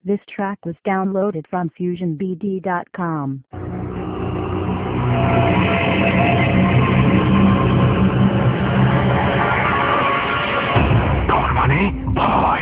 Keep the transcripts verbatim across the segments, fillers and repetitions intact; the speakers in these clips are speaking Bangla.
This track was downloaded from fusion b d dot com. তার মানে ভয়।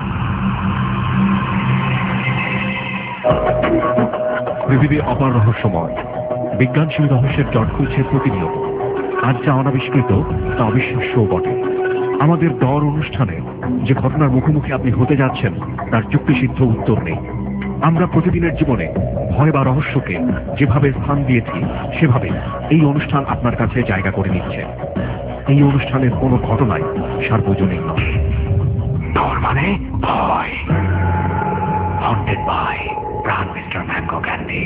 পৃথিবী অপার রহস্যময়, বিজ্ঞান সেই রহস্যের জট খুলছে প্রতিনিয়ত। আজ যা অনাবিষ্কৃত তা অবিশ্বাস্যও বটে। আমাদের ডর অনুষ্ঠানে যে ঘটনার মুখোমুখি আপনি হতে যাচ্ছেন তার যুক্তিসিদ্ধ উত্তর নেই। আমরা প্রতিদিনের জীবনে ভয় বা রহস্যকে যেভাবে স্থান দিয়েছি সেভাবে এই অনুষ্ঠান আপনার কাছে জায়গা করে নিচ্ছে। এই অনুষ্ঠানের কোনো ঘটনাই সার্বজনীন নয়। ডর মানে ভয়। Haunted by Pran mister mango candy.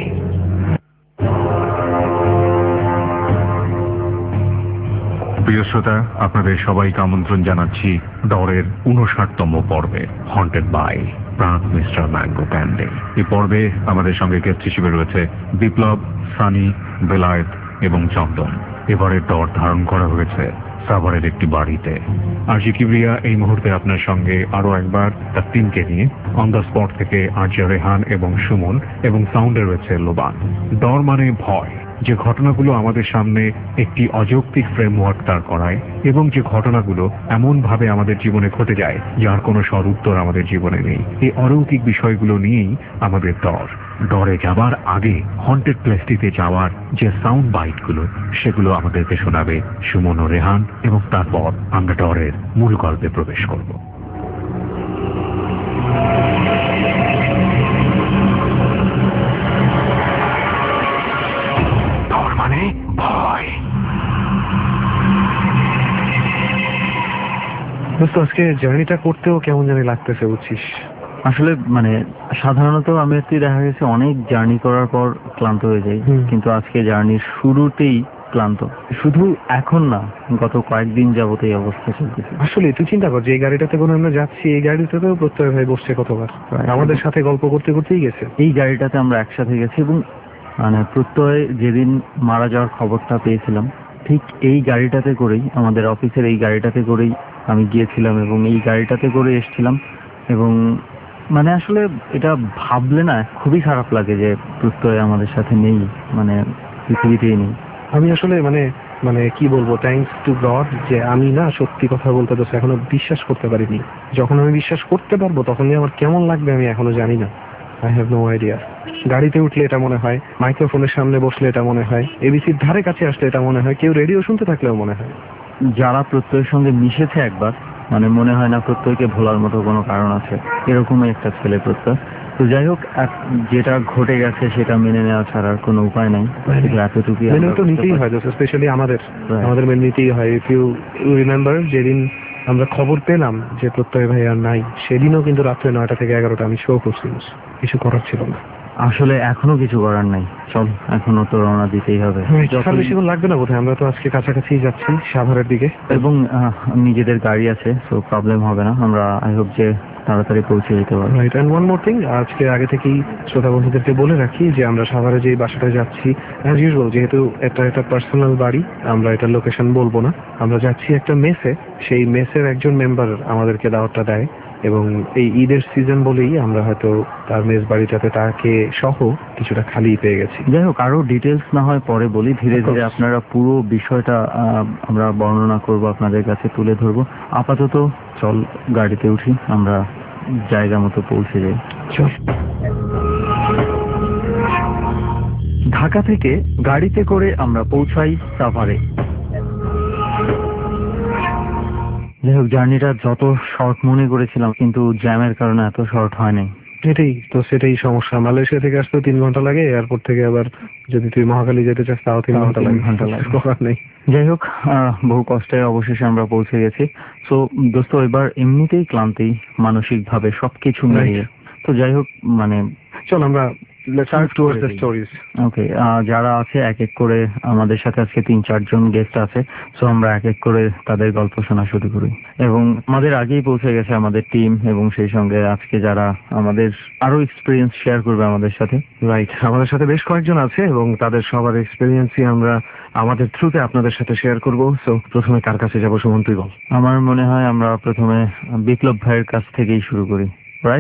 প্রিয় শ্রোতা, আপনাদের সবাইকে আমন্ত্রণ জানাচ্ছি ডরের ঊনষাটতম পর্বে, haunted by Pran mister mango candy. এই পর্বে আমাদের সঙ্গে গেস্ট হিসেবে রয়েছে বিপ্লব, সানি, বেলায়েত এবং চন্দন। এবারে ডর ধারণ করা হয়েছে সাভারের একটি বাড়িতে। আরজি কিবরিয়া এই মুহূর্তে আপনার সঙ্গে আরো একবার তার টিমকে নিয়ে অন দ্য স্পট থেকে আরজি রেহান এবং সুমন এবং সাউন্ডে রয়েছে লোবান। ডর মানে ভয়, যে ঘটনাগুলো আমাদের সামনে একটি অযৌক্তিক ফ্রেমওয়ার্ক দাঁড় করায় এবং যে ঘটনাগুলো এমন ভাবে আমাদের জীবনে ঘটে যায় যার কোনো সর উত্তর আমাদের জীবনে নেই। এই অলৌকিক বিষয়গুলো নিয়েই আমাদের ডর। ডরে যাবার আগে হন্টেড প্লেসটিতে যাওয়ার যে সাউন্ড বাইটগুলো সেগুলো আমাদেরকে শোনাবে সুমন ও রেহান, এবং তারপর আমরা ডরের মূল গল্পে প্রবেশ করব। ডর মানে ভয়। দোস্ত, আজকে জার্নিটা করতেও কেমন জানি লাগতেছে, বুঝছিস? আসলে মানে সাধারণত আমি একটু দেখা গেছে অনেক জার্নি করার পর ক্লান্ত হয়ে যাই, কিন্তু আজকে জার্নির শুরুতেই ক্লান্ত। শুধু এখন না, গত কয়েকদিন যাবত এই অবস্থা চলতেছে। আসলে তুই চিন্তা কর যে এই গাড়িটাতে করে আমরা যাচ্ছি, এই গাড়িটাতেও প্রত্যয় ভাই বসছে কতবার, আমাদের সাথে গল্প করতে করতেই গেছে। এই গাড়িটাতে আমরা একসাথে গেছি এবং মানে প্রত্যয় যেদিন মারা যাওয়ার খবরটা পেয়েছিলাম ঠিক এই গাড়িটাতে করেই, আমাদের অফিসের এই গাড়িটাতে করেই আমি গিয়েছিলাম এবং এই গাড়িটাতে করে এসেছিলাম। এবং মানে আসলে এটা ভাবলে না খুবই খারাপ লাগে যে প্রত্যয় আমাদের সাথে নেই, মানে পৃথিবীতেই নেই। আমি আসলে মানে মানে কি বলবো, থ্যাঙ্কস টু গড যে আমি না সত্যি কথা বলতে তো এখনো বিশ্বাস করতে পারিনি। যখন আমি বিশ্বাস করতে পারবো তখনই আমার কেমন লাগবে আমি এখনো জানি না। I have no idea. গাড়িতে উঠলে এটা মনে হয়, মাইক্রোফোনের সামনে বসলে এটা মনে হয়, এবিসির ধারে কাছে আসলে এটা মনে হয়, কেউ রেডিও শুনতে থাকলেও মনে হয়। যারা প্রত্যয়ের সঙ্গে মিশেছে একবার, মানে মনে হয় না প্রত্যয়কে ভোলার মতো কোনো কারণ আছে, এরকমই একটা ছেলে প্রত্যয়। তো যাই হোক, যেটা ঘটে গেছে সেটা মেনে নেওয়া ছাড়া আর কোনো উপায় নাই। এতটুকুই মেনে তো নিতেই হয়, স্পেশালি আমাদের আমাদের মেনে নিতেই হয়। ইফ ইউ রিমেম্বার, যেদিন আমরা খবর পেলাম যে প্রত্যয় ভাই আর নাই, সেদিনও কিন্তু রাত্রে নয়টা থেকে এগারোটা আমি শো করছি, কিছু করার ছিল না। আসলে এখনো কিছু করার নাই, চল এখনো তো রওনা দিতেই হবে। বেশিক্ষণ লাগবে না বোধহয়, আমরা তো আজকে কাছাকাছি যাচ্ছি সাভারের দিকে, এবং নিজেদের গাড়ি আছে, সো প্রবলেম হবে না। আমরা আই হোপ যে তাড়াতাড়ি পৌঁছে যেতে পারবো। Right. And one more thing, আজকে আগে থেকেই শ্রোতা বন্ধুদেরকে বলে রাখি যে আমরা সাভারে যে বাসাটায় যাচ্ছি, অ্যাজ ইউজুয়াল যেহেতু এটা একটা পার্সোনাল বাড়ি, আমরা এটার লোকেশন বলবো না। আমরা যাচ্ছি একটা মেসে, সেই মেসের একজন মেম্বার আমাদেরকে দাওয়াতটা দেয়, এবং এই ঈদের সিজন বলেই আমরা হয়তো তার মেস বাড়িটাতে তাকে সহ কিছুটা খালি পেয়ে গেছি। যাই হোক, আরো ডিটেলস না হয় পরে বলি, ধীরে ধীরে আপনারা পুরো বিষয়টা আমরা বর্ণনা করব, আপনাদের কাছে তুলে ধরবো। আপাতত চল গাড়িতে উঠি, আমরা জায়গা মতো পৌঁছে যাই। চল। ঢাকা থেকে গাড়িতে করে আমরা পৌঁছাই সাভারে। যাই হোক, জার্নিটা যত শর্ট মনে করেছিলাম, কিন্তু জ্যামের কারণে এত শর্ট হয় নাই। এটাই তো, সেটাই সমস্যা। মালয়েশিয়া থেকে আসতেও তিন ঘন্টা লাগে, এয়ারপোর্ট থেকে আবার যদি তুই মহাখালী যেতে চাস তাও তিন ঘন্টা লাগে ঘন্টা লাগে করার নেই। যাই হোক, বহু কষ্টে অবশেষে আমরা পৌঁছে গেছি। তো দোস্ত, এবার এমনিতেই ক্লান্তি মানসিক ভাবে সবকিছু মিলিয়ে। তো যাই হোক, মানে চল আমরা ওকে, যারা আছে এক এক করে, আমাদের সাথে আজকে তিন চারজন গেস্ট আছে, সো আমরা এক এক করে তাদের গল্প শোনা শুরু করি। এবং আমাদের আগেই পৌঁছে গেছে আমাদের টিম, এবং সেই সঙ্গে আজকে যারা আমাদের আরো এক্সপিরিয়েন্স শেয়ার করবে আমাদের সাথে। রাইট, আমাদের সাথে বেশ কয়েকজন আছে এবং তাদের সবার এক্সপিরিয়েন্সই আমরা আমাদের থ্রুতে আপনাদের সাথে শেয়ার করবো। সো প্রথমে কার কাছে যাবো, সুমন তুই বল। আমার মনে হয় আমরা প্রথমে বিপ্লব ভাইয়ের কাছ থেকেই শুরু করি। রাইট,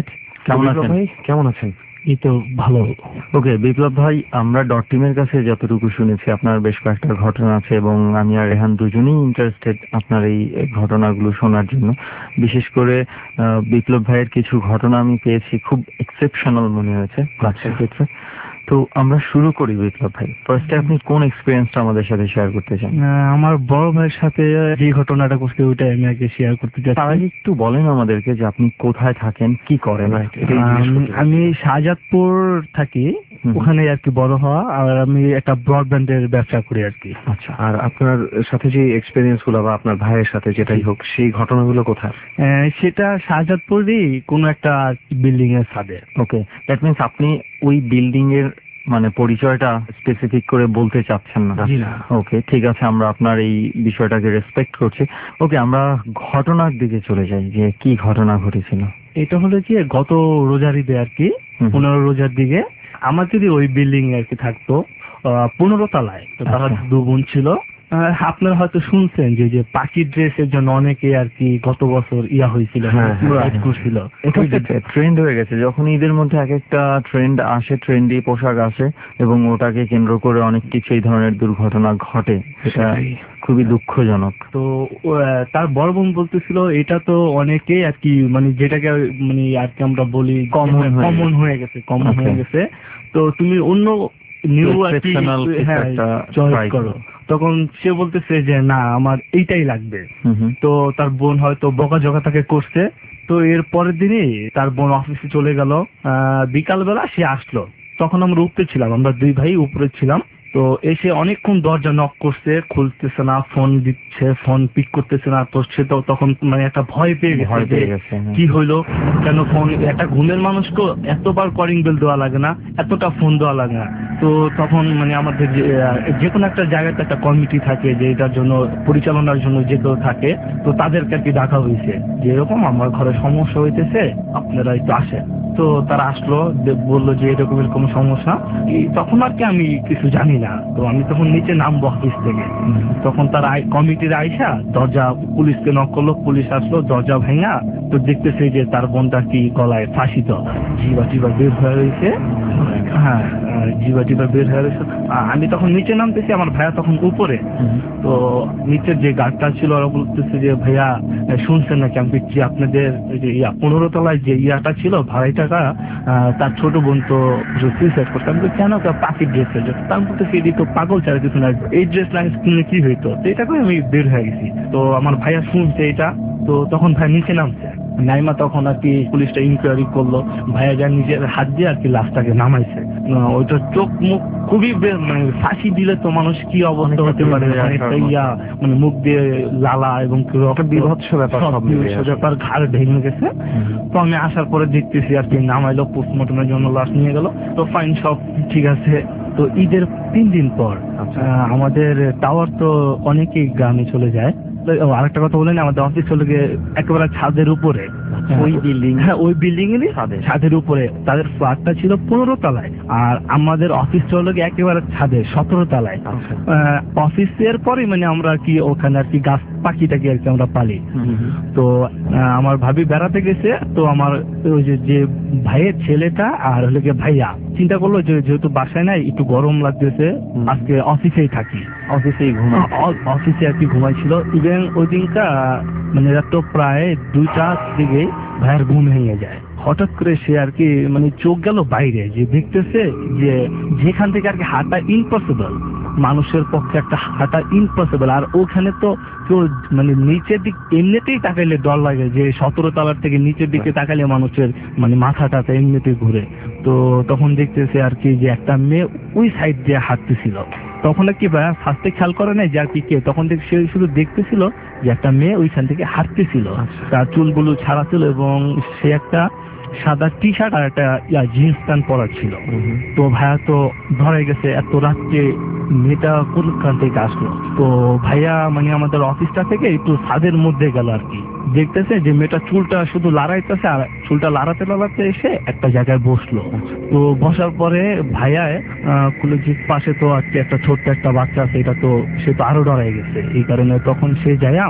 কেমন আছেন ভাই? কেমন আছেন? এই তো ভালো। ওকে বিপ্লব ভাই, আমরা ডট টিমের কাছে যতটুকু শুনেছি আপনার বেশ কয়েকটা ঘটনা আছে এবং আমি আর রেহান দুজনেই ইন্টারেস্টেড আপনার এই ঘটনাগুলো শোনার জন্য। বিশেষ করে আহ, বিপ্লব ভাইয়ের কিছু ঘটনা আমি পেয়েছি, খুব এক্সেপশনাল মনে হয়েছে বাচ্চার ক্ষেত্রে। তো আমরা শুরু করি বিপ্লব ভাই, ফার্স্টে আপনি কোন এক্সপিরিয়েন্সটা আমাদের সাথে শেয়ার করতে চান? আহ, আমার বড় ভাইয়ের সাথে যে ঘটনাটা করছে ওইটাই আমি আগে শেয়ার করতে তার চাচ্ছি। আগে একটু বলেন আমাদেরকে যে আপনি কোথায় থাকেন, কি করেন। আম, আমি শাহজাদপুর থাকি, ওখানে আর কি বড় হওয়া, আর আমি একটা ব্রডব্যান্ডের ব্যবসা করি আর কি। আচ্ছা, আর আপনার সাথে যে এক্সপিরিয়েন্স গুলো বা আপনার ভাইয়ের সাথে যেটাই হোক, সেই ঘটনাগুলো কোথায়? আহ, সেটা শাহজাদপুরই কোনো একটা বিল্ডিং এর ছাদে। ওকে, দ্যাট মিনস আপনি ওই বিল্ডিং এর মানে পরিচয়টা স্পেসিফিক করে বলতে চাচ্ছেন না? জি না। ওকে, ঠিক আছে, আমরা আপনার এই বিষয়টাকে রেসপেক্ট করছি। ওকে, আমরা ঘটনার দিকে চলে যাই, যে কি ঘটনা ঘটেছিল। এটা হলো কি গত রোজার ঈদে আর কি, হুম। পনেরো রোজার দিকে আমার যদি ওই বিল্ডিং এ আর কি থাকতো, আহ, পনেরো তলায়। তো তারা আচ্ছা। দু বোন ছিল। আহ, আপনারা হয়তো শুনছেন যে যে পাখির ড্রেসের জন্য অনেকে আর কি গত বছর ইয়া হয়েছিল, হ্যাঁ, হ্যাঁ, রাইড করছিল। এটা ট্রেন্ড হয়ে গেছে, যখন ঈদের মধ্যে এক একটা ট্রেন্ড আসে, ট্রেন্ডি পোশাক আসে এবং ওটাকে কেন্দ্র করে অনেক কিছু এই ধরনের দুর্ঘটনা ঘটে। এটা খুবই দুঃখজনক। তো আহ, তার বড় বোন বলতেছিল এটা তো অনেকে আর কি মানে যেটাকে মানে আর কি আমরা বলি Common হয়ে কমন হয়ে গেছে, কমন Okay. হয়ে গেছে। তো তুমি অন্য নিউ আর কি Exceptional কিছু হ্যাঁ একটা চয়েস try করো। করো। তখন সে বলতেছে যে না আমার এইটাই লাগবে। হুম হুম। তো তার বোন হয়তো বকাঝকা তাকে করছে। তো এর পরের দিনই তার বোন অফিসে চলে গেল। আহ বিকালবেলা সে আসলো, তখন আমরা উপরে ছিলাম, আমরা দুই ভাই উপরে ছিলাম। তো এসে অনেকক্ষণ দরজা নক করছে, খুলতেছে না, ফোন দিচ্ছে, ফোন পিক করতেছে না। তো সে তো তখন মানে একটা ভয় পেয়ে গেছে ভয় যে পেয়ে গেছে, হ্যাঁ। কি হইলো, কেন ফোন, একটা ঘুমের মানুষকে এতবার কলিং বেল দেওয়া লাগে না, এতটা ফোন দেওয়া লাগে না। তো তখন মানে আমাদের যে যে কোনো একটা জায়গাতে একটা কমিটি থাকে যে এটার জন্য পরিচালনার জন্য যে কেউ থাকে, তো তাদেরকে আর কি ডাকা হয়েছে যে এরকম আমার ঘরে সমস্যা হইতেছে, আপনারা একটু আসেন। তো তারা আসলো, দে- বললো যে এরকম এরকম সমস্যা। এই তখন আর কি আমি কিছু জানি না, তো আমি তখন নিচে নামবো অফিস থেকে। তখন তারা আই- কমিটির আইসা দরজা পুলিশকে নক করলো, পুলিশ আসলো, দরজা ভেঙা তো দেখতেছে যে তার বোনটা কি গলায় ফাঁসি তো জিবা টিবা বের হয়ে রয়েছে। হ্যাঁ আহ, জিবা টিবা বের হয়ে রয়েছে। আ- আমি তখন নিচে নামতেছি, আমার ভাইয়া তখন উপরে। তো নিচের যে গার্ডটা ছিল ওরা বলতেছে যে ভাইয়া আহ, শুনছেন নাকি আমি কি আপনাদের ওই যে ইয়া পনেরো তলায় যে ইয়াটা ছিল ভাড়াই টাকা, আহ, তার ছোট বোন তো সুইসাইড করছে। আমি বলি, কেন পাখির ড্রেসের জন্য? তার বলতেছে এটি তো পাগল ছাড়া কিছু না, এই ড্রেস লাগে কিনলে কি হইতো। তো এটা করে আমি বের হয়ে গেছি। তো আমার ভাইয়া শুনছে এটা, তো তখন ভাই নিচে নামছে। নাইমা তখন আর কি পুলিশটা ইনকোয়ারি করলো, ভাইয়া যা নিজের হাত দিয়ে আর কি লাশটাকে নামাইছে। আহ, ওইটা চোখ মুখ খুবই বে- মানে ফাঁসি দিলে তো মানুষ কি অবস্থা হতে পারে, অনেকটা ইয়া মানে মুখ দিয়ে লালা এবং একটা বিভৎস ব্যাপার, সব সব মিলিয়ে বিভৎস আসলে। ব্যাপার, ঘাড় ভেঙে গেছে। তো আমি আসার পরে দেখতেছি আর কি নামাইলো, পোস্টমর্টমের জন্য লাশ নিয়ে গেল। তো ফাইন, সব ঠিক আছে। তো ঈদের তিন দিন পর আচ্ছা। আহ, আমাদের টাওয়ার তো অনেকেই গ্রামে চলে যায়। ও, আরেকটা কথা বলেন, আমাদের অফিস চলে গিয়ে একেবারে ছাদের উপরে, ওই বিল্ডিং, হ্যাঁ ওই বিল্ডিং এরই ছাদে। ছাদের উপরে। তাদের ফ্ল্যাটটা ছিল পনেরো তলায়, আর আমাদের অফিস চলে গিয়ে একেবারে ছাদে সতেরো তলায়। আচ্ছা। আহ, অফিসের পরে মানে আমরা কি ওখানে আর কি গাছ পাখিটাকে আর কি আমরা পালি। তো আহ, আমার ভাবি বেড়াতে গেছে, তো আমার ওই যে যে ভাইয়ের ছেলেটা আর হলো গিয়ে ভাইয়া চিন্তা করলো যে যেহেতু বাসায় নাই, একটু গরম লাগতেছে, হুম। আজকে অফিসেই থাকি। অফিসেই ঘুমা। অ- অফিসে আর কি ঘুমাইছিল। ইভেন ওই দিনটা মানে রাত তো প্রায় দুইটার দিকে ভাইয়ের ঘুম ভেঙে যায়। হঠাৎ করে সে আর কি মানে চোখ গেল বাইরে, যে দেখতেছে যে যেখান থেকে আর কি হাঁটা ইম্পসিবল, মানুষের পক্ষে একটা হাঁটা ইম্পসিবল। আর ওখানে তো কেউ মানে নিচের দিক এমনিতেই তাকাইলে ডর লাগে, যে সতেরো তলার থেকে নিচের দিকে তাকাইলে মানুষের মানে মাথাটা তো এমনিতেই ঘুরে। তো তখন দেখতেছে আর কি যে একটা মেয়ে ওই সাইড দিয়ে হাঁটতেছিল। তখন আর কি ভাই ফার্স্টে খেয়াল করে নাই যে আর কি কে, তখন দেখ সে শুধু দেখতেছিল যে একটা মেয়ে ওইখান থেকে হাঁটতেছিল, তার চুলগুলো ছাড়া ছিল এবং সে একটা সাদা টি শার্ট আর একটা জিন্স প্যান্ট পরা ছিল। তো ভাইয়া তো ধরে গেছে এত রাত্রে মেয়েটা কোনখান থেকে আসলো। তো ভাইয়া মানে আমাদের অফিসটা থেকে একটু ছাদের মধ্যে গেল আর কি, দেখতেছে যে মেয়েটা চুলটা শুধু লাড়াইতেছে, আর চুলটা লাড়াতে লাড়াতে এসে একটা জায়গায় বসলো। তো বসার পরে ভাইয়া কলেজের পাশে তো আর কি একটা ছোট্ট একটা বাচ্চা আছে, এটা তো সে তো আরো ডরাই গেছে। এই কারণে তখন সে যায়া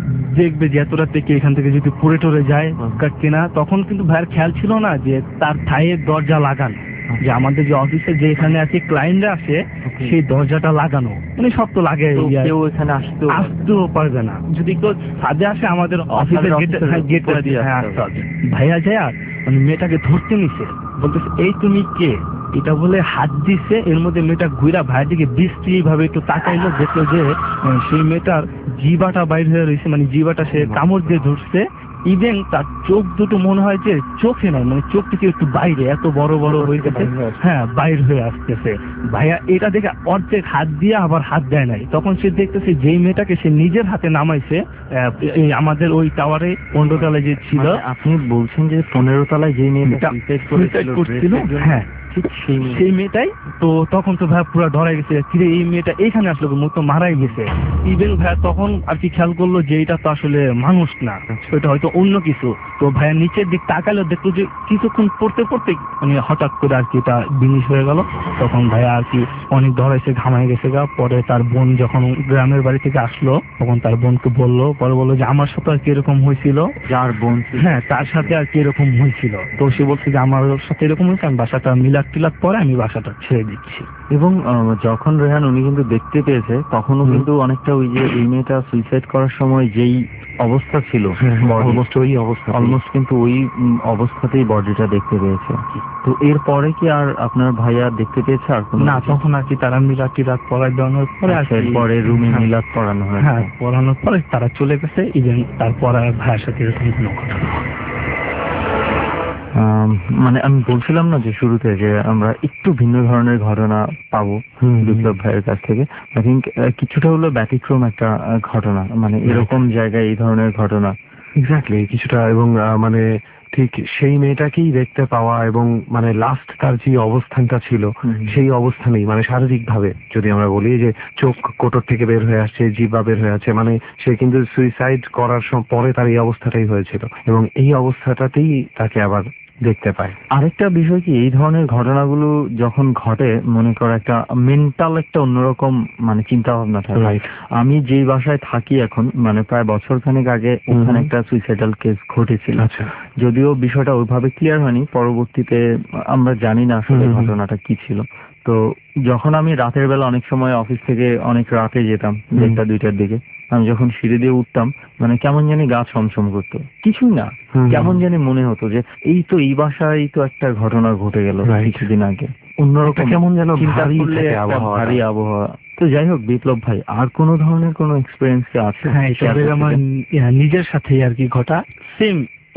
দেখবে যে এত রাত থেকে এখান থেকে যদি পড়ে টরে যায় কিনা। তখন কিন্তু ভাইয়ের খেয়াল ছিল না যে তার থাইয়ের দরজা লাগানো, যে আমাদের যে অফিসে যে এখানে আছে ক্লায়েন্টরা আসে সেই দরজাটা লাগানো, মানে সব তো লাগে, কেউ এখানে আসতেও আসতেও পারবে না। যদি কেউ ছাদে আসে আমাদের অফিসের গেটটা দিয়ে হ্যাঁ আসতে হবে। ভাইয়া যায় মানে মেয়েটাকে ধরতে নিছে, বলতেছে এই তুমি কে, এটা বলে হাত দিছে। এর মধ্যে মেয়েটা ঘুরা ভাইয়ের দিকে বৃষ্টি ভাবে একটু তাকাইলো, দেখলো যে সেই মেয়েটার জিবাটা বাইর হয়ে রয়েছে, মানে জিবাটা সে কামড় দিয়ে ধরছে। ইভেন তার চোখ দুটো মনে হয় যে চোখে নয়, মানে চোখ থেকে একটু বাইরে, এত বড় বড় হয়ে গেছে, হ্যাঁ বাইর হয়ে আসতেছে। ভাইয়া এটা দেখে অর্ধেক হাত দিয়ে আবার হাত দেয় নাই। তখন সে দেখতেছে যেই মেয়েটাকে সে নিজের হাতে নামাইছে আমাদের ওই টাওয়ারে পনেরো তলায় যে ছিল। আপনি বলছেন যে পনেরো তলায় যে মেয়েটা করছিল, হ্যাঁ ঠিক সেই মেয়েটাই। তো তখন তো ভাইয়া পুরো ধরাই গেছে, ফিরে এই মেয়েটা এখানে আসলো, মুখ তো মারাই গেছে। ইভেন ভাইয়া তখন আর কি খেয়াল করলো যে এটা তো আসলে মানুষ না, এটা হয়তো অন্য কিছু। তো ভাইয়া নিচের দিক তাকালো, দেখলো যে কিছুক্ষণ পড়তে পড়তে মানে হঠাৎ করে আর কি এটা জিনিস হয়ে গেল। তখন ভাইয়া আর কি অনেক ধরাইছে, ঘামাই গেছে গা। পরে তার বোন যখন গ্রামের বাড়ি থেকে আসলো তখন তার বোনকে বললো, পরে বললো যে আমার সাথে আর কি এরকম হয়েছিল, যার বোন হ্যাঁ তার সাথে আর কি এরকম হয়েছিল। তো সে বলছে যে আমার সাথে এরকম হয়েছে, আমি বাসাটা মিলাদ টিলাদ পরে আমি বাসাটা ছেড়ে দিচ্ছি। এবং যখন রেহান উনি কিন্তু দেখতে পেয়েছে তখনও কিন্তু অনেকটা ওই যে এই মেয়েটা সুইসাইড করার সময় যেই অবস্থা ছিল অলমোস্ট ওই অবস্থা, অলমোস্ট কিন্তু ওই অবস্থাতেই বডিটা দেখতে পেয়েছে। তো এরপরে কি আর আপনার ভাইয়া দেখতে পেয়েছে আর কোনো না? তখন আর কি তারা মিলাদ টিলাদ পড়ায় দেওয়ানোর পরে আর এরপরে রুমে মিলাদ পড়ানো হয়, হ্যাঁ পড়ানোর পরে তারা চলে গেছে। ইভেন তারপর আর ভাইয়ের সাথে এরকম কোনো ঘটনা। মানে আমি বলছিলাম না যে শুরুতে যে আমরা একটু ভিন্ন ধরনের ঘটনা পাবো বিপ্লব ভাইয়ের কাছ থেকে। আই থিঙ্ক কিছুটা হলো ব্যতিক্রম একটা ঘটনা, মানে এরকম জায়গায় এই ধরনের ঘটনা এক্স্যাক্টলি কিছুটা। এবং মানে ঠিক সেই মেয়েটাকেই দেখতে পাওয়া এবং মানে লাস্ট তার যে অবস্থানটা ছিল সেই অবস্থানেই, মানে শারীরিক ভাবে যদি আমরা বলি যে চোখ কোটর থেকে বের হয়ে আসছে, জিহ্বা বের হয়ে আছে, মানে সে কিন্তু সুইসাইড করার পরে তার এই অবস্থাটাই হয়েছিল এবং এই অবস্থাটাতেই তাকে আবার দেখতে পায়। আরেকটা বিষয় কি, এই ধরনের ঘটনাগুলো যখন ঘটে মনে করো একটা মেন্টাল একটা অন্যরকম মানে চিন্তা ভাবনা থাকে। আমি যেই বাসায় থাকি এখন, মানে প্রায় বছর খানেক আগে ওখানে একটা সুইসাইডাল কেস ঘটেছিল। যদিও বিষয়টা ওইভাবে ক্লিয়ার হয়নি, পরবর্তীতে আমরা জানি না আসলে ঘটনাটা কি ছিল। তো যখন আমি রাতের বেলা অনেক সময় অফিস থেকে অনেক রাতে যেতাম, দেড়টা দুইটার দিকে, আমি যখন সিঁড়ি দিয়ে উঠতাম মানে কেমন জানি গা ছমছম করতো, কিছুই না কেমন জানি মনে হতো যে এই তো এই বাসায় তো একটা ঘটনা ঘটে গেল কিছুদিন আগে, অন্যরকম কেমন যেন ভারী আবহাওয়া। তো যাই হোক বিপ্লব ভাই, আর কোন ধরনের কোন এক্সপিরিয়েন্স কি আছে? হ্যাঁ এটা আমার নিজের সাথে আর কি ঘটা, সেম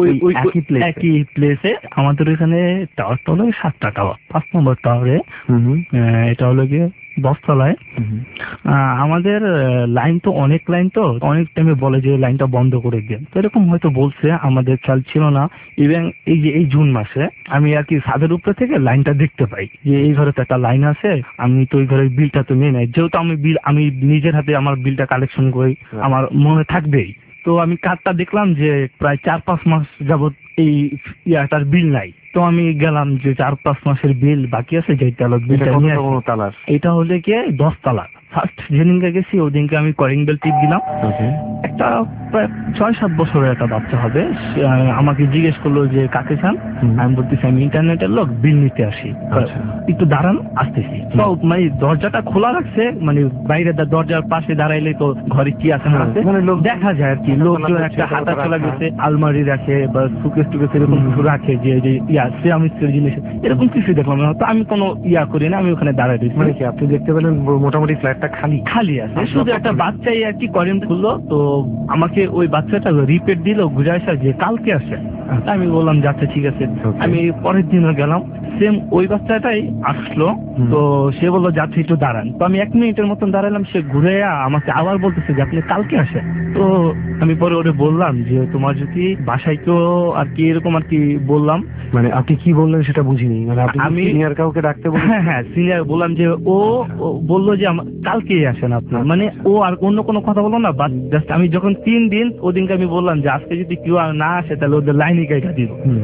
একই প্লেসে। আমাদের এখানে টাওয়ারটা হলো সাতটা টাওয়ার, পাঁচ নম্বর টাওয়ারে, এটা হলো গিয়ে দশতলায়। আমাদের লাইন তো অনেক লাইন, তো অনেক টাইমে বলে যে লাইনটা বন্ধ করে দেন, তো এরকম হয়তো বলছে, আমাদের খেয়াল ছিল না। ইভেন এই যে এই জুন মাসে আমি আর কি ছাদের উপরে থেকে লাইনটা দেখতে পাই যে এই ঘরে তো একটা লাইন আছে। আমি তো ওই ঘরের বিলটা তো নিয়ে নেই, যেহেতু আমি বিল আমি নিজের হাতে আমার বিলটা কালেকশন করি, আমার মনে থাকবেই। তো আমি কার্ডটা দেখলাম যে প্রায় চার পাঁচ মাস যাবত এই ইয়াটার বিল নাই। তো আমি গেলাম যে চার পাঁচ মাসের বিল বাকি আছে, যেটা বিলটা নিয়ে আসি। এটা হলে গিয়ে দশ তালা। ফার্স্ট যেদিনকে গেছি ওই দিনকে আমি কলিং বেল টিপ দিলাম। একটা প্রায় ছয় সাত বছরের একটা বাচ্চা হবে, আমাকে জিজ্ঞেস করলো যে কাকে চান। আমি বলতেছি আমি ইন্টারনেটের লোক, বিল নিতে আসি, একটু দাঁড়ান আসতেছি। তো মানে দরজাটা খোলা রাখছে, মানে বাইরে দরজার পাশে দাঁড়াইলে তো ঘরে কি আছে না আছে মানে লোক দেখা যায় আর কি। লোকজন একটা হাঁটা চলা গেছে, আলমারি রাখে বা সুকেস টুকেস এরকম কিছু রাখে যে ইয়া সিরামিক্সের জিনিস, এরকম কিছু দেখলাম না। তো আমি কোনো ইয়া করি না, আমি ওখানে দাঁড়াই দিচ্ছি। মানে কি আপনি দেখতে পেলেন মোটামুটি ফ্ল্যাটটা খালি খালি আছে, শুধু একটা বাচ্চাই আর কি করেন্ট খুললো। তো আমাকে ওই বাচ্চাটা রিপেট দিল ঘুরে আসা যে কালকে আসে। আমি বললাম যাচ্ছে ঠিক আছে। আমি পরের দিনও গেলাম, সেম ওই বাচ্চাটাই আসলো। তো সে বললো যাচ্ছে একটু দাঁড়ান। তো আমি এক মিনিটের মতন দাঁড়ালাম, সে ঘুরে আমাকে আবার বলতেছে যে আপনি কালকে আসেন। তো আমি পরে ওরে বললাম যে তোমার যদি বাসায় কেউ আর কি এরকম আর কি বললাম। মানে আপনি কি বললেন সেটা বুঝিনি, মানে আমি সিনিয়র কাউকে ডাকতে বললাম। হ্যাঁ হ্যাঁ সিনিয়র বললাম যে ও বললো যে কালকেই আসেন আপনার, মানে ও আর অন্য কোনো কথা বললো না। বাট জাস্ট আমি যখন তিন দিন ওদিনকে আমি বললাম যে আজকে যদি কেউ আর না আসে তাহলে ওদের লাইনে গাইটা দিব। ও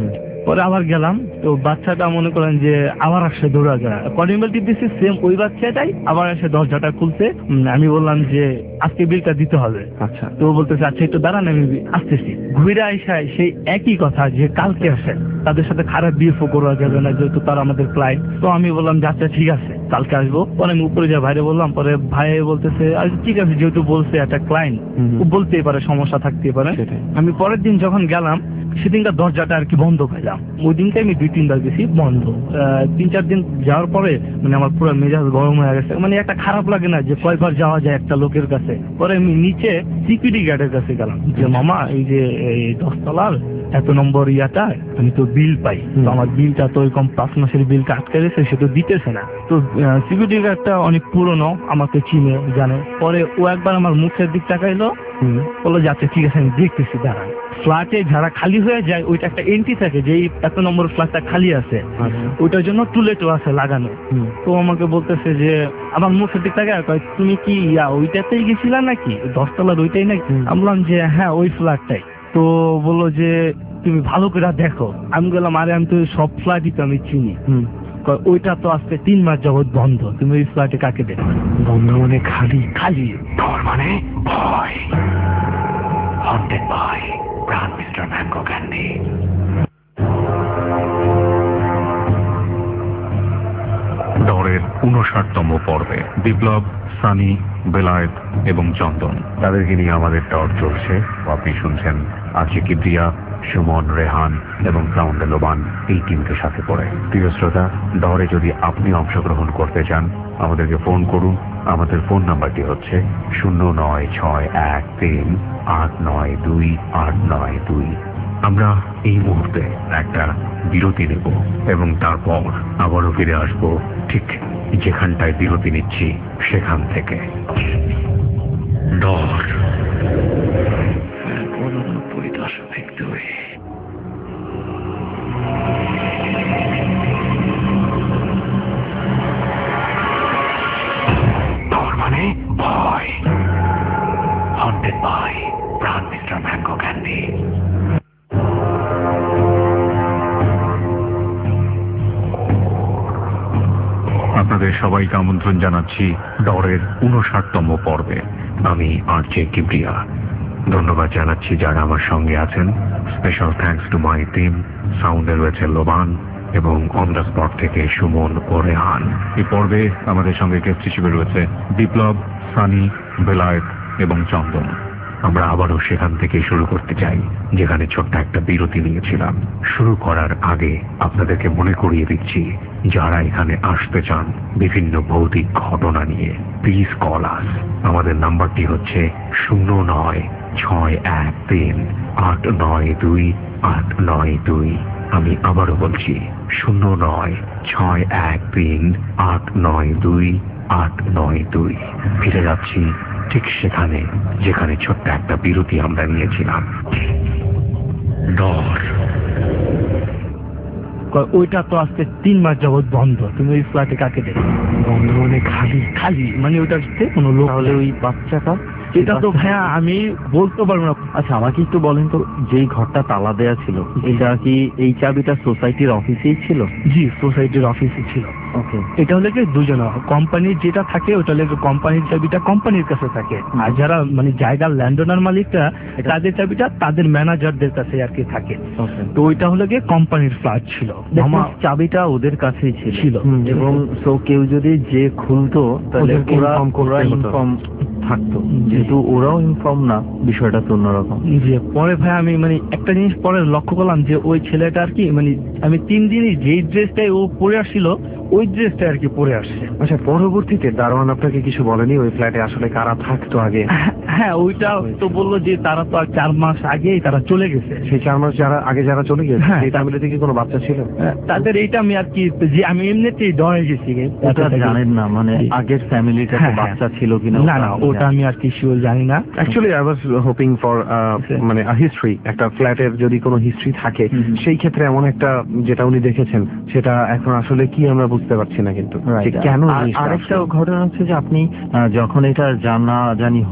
পরে আবার গেলাম, তো বাচ্চাটা মনে করেন যে আবার আসছে দৌড়া যায়, কলিং বেল টিপতেছি, সেম ওই বাচ্চাটাই আবার এসে দরজাটা খুলছে। উম, আমি বললাম যে আজকে বিলটা দিতে হবে। আচ্ছা, তো ও বলতেছে আচ্ছা একটু দাঁড়ান আমি আসতেছি। ঘুরে আইসায় সেই একই কথা যে কালকে আসে, তাদের সাথে খারাপ বিহেভ করা যাবে না যেহেতু তারা আমাদের ক্লায়েন্ট। তো আমি বললাম যে আচ্ছা ঠিক আছে কালকে আসবো। পরে আমি উপরে যা ভাইরে বললাম, পরে ভাই বলতেছে আচ্ছা ঠিক আছে যেহেতু বলছে একটা ক্লায়েন্ট, ও বলতেই পারে সমস্যা থাকতেই পারে। আমি পরের দিন যখন গেলাম সেদিনকার দরজাটা আর কি বন্ধ পাইলাম। ওই দিনকে আমি দুই তিনবার গেছি বন্ধ। আহ, তিন চার দিন যাওয়ার পরে মানে আমার পুরো মেজাজ গরম হয়ে গেছে, মানে একটা খারাপ লাগে না যে কয়বার যাওয়া যায় একটা লোকের কাছে। পরে আমি নিচে সিকিউরিটি গার্ডের কাছে গেলাম যে মামা এই যে এই দশতলার এত নম্বর ইয়াটা আমি তো বিল পাই, তো আমার বিলটা তো ওইরকম পাঁচ মাসের বিলটা আটকে গেছে, সে তো দিতেছে না। তো সিকিউরিটি গার্ডটা অনেক পুরনো, আমাকে চিনে জানে। পরে ও একবার আমার মুখের দিক তাকাইলো, বললো যে আচ্ছা ঠিক আছে আমি দেখতেছি দাঁড়ান। ফ্ল্যাটে যারা খালি হয়ে যায় ওইটা একটা এন্ট্রি থাকে যে এই এত নম্বর ফ্ল্যাটটা খালি আছে, ওইটার জন্য টুলেটও আছে লাগানো। তো আমাকে বলতেছে যে আমার মুখের দিক তাকায় কয় তুমি কি ইয়া ওইটাতেই গেছিলা নাকি দশতলার ওইটাই নাকি? আমি বললাম যে হ্যাঁ ওই ফ্ল্যাটটাই। তো বললো যে তুমি ভালো করে দেখো। আমি বললাম আরে আমি তো সব ফ্ল্যাটই তো আমি চিনি। ওইটা তো আজকে তিন মাস যাবৎ বন্ধ, তুমি ওই ফ্ল্যাটে কাকে দেখো? বন্ধ মানে খালি? খালি। ডর মানে ভয়। Haunted by Pran mister mango candy. ডরের উনষাটতম পর্বে বিপ্লব, সানি, বেলায়েত এবং চন্দন তাদেরকে নিয়ে আমাদের ডর চলছে। আপনি শুনছেন আজকে কিবরিয়া, সুমন, রেহান এবং সাউন্ড লোবান এই টিমকে সাথে করে। প্রিয় শ্রোতা, ডরে যদি আপনি অংশগ্রহণ করতে চান আমাদেরকে ফোন করুন। আমাদের ফোন নাম্বারটি হচ্ছে শূন্য নয় ছয় এক তিন আট নয় দুই আট নয় দুই। আমরা এই মুহূর্তে একটা বিরতি নেব এবং তারপর আবারও ফিরে আসব ঠিক যেখানটায় বিরতি নিচ্ছি সেখান থেকে। ডর পরিদর্শক ভিক্টোরি। ডর মানে ভয়। Haunted by Pran mister mango candy. আপনাদের সবাইকে আমন্ত্রণ জানাচ্ছি ডরের উনষাটতম পর্বে। আমি আরজে কিবরিয়া। ধন্যবাদ জানাচ্ছি যারা আমার সঙ্গে আছেন। Special thanks to my team. সাউন্ডে রয়েছে লোবান এবং অন দ্য স্পট থেকে সুমন ও রেহান। এই পর্বে আমাদের সঙ্গে গেস্ট হিসেবে রয়েছে বিপ্লব, সানি, বেলায়েত এবং চন্দন। আমরা আবারও সেখান থেকে শুরু করতে চাই যেখানে ছোট্ট একটা বিরতি নিয়েছিলাম। শুরু করার আগে আপনাদেরকে মনে করিয়ে দিচ্ছি, যারা এখানে আসতে চান বিভিন্ন ভৌতিক ঘটনা নিয়ে, প্লিজ কল আস। আমাদের নাম্বারটি হচ্ছে শূন্য নয় ছয় এক তিন আট নয় দুই আট নয় দুই। আমি আবারও বলছি শূন্য নয় ছয় এক তিন আট নয় দুই আট নয় দুই। ফিরে যাচ্ছি ঠিক সেখানে যেখানে ছোট্ট একটা বিরতি আমরা নিয়েছিলাম। ডর ওইটা তো আজকে তিন মাস যাবৎ বন্ধ, তুমি ওই ফ্ল্যাটে কাকে দেখো? বন্ধ মানে খালি? খালি মানে ওইটার কোনো লোক? তাহলে ওই বাচ্চাটা? এটা তো ভাইয়া আমি বলতে পারবো না। আচ্ছা আমাকে একটু বলেন তো, যেই ঘরটা তালা দেয়া ছিল এটা কি এই চাবিটা সোসাইটির অফিসেই ছিল? জি সোসাইটির অফিসে ছিল। ওকে। এটা হলে কি দুজন কোম্পানির যেটা থাকে ওটা হলে কোম্পানির চাবিটা কোম্পানির কাছে থাকে, আর যারা মানে জায়গার ল্যান্ডওনার মালিকরা তাদের চাবিটা তাদের ম্যানেজারদের কাছে আর কি থাকে। তো ওইটা হলে গিয়ে কোম্পানির ফ্ল্যাট ছিল, আমার চাবিটা ওদের কাছেই ছিল ছিল এবং তো কেউ যদি যে খুলতো তাহলে ওরা ওরা ইনফর্ম থাকতো, যেহেতু ওরাও ইনফর্ম না বিষয়টা তো অন্যরকম। যে পরে ভাই আমি মানে একটা জিনিস পরে লক্ষ্য করলাম যে ওই ছেলেটা আর কি মানে আমি তিন দিনই যেই ড্রেসটাই ও পরে আসছিল ওই ড্রেসটা আর কি পরে আসছে। আচ্ছা, পরবর্তীতে দারোয়ান আপনাকে কিছু বলেনি ওই ফ্ল্যাটে আসলে কারা থাকতো আগে? হ্যাঁ ওইটা তো বললো যে তারা তো আর চার মাস আগেই তারা চলে গেছে। সেই চার মাস যারা আগে যারা চলে গেছে হ্যাঁ। এই ফ্যামিলিতে কি কোনো বাচ্চা ছিল? তাদের এইটা আমি আর কি যে আমি এমনিতেই ডরে গেছি। ওটা জানেন না মানে আগের ফ্যামিলিটা বাচ্চা ছিল কিনা? না না ওটা আমি আর কি শিওর জানি না। Actually I was hoping for মানে আ হিস্ট্রি, একটা ফ্ল্যাটের যদি কোনো হিস্ট্রি থাকে সেই ক্ষেত্রে এমন একটা যেটা উনি দেখেছেন সেটা এখন আসলে কি আমরা বুঝতে পারছি না, কিন্তু কেন। আরেকটা ঘটনা হচ্ছে যে আপনি যখন এটা জানা জানি হলো যে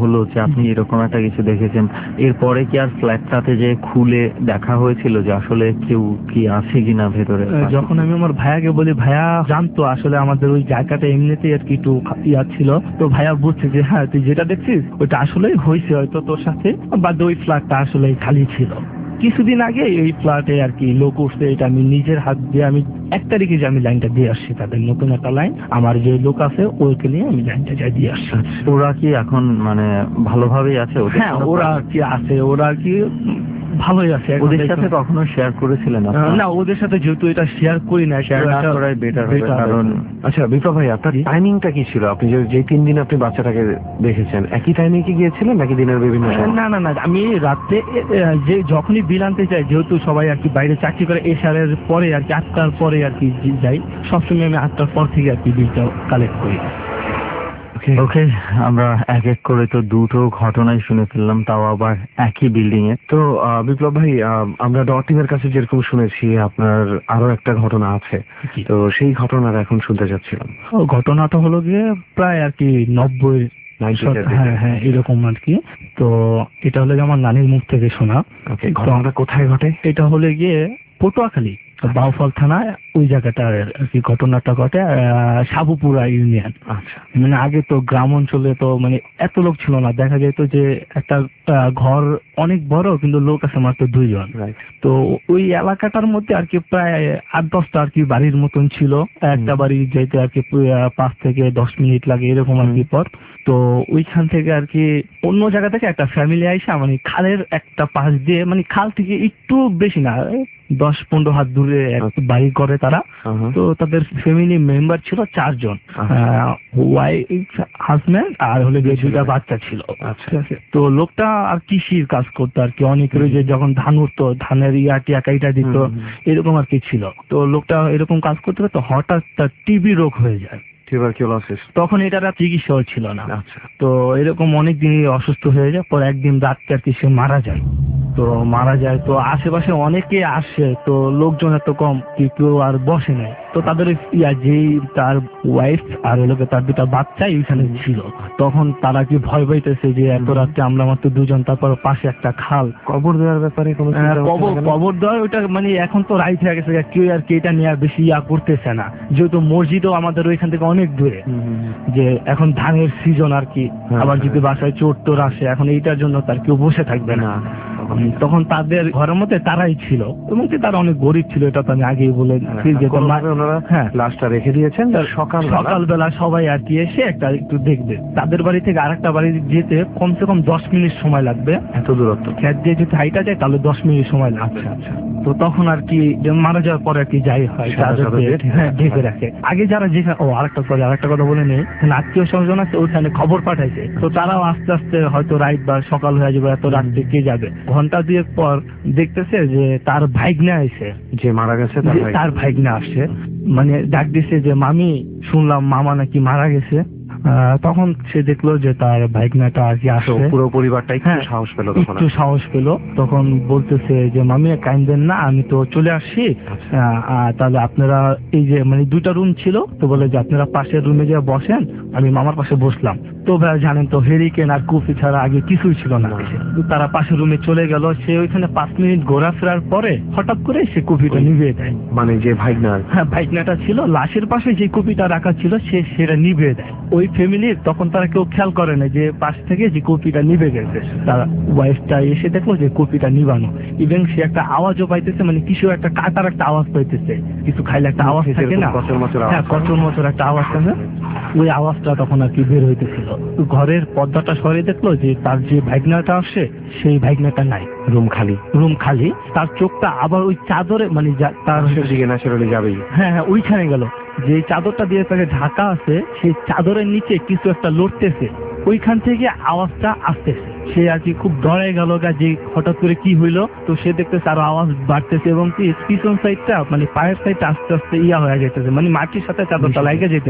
আপনি এরকম একটা কিছু দেখেছেন। এরপরে কি আর ফ্ল্যাটটাতে যে খুলে দেখা হয়েছিল যে আসলে কেউ কি আছে কিনা ভেতরে? যখন আমি আমার ভাইয়াকে বলি, ভাইয়া জানতো আসলে আমাদের ওই জায়গাটা এমনিতেই আর কি একটু ইয়া ছিল, তো ভাইয়া বুঝছে যে হ্যাঁ তুই যেটা দেখছিস ওইটা আসলেই হয়েছে হয়তো তোর সাথে, বা ওই ফ্ল্যাটটা আসলে খালি ছিল। কিছুদিন আগে এই ফ্ল্যাটে আর কি লোক উঠছে, এটা আমি নিজের হাত দিয়ে আমি এক তারিখে যে আমি লাইনটা দিয়ে আসছি, তাদের নতুন একটা লাইন, আমার যে লোক আছে ওকে নিয়ে আমি লাইনটা যাই দিয়ে আসছি। ওরা কি এখন মানে ভালোভাবেই আছে? হ্যাঁ ওরা কি আছে, ওরা কি ভালোই আছে। ওদের সাথে কখনো শেয়ার করেছিলেন? না, ওদের সাথে যেহেতু এটা শেয়ার করি না, শেয়ার না করাই বেটার হবে। কারণ আচ্ছা বিপ্লব ভাই, আপনার টাইমিংটা কি ছিল? আপনি যে যে তিন দিন আপনি বাচ্চাটাকে দেখেছেন, একই টাইমে কি গিয়েছিলেন নাকি দিনের বিভিন্ন সময়? না না না, আমি রাতে যে যখনই বিল আনতে চাই, যেহেতু সবাই আর কি বাইরে চাকরি করে, এশারের পরে আর কি আটটার পরে আর কি যাই, সবসময় আমি আটটার পর থেকে আর কি বিলটা কালেক্ট করি। ওকে, আমরা এক এক করে তো দুটো ঘটনাই শুনে ফেললাম, তাও আবার একই বিল্ডিং এ। তো বিপ্লব ভাই, আমরা ডটিমের কাছে যেরকম শুনেছি আপনার আরো একটা ঘটনা আছে, তো সেই ঘটনাটা এখন শুনতে চাচ্ছিলাম। ঘটনাটা হলো গিয়ে প্রায় আর কি নব্বই, হ্যাঁ হ্যাঁ এরকম আর কি। তো এটা হলো আমার নানির মুখ থেকে শোনা। ঘটনাটা কোথায় ঘটে? এটা হলে গিয়ে পটুয়াখালী বাউফল থানায়, ওই জায়গাটা আর কি ঘটনাটা ঘটে, সাবুপুরা ইউনিয়ন। আচ্ছা, মানে আগে তো গ্রাম অঞ্চলে তো মানে এত লোক ছিল না, দেখা যেত যে একটা ঘর অনেক বড় কিন্তু লোক আছে মাত্র দুইজন। তো ওই এলাকাটার মধ্যে আর কি প্রায় আট দশটা আর কি বাড়ির মতন ছিল, একটা বাড়ি যেতে আর কি পাঁচ থেকে দশ মিনিট লাগে এরকম আর কি পর। তো ওইখান থেকে আর কি অন্য জায়গা থেকে একটা ফ্যামিলি আইসা মানে খালের একটা পাশ দিয়ে, মানে খাল থেকে একটু বেশি না দশ পনেরো হাত দূরে বাড়ি করে তারা। তো তাদের ফ্যামিলি মেম্বার ছিল চারজন, ওয়াইফ হাজব্যান্ড আর হলে গিয়ে দুইটা বাচ্চা ছিল। ঠিক আছে, তো লোকটা আর কৃষির কাজ করতো আর কি, অনেকের যে যখন ধান উঠতো ধানের ইয়া টিয়া কাইটা দিত এরকম আর কি ছিল। তো লোকটা এরকম কাজ করতে তো হঠাৎ তার টিবি রোগ হয়ে যায়, তখন এটার চিকিৎসাও ছিল না। তো এরকম অনেকদিন অসুস্থ হয়ে যায়, পর একদিন রাতকে আর কি সে মারা যায়। তো মারা যায় তো আশেপাশে অনেকে আসে, তো লোকজন এত কম কেউ আর বসে নাই। তো তাদের ইয়া যেই তার ওয়াইফ আর লোকে তার দুটা বাচ্চা এইখানে ছিল, তখন তারা কি ভয় পাইতেছে যে এত রাত্রে আমরা মাত্র দুজন, তারপর পাশে একটা খাল, কবর দেওয়ার ব্যাপারে কোনো কবর কবর দেওয়ার ওইটা মানে এখন তো রাইট হয়ে গেছে, কেউ আর কি এটা নিয়ে বেশি ইয়া করতেছে না, যেহেতু মসজিদও আমাদের ওইখান থেকে অনেক দূরে, যে এখন ধানের সিজন আর কি, আবার যদি বাসায় চোর টোর আসে এখন এইটার জন্য তার কেউ বসে থাকবে না। তখন তাদের ঘরের মধ্যে তারাই ছিল এবং তারা অনেক গরিব ছিল, এটা তো আমি আগেই বলে হ্যাঁ লাশটা রেখে দিয়েছেন। সকাল সকালবেলা সবাই আর কি এসে একটা একটু দেখবে, তাদের বাড়ি থেকে আরেকটা বাড়ি যেতে কমসে কম দশ মিনিট সময় লাগবে, এত দূরত্ব খেত দিয়ে যদি হাইটা যায় তাহলে দশ মিনিট সময় লাগবে। আচ্ছা, তো তখন আর কি মারা যাওয়ার পরে আর কি যাই হয় ঢেকে রাখে। আগে যারা যেখানে, ও আরেকটা সরি আরেকটা কথা বলে নেই, আত্মীয় স্বজন আছে ওইখানে খবর পাঠাইছে, তো তারাও আস্তে আস্তে হয়তো রাত বা সকাল হয়ে যাবে, এত রাত্রে কে যাবে। ঘন্টা দুয়েক পর দেখতেছে যে তার ভাইগনা এসে, যে মারা গেছে তার ভাইগনা আসছে, মানে ডাক দিছে যে মামি শুনলাম মামা নাকি মারা গেছে। তখন সে দেখলো যে তার ভাইগনাটা আর কি আসছে, পুরো পরিবারটা একটু সাহস পেল, একটু সাহস পেল। তখন বলতেছে যে মামি কাইন্দেন না, আমি তো চলে আসছি, তাহলে আপনারা এই যে মানে দুইটা রুম ছিল, তো বলে যে আপনারা পাশের রুমে যে বসেন, আমি মামার পাশে বসলাম। তো ভাই জানেন তো হেরিকেন আর কফি ছাড়া আগে কিছুই ছিল না, তারা পাশের রুমে চলে গেল। সে ওইখানে পাঁচ মিনিট ঘোরাফেরার পরে হঠাৎ করে সে কফিটা নিভিয়ে দেয়, মানে যে ভাইগনা, হ্যাঁ ভাইগনাটা ছিল লাশের পাশে যে কপিটা রাখা ছিল সে সেটা নিভিয়ে দেয়। ওই ফ্যামিলির তখন তারা কেউ খেয়াল করে না যে পাশ থেকে যে কপিটা নিভে গেছে, তার ওয়াইফটা এসে দেখলো যে কপিটা নিবানো, ইভেন সে একটা আওয়াজও পাইতেছে, মানে কিছু একটা কাটার একটা আওয়াজ পাইতেছে, কিছু খাইলে একটা আওয়াজ থাকে না, হ্যাঁ কচর মচর একটা আওয়াজ থাকে, ওই আওয়াজটা তখন আর কি বের হইতেছিল। ঘরের পর্দাটা সরিয়ে দেখলো যে তার যে ভাইগনাটা আসে সেই ভাইগনাটা নাই, রুম খালি, রুম খালি। তার চোখটা আবার ওই চাদরে মানে তার দিকে না সেরলি যাবেই, হ্যাঁ হ্যাঁ ওইখানে গেল, যে চাদরটা দিয়ে তাকে ঢাকা আছে সেই চাদরের নিচে কিছু একটা লড়তেছে, ওইখান থেকে আওয়াজটা আসতেছে। সে আর কি খুব ডরে গেল যে হঠাৎ করে কি হইলো। তো সে দেখতেছে আরো আওয়াজ বাড়তেছে এবং পিছন সাইডটা মানে পায়ের সাইডটা আস্তে আস্তে ইয়া হয়ে যেতেছে, মানে মাটির সাথে চাদরটা লাগে যেতেছে।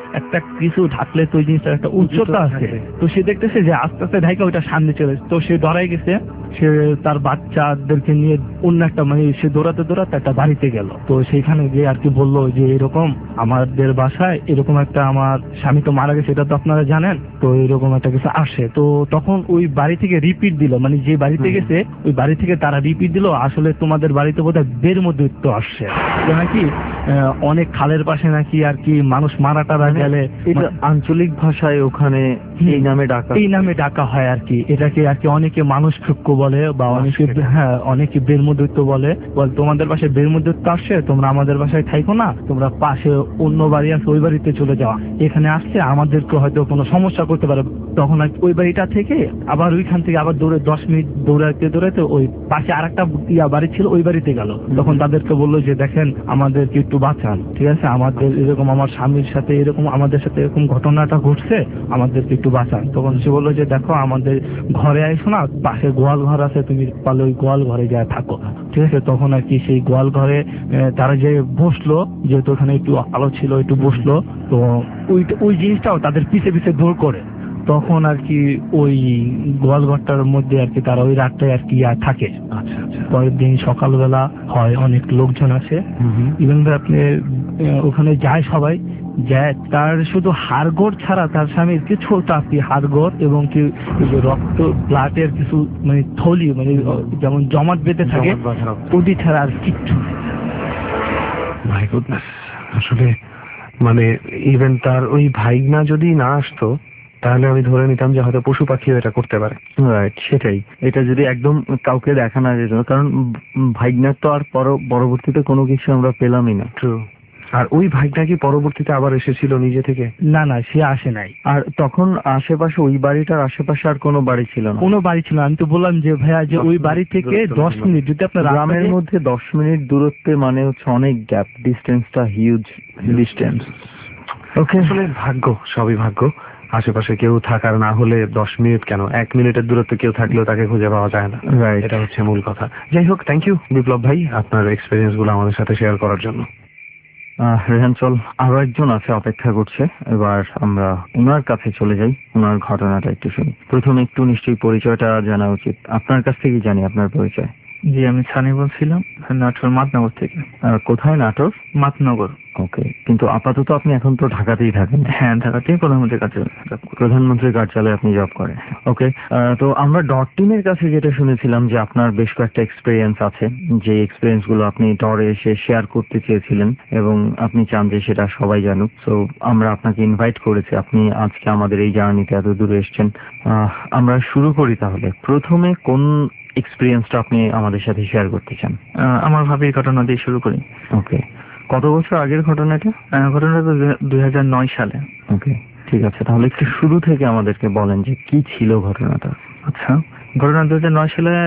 একটা কিছু ঢাকলে তো ওই জিনিসটার একটা উচ্চতা আছে, তো সে দেখতেছে যে আস্তে আস্তে ঢাকা ওইটা সামনে চলে, তো সে ডরাই গেছে। সে তার বাচ্চাদেরকে নিয়ে অন্য একটা মানে সে দৌড়াতে দৌড়াতে একটা বাড়িতে গেল। তো সেইখানে গিয়ে আর কি বললো যে এরকম আমাদের বাসায় এরকম একটা, আমার স্বামী তো মারা গেছে এটা তো আপনারা জানেন, তো এরকম একটা কিছু আসে। তো তখন ওই বাড়ি থেকে রিপিট দিল, মানে যে বাড়িতে গেছে ওই বাড়ি থেকে তারা রিপিট দিল আসলে তোমাদের বাড়িতে বোধহয় বের মধ্যে তো আসছে নাকি অনেক খালের পাশে নাকি আর কি মানুষ মারা টারা গেলে এটা আঞ্চলিক ভাষায় ওখানে এই নামে ডাকা এই নামে ডাকা হয় আর কি। এটাকে আর কি অনেকে মানুষ ক্ষুক্ষ বলে বা অনেকে হ্যাঁ অনেকে বেরমদৈত্য বলে। বল তোমাদের বাসায় বেরমদৈত্য আসছে, তোমরা আমাদের বাসায় থাইকো না, তোমরা পাশে অন্য বাড়ি আছে ওই বাড়িতে চলে যাওয়া, এখানে আসছে আমাদেরকে হয়তো কোনো সমস্যা করতে পারে। তখন আর ওই বাড়িটা থেকে আবার ওইখান থেকে আবার দৌড়ে দশ মিনিট দৌড়াতে দৌড়াতে ওই পাশে আর একটা ইয়া বাড়ি ছিল ওই বাড়িতে গেল। তখন তাদেরকে বললো যে দেখেন আমাদেরকে একটু বাঁচান, ঠিক আছে, আমাদের এরকম আমার স্বামীর সাথে এরকম আমাদের সাথে এরকম ঘটনাটা ঘটছে, আমাদেরকে একটু বাঁচান। তখন সে বললো যে দেখো আমাদের ঘরে আইসো না, পাশে গোয়াল ঘর আছে, তুমি পারলে ওই গোয়াল ঘরে যায় থাকো, ঠিক আছে। তখন আর কি সেই গোয়াল ঘরে তারা যে বসলো, যেহেতু ওখানে একটু আলো ছিল একটু বসলো, তো ওই ওই জিনিসটাও তাদের পিছে পিছে দৌড় করে। তখন আর কি ওই গোয়াল ঘরটার মধ্যে আর কি তারা ওই রাতটায় আর কি আর থাকে। আচ্ছা আচ্ছা। পরের দিন সকালবেলা হয়, অনেক লোকজন আসে, ইভেন আপনি ওখানে যায় সবাই যায়, তার শুধু হাড়গোড় ছাড়া তার স্বামীর কিছু তাঁতি হাড়গোড় এবং কি রক্ত ব্লাডের কিছু মানে থলি মানে যেমন জমাট বেঁধে থাকে ওদি ছাড়া আর কিচ্ছু। মাই গুডনেস, আসলে মানে ইভেন তার ওই ভাইগনা যদি না আসতো তাহলে আমি ধরে নিতাম যে হয়তো পশু পাখিও এটা করতে পারে। রাইট, সেটাই। এটা যদি একদম কাউকে দেখা না যেত, কারণ ভাইগনার তো আর পরবর্তীতে কোনো কিছু আমরা পেলামই না। ট্রু। আর ওই ভাইটা কি পরবর্তীতে আবার এসেছিল নিজে থেকে? না না, সে আসে নাই। আর তখন আশেপাশে ওই বাড়িটার আশেপাশে আর কোনো বাড়ি ছিল না? কোনো বাড়ি ছিল না। আমি তো বললাম যে ভাইয়া যে ওই বাড়ি থেকে দশ মিনিট যদি আপনার গ্রামের মধ্যে দশ মিনিট দূরত্বে মানে হচ্ছে অনেক গ্যাপ, ডিস্টেন্সটা হিউজ ডিস্টেন্স। ওকে, আসলে ভাগ্য, সবই ভাগ্য। আশেপাশে কেউ থাকার না হলে দশ মিনিট কেন এক মিনিটের দূরত্বে কেউ থাকলেও তাকে খুঁজে পাওয়া যায় না। রাইট, এটা হচ্ছে মূল কথা। যাই হোক, থ্যাংক ইউ বিপ্লব ভাই আপনার এক্সপিরিয়েন্স গুলো আমাদের সাথে শেয়ার করার জন্য। রেহান চল, আরো একজন আছে অপেক্ষা করছে, এবার আমরা ওনার কাছে চলে যাই, ওনার ঘটনাটা একটু শুনি। প্রথমে একটু নিশ্চয়ই পরিচয়টা জানা উচিত, আপনার কাছ থেকেই জানি আপনার পরিচয়। জি, আমি সানি বলছিলাম নাটোর মাতনগর থেকে। কোথায় নাটোর? মাতনগর। ওকে, কিন্তু আপাতত আপনি এখন তো ঢাকাতেই থাকেন? হ্যাঁ, ঢাকাতেই প্রধানমন্ত্রীর কার্যালয়ে প্রধানমন্ত্রীর কার্যালয়ে আপনি জব করেন। ওকে, তো আমরা ডট টিমের কাছে যেটা শুনেছিলাম যে আপনার বেশ কয়েকটা এক্সপিরিয়েন্স আছে, যে এক্সপিরিয়েন্স গুলো আপনি ডরে এসে শেয়ার করতে চেয়েছিলেন এবং আপনি চান যে সেটা সবাই জানুক। তো আমরা আপনাকে ইনভাইট করেছি, আপনি আজকে আমাদের এই জার্নিতে এত দূরে এসেছেন। আমরা শুরু করি তাহলে। প্রথমে কোন এক্সপিরিয়েন্সটা আপনি আমাদের সাথে শেয়ার করতে চান? আমার ভাবির ঘটনা দিয়ে শুরু করি। ওকে, কত বছর আগের ঘটনাটা? ঘটনাটা তো দুই হাজার নয় সালে। ওকে, ঠিক আছে, তাহলে একটু শুরু থেকে আমাদেরকে বলেন যে কি ছিল ঘটনাটা। আচ্ছা, ঘটনা দু হাজার নয় সালে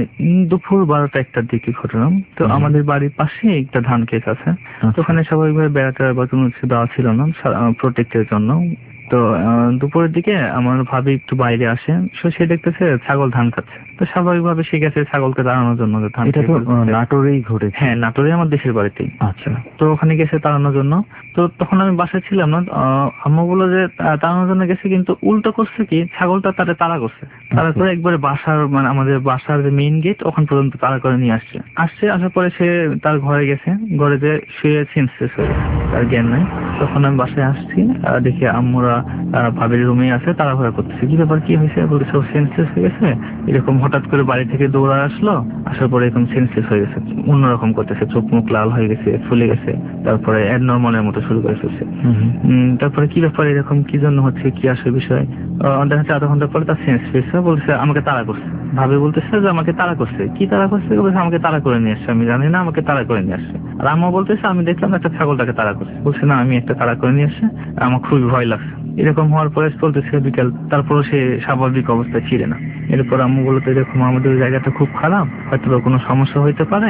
দুপুর বারোটা একটার দিকে ঘটনা। তো আমাদের বাড়ির পাশে একটা ধান ক্ষেত আছে, তো ওখানে স্বাভাবিকভাবে বেড়াতে বা কোনো কিছু দেওয়া ছিল না প্রোটেক্টের জন্য। তো দুপুরের দিকে আমার ভাবি একটু বাইরে আসে, সে দেখতেছে ছাগল ধান খাচ্ছে। তো স্বাভাবিকভাবে সে গেছে ছাগলকে তাড়ানোর জন্য। এটা তো নাটোরেই ঘটেছে? হ্যাঁ, নাটোরে, আমার দেশের বাড়িতেই। আচ্ছা, তো ওখানে গেছে তাড়ানোর জন্য। তো তখন আমি বাসায় ছিলাম না, আম্মু বললো যে তাড়ানোর জন্য গেছে, কিন্তু উল্টো করছে কি, ছাগলটা তারা তাড়া করছে, তাড়া করে একবারে বাসার মানে আমাদের বাসার যে মেইন গেট ওখান পর্যন্ত তাড়া করে নিয়ে আসছে। আসছে আসার পরে সে তার ঘরে গেছে, ঘরে যে শুয়ে সেন্সলেস হয়ে গেছে, তার জ্ঞান নাই। তখন আমি বাসায় আসছি, দেখি আম্মুরা ভাবির রুমে আছে, তাড়াহুড়া করতেছে। কি ব্যাপার, কি হয়েছে? বলছে ও সেন্সলেস হয়ে গেছে। এরকম হঠাৎ করে বাড়ি থেকে দৌড়া আসলো, আসার পরে এরকম সেন্সলেস হয়ে গেছে, অন্যরকম করতেছে, চোখ মুখ লাল হয়ে গেছে, ফুলে গেছে, তারপরে অ্যাবনর্মালের মতো শুরু করে ফেলছে। তারপরে কি ব্যাপার, এরকম কি জন্য হচ্ছে, কি আসে বিষয়? দেখা যাচ্ছে আধা ঘন্টা পরে তার সেন্স ফিরছে, বলছে আমাকে তাড়া করছে। ভাবি বলতেছে যে আমাকে তাড়া করছে। কি তাড়া করছে? বলছে আমাকে তাড়া করে নিয়ে আসছে, আমি জানি না, আমাকে তাড়া করে নিয়ে আসছে। আর আম্মা বলতেছে আমি দেখলাম একটা ছাগলটাকে তাড়া করছে। বলছে না, আমি একটা তাড়া করে নিয়ে আসছে, আমার খুবই ভয় লাগছে। এরকম হওয়ার পরে চলতেছে বিকেল, তারপরে সে স্বাভাবিক অবস্থায় ছিল না। এরপর আম্মু বলতে এরকম আমাদের জায়গাটা খুব খারাপ, হয়তো কোনো সমস্যা হইতে পারে,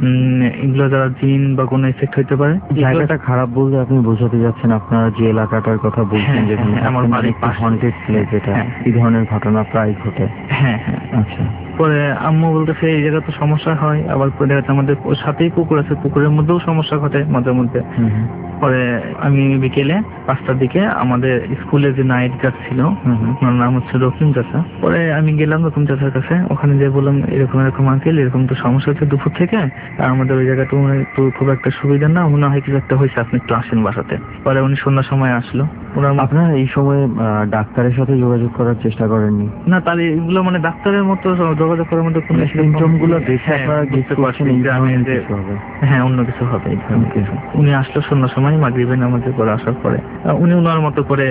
এগুলো যারা জিন বা কোনো এফেক্ট হইতে পারে। জায়গাটা খারাপ বলতে আপনি বোঝাতে যাচ্ছেন আপনারা যে এলাকাটার কথা বলছেন, যেখানে আমার বাড়ির পাশে হন্টেড প্লেস, এটা এই ধরনের ঘটনা প্রায় ঘটে? হ্যাঁ হ্যাঁ। আচ্ছা, পরে আম্মু বলতেছে এই জায়গা তো সমস্যা হয়, আবার দেখা যাচ্ছে আমাদের সাথেই পুকুর আছে, পুকুরের মধ্যেও সমস্যা ঘটে মাঝে মধ্যে। পরে আমি বিকেলে পাঁচটার দিকে আমাদের স্কুলে যে নাইট গার্ড ছিল, ওনার নাম হচ্ছে রকিম চাচা, পরে আমি গেলাম রকিম চাচার কাছে, ওখানে যে বললাম এরকম এরকম আঙ্কেল এরকম তো সমস্যা হচ্ছে দুপুর থেকে, আর আমাদের ওই জায়গাটা একটু খুব একটা সুবিধা না, মনে হয় কিছু একটা হয়েছে, আপনি একটু আসেন বাসাতে। পরে উনি সন্ধ্যার সময় আসলো। আপনারা এই সময় ডাক্তারের সাথে যোগাযোগ করার চেষ্টা করেননি? না, তাহলে এগুলো মানে ডাক্তারের মতো যোগাযোগ করার মতো কোনো সিমটম গুলো দেখে আপনারা বুঝতে পারছেন এই ধরনের কিছু হবে। হ্যাঁ, অন্য কিছু হবে এই ধরনের কিছু। উনি আসলো সন্ধ্যার সময় মাগরিবের নামাজের পরে, আসার পরে উনি ওনার মতো করে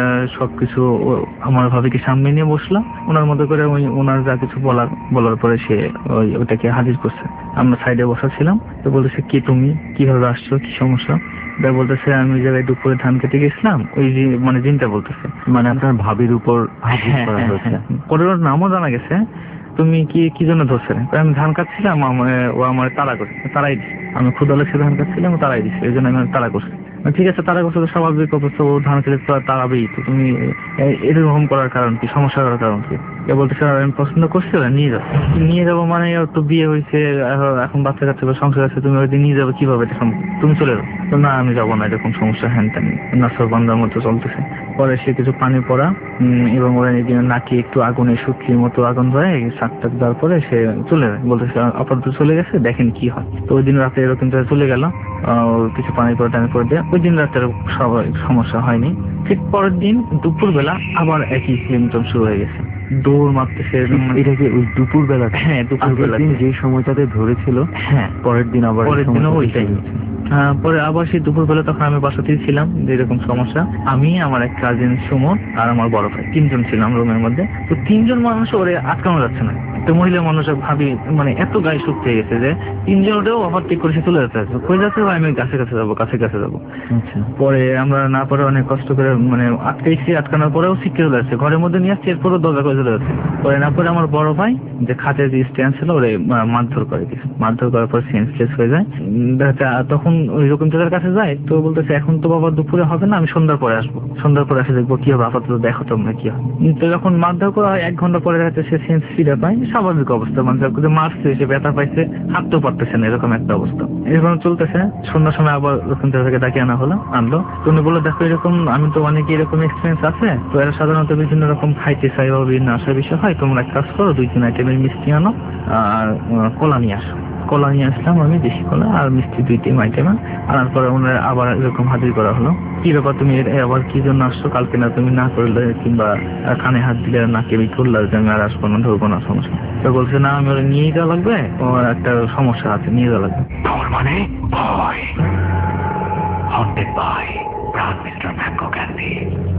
সবকিছু আমার ভাবিকে সামনে নিয়ে বসলো, ওনার মতো করে ওই ওনার যা কিছু বলার বলার পরে সে ওই ওটাকে হাজির করছে। আমরা সাইডে বসা ছিলাম, তো বলতেছে কি তুমি কিভাবে আসছো, কি সমস্যা? বলতেছে আমি ওই জায়গায় দুপুরে ধান কেটে গেছিলাম, ওই যে মানে জিনটা বলতেছে, মানে আপনার ভাবির উপর হাজির করা হয়েছে। পরে ওর নামও জানা গেছে। তুমি কি কি জন্য ধরছে? আমি ধান কাটছিলাম, ও আমার তাড়া করছে, তারাই দিচ্ছে। আমি ক্ষুধা লাগছে, ধান কাটছিলাম, তারাই দিচ্ছে, এই জন্য আমি তাড়া করছি। ঠিক আছে, তারা করছে তো স্বাভাবিক অবস্থা, ও ধান কেটে তাড়াবেই তো, তুমি এরকম করার কারণ কি, সমস্যা করার কারণ কি? বলতেছে আমি পছন্দ করছি, ওরা নিয়ে যাবো। নিয়ে যাবো মানে ওর তো বিয়ে হয়েছে, এখন বাচ্চা কাচ্চা সংসার আছে, তুমি ওই নিয়ে যাবো কিভাবে? তুমি চলে যাবো। তো না, আমি যাবো না, এরকম সমস্যা হ্যান ত্যান নাসর বান্দার মতো চলতেছে। পরে সে কিছু পানি পড়া এবং ওরা নাকি একটু আগুনের সুতলির মতো আগুন ধরে শাক টাক দেওয়ার পরে সে চলে যায়। বলতেছে আপাতত চলে গেছে, দেখেন কি হয়। তো ওই দিন রাতে এরকম চলে গেল, কিছু পানি পরে টানি করে দেয়। ওই দিন রাতের সবাই সমস্যা হয়নি। ঠিক পরের দিন দুপুর বেলা আবার একই সিমটম শুরু হয়ে গেছে, দৌড় মারতেছে। এটা কি ওই দুপুর বেলা? হ্যাঁ, দুপুর বেলা যে সময়টাতে ধরেছিল। হ্যাঁ, পরের দিন আবার পরের দিনও ওইটাই। হ্যাঁ, পরে আবার সেই দুপুর বেলা তখন আমি বাসাতেই ছিলাম, যে এরকম সমস্যা। আমি, আমার এক কাজিন সুমন আর আমার বড় ভাই, তিনজন ছিলাম রুমের মধ্যে। তো তিনজন মানুষ ওরে আটকানো যাচ্ছে না। তো মহিলা মানুষ ভাবি মানে এত গায়ে শক্তি হয়ে গেছে যে তিনজনটাও ওভারটেক করে সে চলে যাচ্ছে, কই যাচ্ছে আমি কাছে কাছে যাবো, কাছে কাছে যাবো। পরে আমরা না পরে অনেক কষ্ট করে মানে আটকাইছি, আটকানোর পরেও শিখতে চলে যাচ্ছে, ঘরের মধ্যে নিয়ে আসছে, এরপরও দরজা করে চলে যাচ্ছে। পরে না পরে আমার বড় ভাই যে খাটের যে স্ট্যান্ড ছিল ওরে মারধর করে কিছু, মারধর করার পর সেন্সলেস হয়ে যায়। তখন ওই রকম তাদের কাছে যায়, তো বলতেছে এখন তো বাবা দুপুরে হবে না, আমি সন্ধ্যার পরে আসবো, সন্ধ্যার পরে এসে দেখবো কি হবে, আপাতত দেখো তোমরা কি হয়। তো যখন মারধর করা হয় এক ঘন্টা পরে হচ্ছে সে সেন্স ফিরে পায়, স্বাভাবিক অবস্থা, মানে মারছে, সে ব্যথা পাইছে, হাঁটতেও পারতেছে না, এরকম একটা অবস্থা। এরকম চলতেছে। সন্ধ্যার সময় আবার রকম থেকে ডাকে আনা হলো, আনলো। তো উনি বললো দেখো এরকম আমি তো অনেকে এরকম এক্সপিরিয়েন্স আছে, তো এরা সাধারণত বিভিন্ন রকম খাইতে চাই বা বিভিন্ন আসার বিষয় হয়, তোমরা এক কাজ করো, দুই তিন আইটেমের মিষ্টি আনো আর কলা নিয়ে আসো। কলা নিয়ে আসলাম আমি, দেশি কলা আর মিষ্টি দুই তিন আইটেম আনার পরে ওনারা আবার এরকম হাজির করা হলো। কি ব্যাপার তুমি আবার কি জন্য আসছো, কালকে না তুমি না করলে কিংবা কানে হাত দিলে নাকে বি করলে যে আমি আর আসবো না, ধরবো না, সমস্যা। তো বলছে না আমি ওরা নিয়েই যাওয়া লাগবে, ওর একটা সমস্যা আছে, নিয়ে যাওয়া লাগবে। তোর মানে ভয়, haunted by Pran mister mango candy.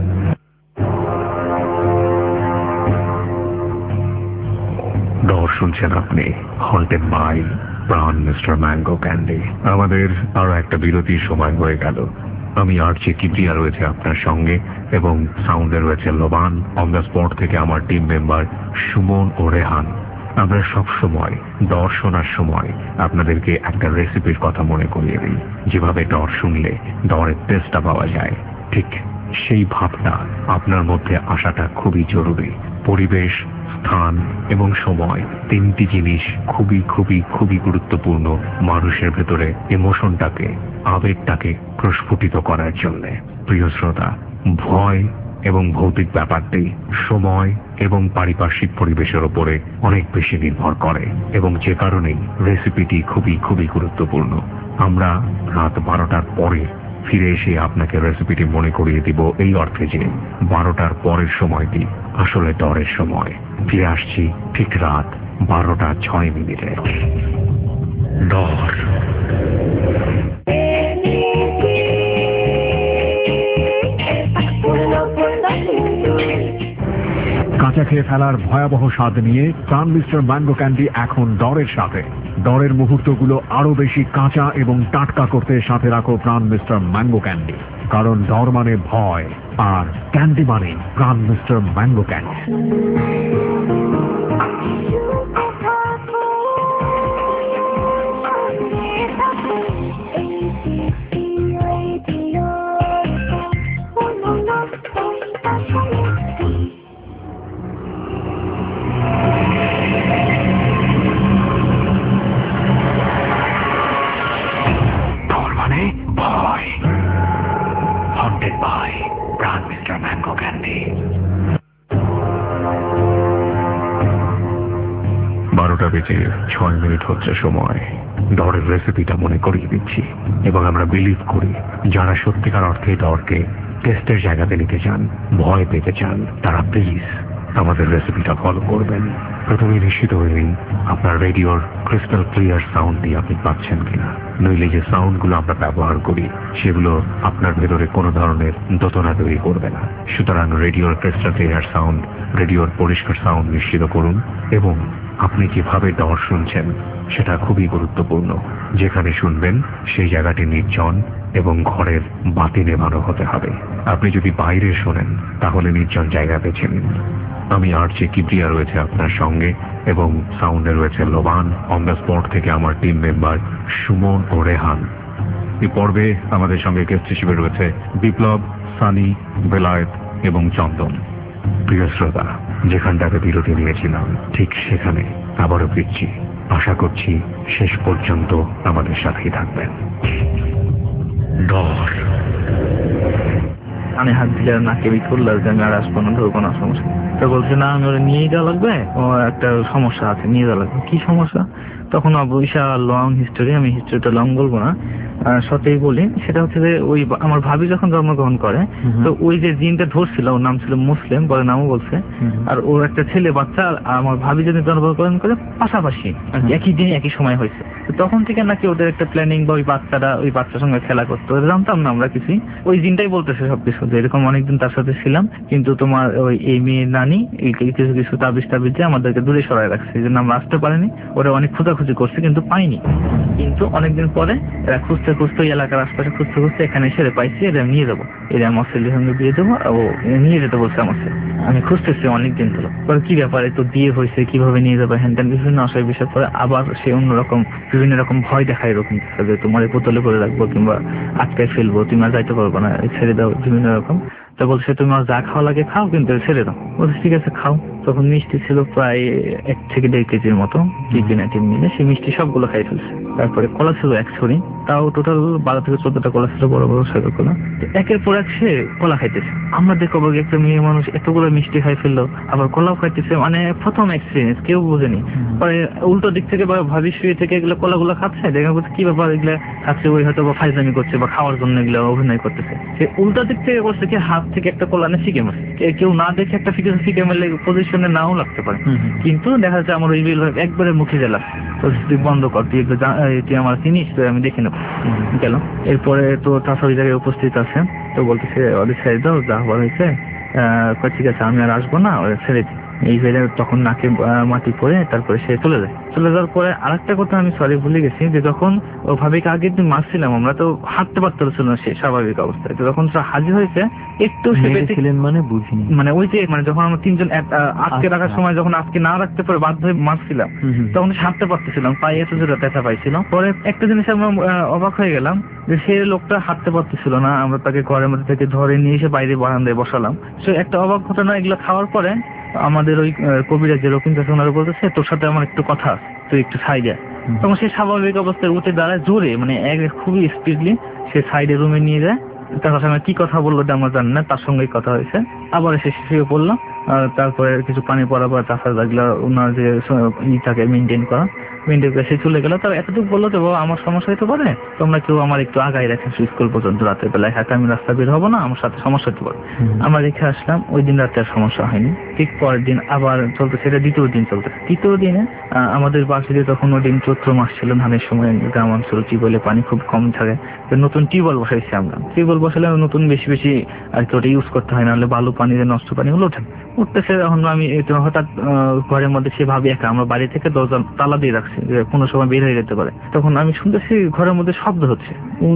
ডর শুনছেন আপনি, haunted by Pran mister mango candy. আমাদের আরো একটা বিরতির সময় হয়ে গেল। আমি আরচে কিবরিয়া রয়েছে আপনার সঙ্গে এবং সাউন্ডে রয়েছে লোবান। অন দ্য স্পট থেকে আমার টিম মেম্বার সুমন ও রেহান। আমরা সব সময় ডর শোনার সময় আপনাদেরকে একটা রেসিপির কথা মনে করিয়ে দিই। যেভাবে ডর শুনলে ডরের টেস্টটা পাওয়া যায়, ঠিক সেই ভাবটা আপনার মধ্যে আসাটা খুবই জরুরি। পরিবেশ, স্থান এবং সময় তিনটি জিনিস খুবই খুবই খুবই গুরুত্বপূর্ণ মানুষের ভেতরে ইমোশনটাকে, আবেগটাকে প্রস্ফুটিত করার জন্য। প্রিয় শ্রোতা, ভয় এবং ভৌতিক ব্যাপারটি সময় এবং পারিপার্শ্বিক পরিবেশের উপরে অনেক বেশি নির্ভর করে এবং যে কারণেই রেসিপিটি খুবই খুবই গুরুত্বপূর্ণ। আমরা রাত বারোটার পরে ফিরে এসে আপনাকে রেসিপিটি মনে করিয়ে দিব, এই অর্থে যে বারোটার পরের সময়টি আসলে ডরের সময়। ফিরে আসছি ঠিক রাত বারোটা ছয় মিনিটে। ডর। কাঁচা খেয়ে ফেলার ভয়াবহ স্বাদ নিয়ে প্রাণ মিস্টার ম্যাঙ্গো ক্যান্ডি এখন ডরের সাথে। ডরের মুহূর্তগুলো আরো বেশি কাঁচা এবং টাটকা করতে সাথে রাখো প্রাণ মিস্টার ম্যাঙ্গো ক্যান্ডি, কারণ ডর মানে ভয় আর ক্যান্ডি মানে Pran mister mango candy. By Pran mister mango candy. বারোটা বেজে ছয় মিনিট হচ্ছে সময়। ডরের রেসিপিটা মনে করিয়ে দিচ্ছি এবং আমরা বিলিভ করি যারা সত্যিকার অর্থে ডরকে টেস্টের জায়গাতে নিতে চান, ভয় পেতে চান, তারা প্লিজ আমাদের রেসিপিটা ফলো করবেন। প্রথমে নিশ্চিত হয়ে নিন আপনার রেডিওর ক্রিস্টাল ক্লিয়ার সাউন্ড দিয়ে আপনি পাচ্ছেন কিনা। নইলে যে সাউন্ডগুলো আমরা ব্যবহার করি সেগুলো আপনার ভেতরে কোনো ধরনের দোতনা তৈরি করবে না। সুতরাং রেডিওর ক্রিস্টাল ক্লিয়ার সাউন্ড, রেডিওর পরিষ্কার সাউন্ড নিশ্চিত করুন এবং আপনি কিভাবে ডর শুনছেন সেটা খুবই গুরুত্বপূর্ণ। যেখানে শুনবেন সেই জায়গাটি নির্জন এবং ঘরের বাতি নেভানো হতে হবে। আপনি যদি বাইরে শোনেন তাহলে নির্জন জায়গা বেছে নিন। আমি আরজে কিবরিয়া রয়েছে আপনার সঙ্গে এবং সাউন্ডে রয়েছে লোবান। অন দ্য স্পট থেকে আমার টিম মেম্বার সুমন ও রেহান। এই পর্বে আমাদের সঙ্গে গেস্ট হিসেবে রয়েছে বিপ্লব, সানি, বেলায়েত এবং চন্দন। প্রিয় শ্রোতা, যেখানটাতে বিরতি নিয়েছিলাম ঠিক সেখানে আবারও ফিরছি। আশা করছি শেষ পর্যন্ত আমাদের সাথেই থাকবেন। ডর। আমি হাত দিলে নাকে বিকুল লাগবে, আমি আর আসবো না, ধরবো না, সমস্যা। তো বলছে না আমি ওরা নিয়েই যাওয়া লাগবে, ও একটা সমস্যা আছে, নিয়ে যাওয়া লাগবে। কি সমস্যা? তখন বিশাল লং হিস্টোরি, আমি হিস্টোরিটা লং বলবো না, সত্যিই বলি। সেটা হচ্ছে যে ওই আমার ভাবি যখন জন্মগ্রহণ করে তো ওই যে জিনটা ধরছিল, ওর নাম ছিল মুসলিম, পরে নামও বলছে। আর ওর একটা ছেলে বাচ্চা আমার ভাবি যদি জন্মগ্রহণ করে পাশাপাশি একই দিনে একই সময় হয়েছে। তখন থেকে নাকি ওদের একটা প্ল্যানিং বা ওই বাচ্চারা ওই বাচ্চার সঙ্গে খেলা করতো, জানতাম না আমরা কিছুই। ওই জিনটাই বলতেছে সবকিছু, এরকম অনেকদিন তার সাথে ছিলাম, কিন্তু তোমার ওই এই মেয়ের নানি এই কিছু কিছু তাবিজ টাবিজ দিয়ে আমাদেরকে দূরে সরাই রাখছে, এই জন্য আমরা আসতে পারিনি। ওরা অনেক খোঁজাখুঁজি করছে কিন্তু পাইনি। কিন্তু অনেকদিন পরে এরা খুঁজতে খুঁজতে ওই এলাকার আশপাশে খুঁজতে খুঁজতে এখানে এসে পাইছি, এরা নিয়ে যাবো, এরা আমার ছেলের সঙ্গে বিয়ে দেবো, ও নিয়ে যেতে বলছে আমার ছেলে। আমি খুঁজতেছি অনেকদিন ধরে, পরে কি ব্যাপারে তো বিয়ে হয়েছে, কিভাবে নিয়ে যাবো, হ্যান ত্যান বিভিন্ন আশয় বিষয়। পরে আবার সে অন্যরকম বিভিন্ন রকম ভয় দেখায়, এরকম যে তোমার বোতলে করে রাখবো কিংবা আটকায় ফেলবো, তুমি আর যাইতে পারবো না, ছেড়ে দাও, বিভিন্ন রকম। তা বলছে তুমি আর যা খাওয়া লাগে খাও, কিন্তু ছেড়ে দাও। বলছে ঠিক আছে খাও। তখন মিষ্টি ছিল প্রায় এক থেকে দেড় কেজির মতো, টিফিন আইটেম মিলে সেই মিষ্টি সবগুলো খাই ফেলছে। তারপরে কলা ছিল এক ছড়ি, তাও টোটাল বারো থেকে চোদ্দটা কলা ছিল, বড় বড় সাইজ কলা। একের পর এক সে কলা খাইতেছে। আমরা দেখো একটা মেয়ে মানুষ এতগুলো মিষ্টি খাই ফেললো, আবার কলাও খাইতেছে, মানে প্রথম এক্সপিরিয়েন্স, কেউ বুঝেনি। পরে উল্টো দিক থেকে বা ভাবি শুয়ে থেকে এগুলো কলাগুলো খাচ্ছে, দেখা বলছে কি ব্যাপার এগুলো খাচ্ছে, ওই হয়তো বা ফাইজলামি করছে বা খাওয়ার জন্য এগুলো অভিনয় করতেছে। সে উল্টো দিক থেকে করছে কি হাত থেকে একটা কলা নিয়ে ফিকে মারছে, কেউ না দেখে একটা ফিকে ফিকে মারলে পজিশনে নাও লাগতে পারে, কিন্তু দেখা যাচ্ছে আমার ওই একবারে মুখে জেলা। তো তুই বন্ধ কর, তুই এগুলো তুই আমার চিনিস, তো আমি দেখে নেবো গেল। এরপরে তো তার ওই জায়গায় উপস্থিত আছে, তো বলতেছে ওদের ছেড়ে দাও, যা হওয়ার হয়েছে। আহ ঠিক আছে আমি আর আসবো না, ওরা ছেড়ে দিই। এই ফেলে তখন নাকে মাটি পড়ে তারপরে সে চলে যায়। চলে যাওয়ার পরে আরেকটা কথা আমি সরি ভুলে গেছি, যে যখন ও ভাবিকে আগের দিন মারছিলাম আমরা, তো হাঁটতে পারতেছিল না সে স্বাভাবিক অবস্থায়। তো যখন সে হাজির হয়েছে একটু ছিলেন, মানে বুঝিনি, মানে ওই যে মানে যখন আমরা তিনজন আজকে রাখার সময় যখন আজকে না রাখতে পারে বাধ্য হয়ে মারছিলাম, তখন হাঁটতে পারতেছিলাম, পায়ে এত জোরে ব্যথা পাইছিল। পরে একটা জিনিস আমরা অবাক হয়ে গেলাম যে সে লোকটা হাঁটতে পারতেছিল না, আমরা তাকে ঘরের মধ্যে থেকে ধরে নিয়ে এসে বাইরে বারান্দায় বসালাম। সে একটা অবাক ঘটনা, এগুলো খাওয়ার পরে আমাদের ওই কবিরা যে রকিম চাষা ওনারা বলতেছে তোর সাথে আমার একটু কথা আছে, তুই একটু সাইডে। তখন সে স্বাভাবিক অবস্থায় উঠে দাঁড়ায় জোরে, মানে এক খুবই স্পিডলি সে সাইডে রুমে নিয়ে যায়। তার সঙ্গে কি কথা বললো আমরা জানি না, তার সঙ্গেই কথা হয়েছে। আবার এসে শুয়ে পড়লো, তারপরে কিছু পানি পড়া পর চাষা লাগলো, ওনার যে ই থাকে মেনটেন করা, মেনটেন করে সে চলে গেল। তার এতটুকু বললো যে বাবা আমার সমস্যা হতে পারে, তোমরা কেউ আমার একটু আগায় রাখেন স্কুল পর্যন্ত রাতের বেলায়, হ্যাঁ আমি রাস্তা বের হবো না, আমার সাথে সমস্যা হতে পারে। আমরা রেখে আসলাম, ওই দিন রাতে আর সমস্যা হয়নি। ঠিক পরের দিন আবার চলতে, সেটা দ্বিতীয় দিন চলতে। তৃতীয় দিনে আমাদের বাসিতে তখন ওই দিন চৈত্র মাস ছিল, ধানের সময় গ্রাম অঞ্চল টিউবওয়েলে পানি খুব কম থাকে, নতুন টিউবওয়েল বসাইছি আমরা। টিউবওয়েল বসালে নতুন বেশি বেশি আর কি ওটা ইউজ করতে হয়, নাহলে বালু পানি নষ্ট পানি গুলো ওঠে উঠতেছে। এখন আমি হঠাৎ ঘরের মধ্যে সে ভাবি একা, আমরা বাড়ি থেকে দরজা তালা দিয়ে রাখছি যে কোনো সময় বের হয়ে যেতে পারে। তখন আমি শুনতেছি ঘরের মধ্যে শব্দ হচ্ছে,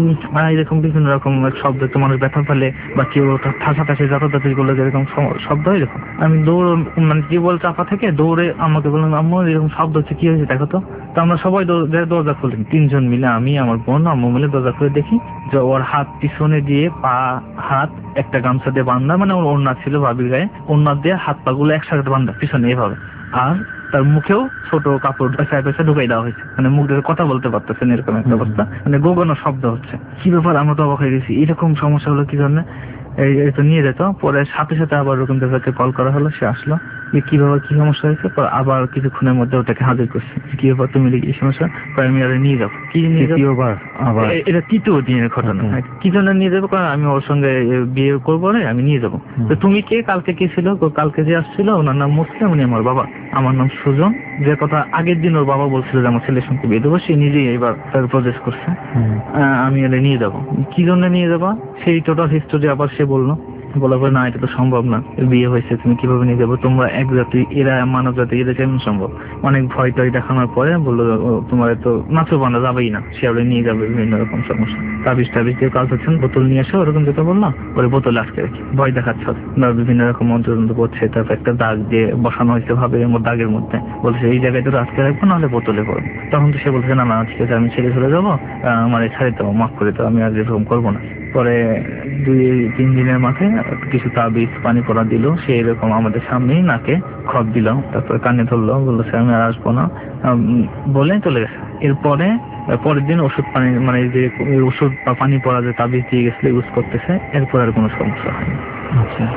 এরকম বিভিন্ন রকম শব্দ, তো মানুষ ব্যথা ফেলে বা কেউ ঠাসা ঠাসি যাতায়াত করলে যেরকম শব্দ হয়, এরকম আমি দৌড় মানে টিউবওয়েল চাপা থেকে দৌড়ে আমাকে বললাম আম্মু এরকম শব্দ হচ্ছে, কি হয়েছে দেখো তো। তো আমরা সবাই দরজা খুলি, তিনজন মিলে, আমি আমার বোন আম্মু মিলে দরজা খুলে দেখি যে ওর হাত পিছনে দিয়ে, পা হাত একটা গামছা দিয়ে বান্ধা, মানে ওর ওড়না ছিল ভাবির গায়ে, ওড়না দিয়ে হাত পা গুলো একসাথে বান্ধা পিছনে এভাবে, আর তার মুখেও ছোট কাপড় পয়সা ঢুকাই দেওয়া হয়েছে, মানে মুখ দিয়ে কথা বলতে পারতেছেন এরকম একটা অবস্থা, মানে গোগানো শব্দ হচ্ছে। কি ব্যাপার, আমরা তো অবাক হয়ে গেছি, এরকম সমস্যা হলো কি জন্য। এই এই তো নিয়ে যেত। পরে সাথে সাথে আবার রবীন্দ্রকে কল করা হলো, সে আসলো, যে কি ব্যাপার, কি সমস্যা হয়েছে। পরে আবার কিছুক্ষণের মধ্যে ওটাকে হাজির করছে, কি ব্যাপার, তুমি কি সমস্যা, পরে আমি আরে নিয়ে যাবো। কি নিয়ে যাবো, আবার এ- এটা তৃতীয় দিনের ঘটনা। Okay. কি জন্য নিয়ে যাবো, কারণ আমি ওর সঙ্গে বিয়ে করবো না, আমি নিয়ে যাবো। তো তুমি কে, কালকে কি ছিল, তো কালকে যে আসছিল ওনার নাম মুসলিম, উনি আমার বাবা, আমার নাম সুজন। যে কথা আগের দিন ওর বাবা বলছিল যে আমার ছেলের সঙ্গে বিয়ে দেবো, সে নিজেই এবার তার প্রজেক্ট করছে। আহ, আমি এলে নিয়ে যাবো। কি জন্য নিয়ে যাবো সেই টোটাল হিস্টোরি আবার সে বললো। বলা বলে না, এটা তো সম্ভব না, বিয়ে হয়েছে, তুমি কিভাবে নিয়ে যাবো, তোমরা এক জাতি, এরা মানব জাতি, এরা কেমন সম্ভব। অনেক ভয় টয় দেখানোর পরে বললো ও, তোমার তো নাচো বান্ধা যাবেই না, সে আবার নিয়ে যাবে, বিভিন্ন রকম সমস্যা, তাবিজ টাবিজ দিয়ে কাজ হচ্ছেন, বোতল নিয়ে আসো, ওরকম যেটা বললাম, ওরে বোতলে আটকে রাখি, ভয় দেখাচ্ছে, বা বিভিন্ন রকম মন্ত্রতন্ত্র করছে। তারপর একটা দাগ দিয়ে বসানো হয়েছে ভাবে এর মধ্যে, দাগের মধ্যে বলছে এই জায়গায় তো আটকে রাখবো, নাহলে বোতলে পড়বে। তখন তো সে বলছে না না, আজকে আমি ছেড়ে চলে যাবো, আহ, আমার ছাড়ে দাও, মাফ করে দাও, আমি আর এরকম করবো না। পরে দুই তিন দিনের মাথায় কিছু তাবিজ পানি পড়া দিল, সে এরকম আমাদের সামনেই নাকে খত দিল, তারপরে কানে ধরলো, বললো সে আমি আর আসবো না, আম, বলে চলে গেছে। এরপরে পরের দিন ওষুধ পানি, মানে যে ওষুধ বা পানি পড়া যে তাবিজ দিয়ে গেছিল ইউজ করতেছে, এরপর আর কোনো সমস্যা হয়নি। আচ্ছা,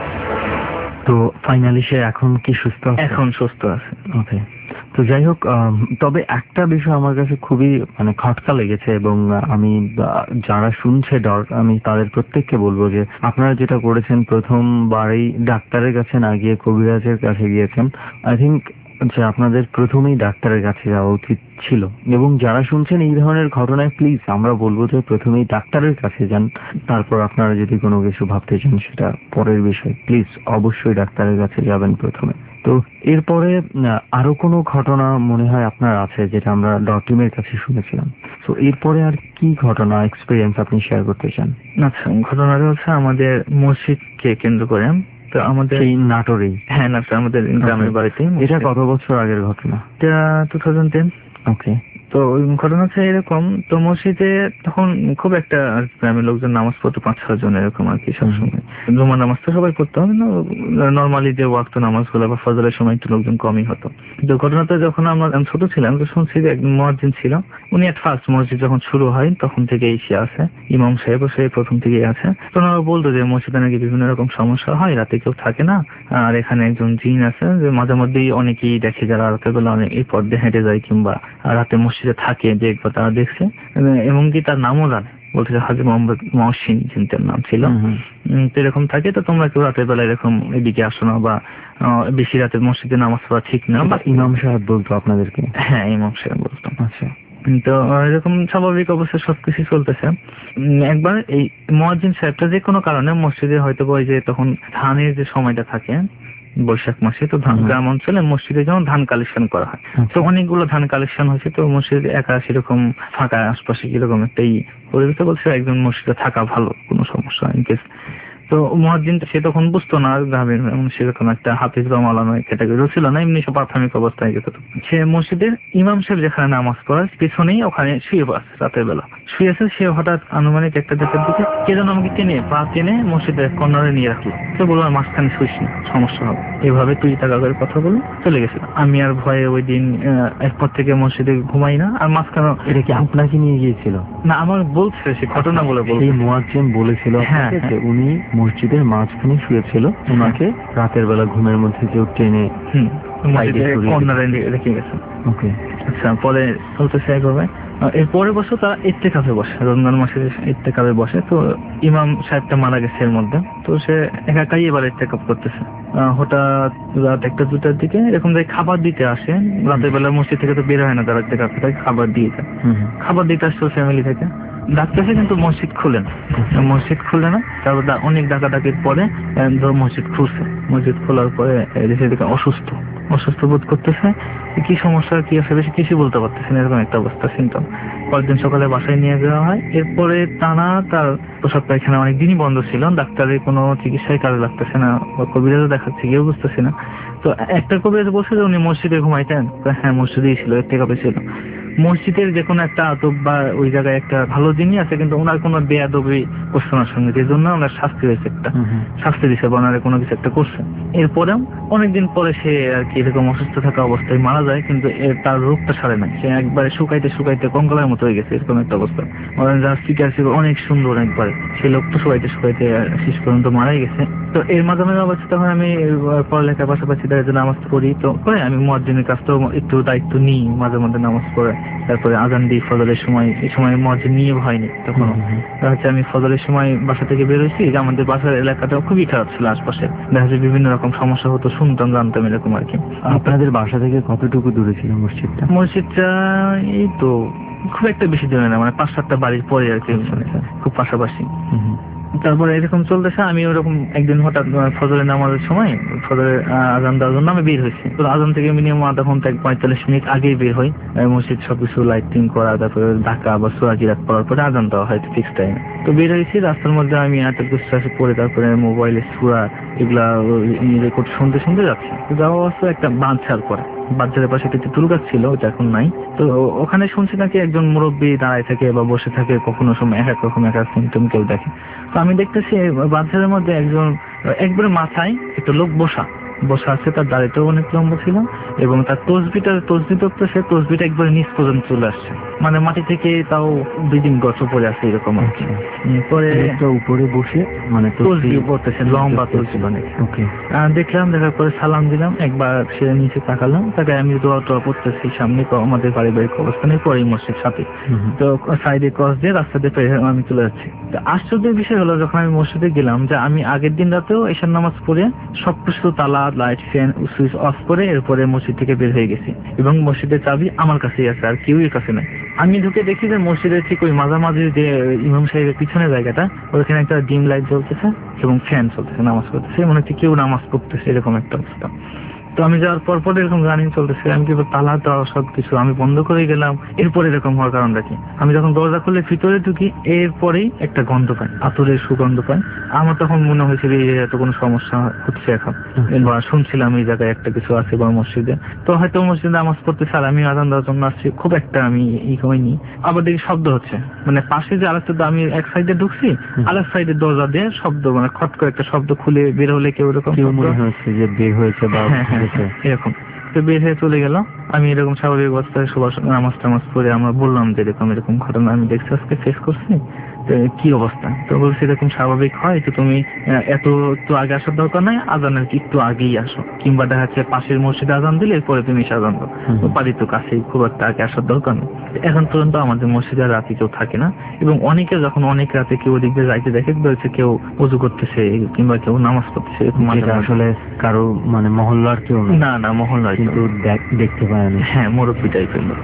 তো ফাইনালি সে এখন কি সুস্থ আছে? এখন সুস্থ আছে। ওকে, তো যাই হোক, আম, তবে একটা বিষয় আমার কাছে খুবই মানে খটকা লেগেছে, এবং আমি আহ, যারা শুনছে ডর, আমি তাদের প্রত্যেককে বলবো যে আপনারা যেটা করেছেন, প্রথমবারেই ডাক্তারের কাছে না গিয়ে কবিরাজের কাছে গিয়েছেন। আই থিঙ্ক যে আপনাদের প্রথমেই ডাক্তারের কাছে যাওয়া উচিত ছিল, এবং যারা শুনছেন এই ধরনের ঘটনায় প্লিজ আমরা বলবো যে প্রথমেই ডাক্তারের কাছে যান। তারপর আপনারা যদি কোনো কিছু ভাবতে চান সেটা পরের বিষয়, প্লিজ অবশ্যই ডাক্তারের কাছে যাবেন প্রথমে। তো এরপরে আহ, আরো কোনো ঘটনা মনে হয় আপনার আছে যেটা আমরা ডকিমের কাছে শুনেছিলাম, তো এরপরে আর কি ঘটনা এক্সপিরিয়েন্স আপনি শেয়ার করতে চান? আচ্ছা, ঘটনাটা হচ্ছে আমাদের মসজিদকে কেন্দ্র করে। তো আমাদের সেই নাটোরেই? হ্যাঁ, নাটোর আমাদের গ্রামের বাড়িতে। এটা কত বছর আগের ঘটনা? এটা টু থাউজেন্ড টেন। ওকে, তো ওই ঘটনা হচ্ছে এরকম, তো মসজিদে তখন খুব একটা গ্রামের লোকজন নামাজ পড়তো, পাঁচ ছয় জন এরকম আর কি সবসময়। জুমার নামাজ তো সবাই পড়তো, নর্মালি যে ওয়াক্ত নামাজ গুলো বা ফজরের সময় একটু লোকজন কমই হতো। তো ঘটনাটা যখন আমরা ছোট ছিলাম তো শুনছি যে একজন মুয়াজ্জিন ছিল, উনি এট ফার্স্ট মসজিদ যখন শুরু হয় তখন থেকে এসে আছে, ইমাম সাহেব সে প্রথম থেকেই আছে। তো ওনারা বলতো যে মসজিদে নাকি বিভিন্ন রকম সমস্যা হয়, রাতে কেউ থাকে না, আর এখানে একজন জিন আছে যে মাঝে মধ্যেই অনেকেই দেখে যারা রাতের বেলা অনেক এই পথ দিয়ে হেঁটে যায় কিংবা রাতে মসজিদে থাকে, যে একবার তারা দেখছে, এবং কি তার নামও জানে, বলছে হাজী মোহাম্মদ মহসিন জিনতের নাম ছিল। উম, তো এরকম থাকে, তো তোমরা কেউ রাতের বেলা এরকম এদিকে আসো না, বা আহ, বেশি রাতে মসজিদে নামাজ পড়া ঠিক না। বা ইমাম সাহেব বলতো আপনাদেরকে? হ্যাঁ, ইমাম সাহেব বলতো। আচ্ছা, তো এরকম স্বাভাবিক অবস্থা সবকিছু চলতেছে। উম, একবার এই মুয়াজ্জিন সাহেবটা যে কোনো কারণে মসজিদে হয়তো ওই যে তখন ধানের যে সময়টা থাকে বৈশাখ মাসে, তো ধান গ্রাম অঞ্চলে মসজিদে যেমন ধান কালেকশন করা হয়, তো অনেকগুলো ধান কালেকশন হয়েছে। তো মসজিদে একা সেরকম ফাঁকা আশপাশে কিরকম একটাই পরিবেশ, বলছে একজন মসজিদে থাকা ভালো, কোনো সমস্যা ইনকেস। তো মুয়াজ্জিন সে তখন বুঝতো না গ্রামের সেরকম একটা হাফিজ বা মাওলানা ক্যাটাগরি ছিল না, এমনি সব প্রাথমিক অবস্থায় গেছে। সে মসজিদের ইমাম সাহেব যেখানে নামাজ পড়ার পিছনেই ওখানে শুয়ে আছে, রাতের বেলা শুয়ে আছে। সে হঠাৎ আনুমানিক একটা দেশের দিকে কে যেন আমাকে টেনে পা টেনে মসজিদের কর্নারে নিয়ে রাখলো। তো বললো মাঝখানে শুইস না, সমস্যা হবে, এভাবে তুই টাকা করে কথা বলে চলে গেছিল। আমি আর ভয়ে ওই দিন এরপর থেকে মসজিদে ঘুমাই না। আর মাঝখানে এটা কি আপনাকে নিয়ে গিয়েছিল? না, আমার বলছে সে ঘটনা বলে বলছে। এই মুয়াজ্জিন বলেছিল হ্যাঁ, যে উনি মসজিদের মাঝখানে শুয়েছিল, ওনাকে রাতের বেলা ঘুমের মধ্যে কেউ টেনে হুম মসজিদের কর্নারে রেখে গেছে। ওকে, আচ্ছা, পরে চলতেছে একভাবে। এর পরের বছর তারা ইত্তেকাফে বসে, রমজান মাসে ইত্তেকাফে বসে। তো ইমাম সাহেবটা মারা গেছে এর মধ্যে, তো সে একা একাই এবার ইত্তেকাফ করতেছে। হঠাৎ রাত একটা দুটার দিকে এরকম যে খাবার দিতে আসে, রাতের বেলা মসজিদ থেকে তো বের হয় না তারা, ইত্তেকাফে থাকে, খাবার দিয়ে যায়। খাবার দিতে আসছে ফ্যামিলি থেকে, ডাকতেছে কিন্তু মসজিদ খুলে না, মসজিদ খুলে না। তারপর অনেক ডাকাডাকির পরে ধর মসজিদ খুলছে। মসজিদ খোলার পরে দেখে অসুস্থ অসুস্থ বোধ করতেছে, কি সমস্যা কি আছে বেশি কিছু বলতে পারতেছে না, এরকম একটা অবস্থা সিমটম। কয়েকদিন সকালে বাসায় নিয়ে যাওয়া হয়। এরপরে টানা তার প্রসাব পায়খানা অনেকদিনই বন্ধ ছিল, ডাক্তারের কোনো চিকিৎসায় কাজে লাগতেছে না, কবিরাজও দেখাচ্ছে গিয়েও বুঝতেছে না। তো একটা কবিরাজ বলছে যে উনি মসজিদে ঘুমাইতেন। হ্যাঁ, মসজিদেই ছিল, ইত্তেকাফে ছিল। মসজিদের যে কোনো একটা আদব বা ওই জায়গায় একটা ভালো জিনিস আছে, কিন্তু ওনার কোনো বেয়াদবি করছে ওনার সঙ্গে, যে জন্য ওনার শাস্তি হয়েছে, একটা শাস্তি দিচ্ছে বা ওনারা কোনো কিছু একটা করছে। এরপরেও অনেকদিন পরে সে আর কি এরকম অসুস্থ থাকা অবস্থায় মারা যায়, কিন্তু এর তার রোগটা সারে নাই, সে একবারে শুকাইতে শুকাইতে কঙ্কালের মতো হয়ে গেছে, এরকম একটা অবস্থা। যার ফিগার ছিল অনেক সুন্দর একবারে, সেই লোক তো শুকাইতে শুকাইতে শেষ পর্যন্ত মারাই গেছে। তো এর মাধ্যমে অবস্থা তখন আমি পড়ালেখার পাশাপাশি দেখা নামাজ পড়ি, তো করে আমি মুয়াজ্জিনের কাজটাও একটু দায়িত্ব নিই, মাঝে মধ্যে নামাজ পড়ে তারপরে আজান দিই ফজরের সময়। এই সময় মুয়াজ্জিন নিয়ে হয়নি তখন হচ্ছে আমি ফজরের সময় বাসা থেকে বের হয়েছি, যে আমাদের বাসার এলাকাটা খুবই খারাপ ছিল, আশপাশে দেখা যাচ্ছে বিভিন্ন রকম সমস্যা হতো, শুনতাম জানতাম এরকম আর কি। আপনাদের বাসা থেকে কতটুকু দূরে ছিল মসজিদটা? মসজিদটা এই তো খুব একটা বেশি দূরে না, মানে পাঁচ সাতটা বাড়ির পরে আর কি, খুব পাশাপাশি। তারপরে এরকম চলতেছে, আমি ওরকম একদিন হঠাৎ ফজরের নামাজের সময় ফজরের আজান দেওয়ার জন্য আমি বের হয়েছি। তো আজান থেকে মিনিমাম আধা ঘন্টা পঁয়তাল্লিশ মিনিট আগেই বের হই, মসজিদ সবকিছু লাইটিং করা, তারপরে ঢাকা বা সূরা কিরাত পড়ার পরে আজান দেওয়া হয় ফিক্স টাইমে। তো বের হয়েছি, রাস্তার মধ্যে আমি আয়াতুল কুরসি পড়ে তারপরে মোবাইলে সূরা এগুলা রেকর্ড শুনতে শুনতে যাচ্ছি। তো যাওয়া অবস্থা একটা বাঁধ ছাড় পরে, বাচ্চাদের পাশে একটা তেঁতুল গাছ ছিল, ওটা এখন নাই। তো ওখানে শুনছি নাকি একজন মুরব্বী দাঁড়ায় থাকে বা বসে থাকে, কখনো সময় এক এক রকম এক এক সিমটম কেউ দেখে। তো আমি দেখতেছি বাচ্চাদের মধ্যে একজন একবারে মাথায় একটা লোক বসা বসা আছে, তার দাড়িটাও অনেক লম্বা ছিল এবং তার তসবিটা তসবি করতেছে, তসবিটা একবারে নিচ পর্যন্ত চলে আসছে, মানে মাটি থেকে তাও দুই তিন গছ পড়ে আসছে এরকম আর কি। পরে উপরে বসে মানে তসবি পড়তেছে, লম্বা তসবি অনেক। দেখলাম, দেখার পরে সালাম দিলাম, একবার সে নিচে তাকালাম, তাকে আমি দোয়া টোয়া পড়তেছি, সামনে আমাদের পারিবারিক অবস্থানের পরেই মসজিদ সাথে, তো সাইডে ক্রস দিয়ে রাস্তা দিয়ে আমি চলে যাচ্ছি। আশ্চর্যের বিষয় হলো যখন আমি মসজিদে গেলাম, যে আমি আগের দিন রাতেও এশার নামাজ পড়ে সবকিছু তালা লাইট ফ্যান সুইচ অফ করে এরপরে মসজিদ থেকে বের হয়ে গেছি, এবং মসজিদের চাবি আমার কাছেই আছে, আর কেউই কাছে নাই। আমি ঢুকে দেখি যে মসজিদের ঠিক ওই মাঝামাঝি যে ইমাম সাহেবের পিছনে জায়গাটা, ওইখানে একটা ডিম লাইট জ্বলতেছে এবং ফ্যান চলতেছে, নামাজ পড়তেছে, মনে হচ্ছে কেউ নামাজ পড়তেছে, এরকম একটা অবস্থা। তো আমি যাওয়ার পর পর এরকম রানিং চলতেছে, আমি কি তালা দেওয়া সবকিছু আমি বন্ধ করে গেলাম, এরপরে এরকম হওয়ার কারণটা কি? আমি যখন দরজা খুলে ভিতরে ঢুকি, এরপরেই একটা গন্ধ পাই, আতরের সুগন্ধ পাই। আমার তখন মনে হয়েছিল এই এত কোনো সমস্যা হচ্ছে এখন, বা শুনছিলাম এই জায়গায় একটা কিছু আছে বা মসজিদে, তো হয়তো মসজিদে নামাজ পড়তেছে আর আমি আজান দেওয়ার জন্য আসছি, খুব একটা আমি ই হইনি। আবার দেখি শব্দ হচ্ছে, মানে পাশে যে আরেকটা, আমি এক সাইডে ঢুকছি, আরেক সাইডের দরজা দিয়ে শব্দ, মানে খট করে একটা শব্দ খুলে বের হলে কেউ এরকম মনে হচ্ছে যে বের হয়েছে বা এরকম। তো বের হয়ে চলে গেল, আমি এরকম স্বাভাবিক অবস্থায় সবার নামাজ টামাজ করে আমরা বললাম যে এরকম এরকম ঘটনা আমি দেখছি, আজকে ফেস করছি, কি অবস্থা? তো বলছি এরকম স্বাভাবিক হয়, তো তুমি এত একটু আগে আসার দরকার নাই, আজানের কি একটু আগেই আসো, কিংবা দেখা যাচ্ছে পাশের মসজিদে আজান দিলে এরপরে তুমি আজান দাও, বাড়ি তো কাছেই, খুব একটা আগে আসার দরকার নেই। এখন পর্যন্ত আমাদের মসজিদে রাতে কেউ থাকে না, এবং অনেকে যখন অনেক রাতে কেউ ওদিক দিয়ে যাইতে দেখে বলছে কেউ ওযু করতেছে কিংবা কেউ নামাজ পড়তেছে, আসলে কারো মানে মহল্লার কেউ না না মহল্লার কিন্তু দেখতে পায় না। হ্যাঁ, মুরব্বী টাইপের লোক।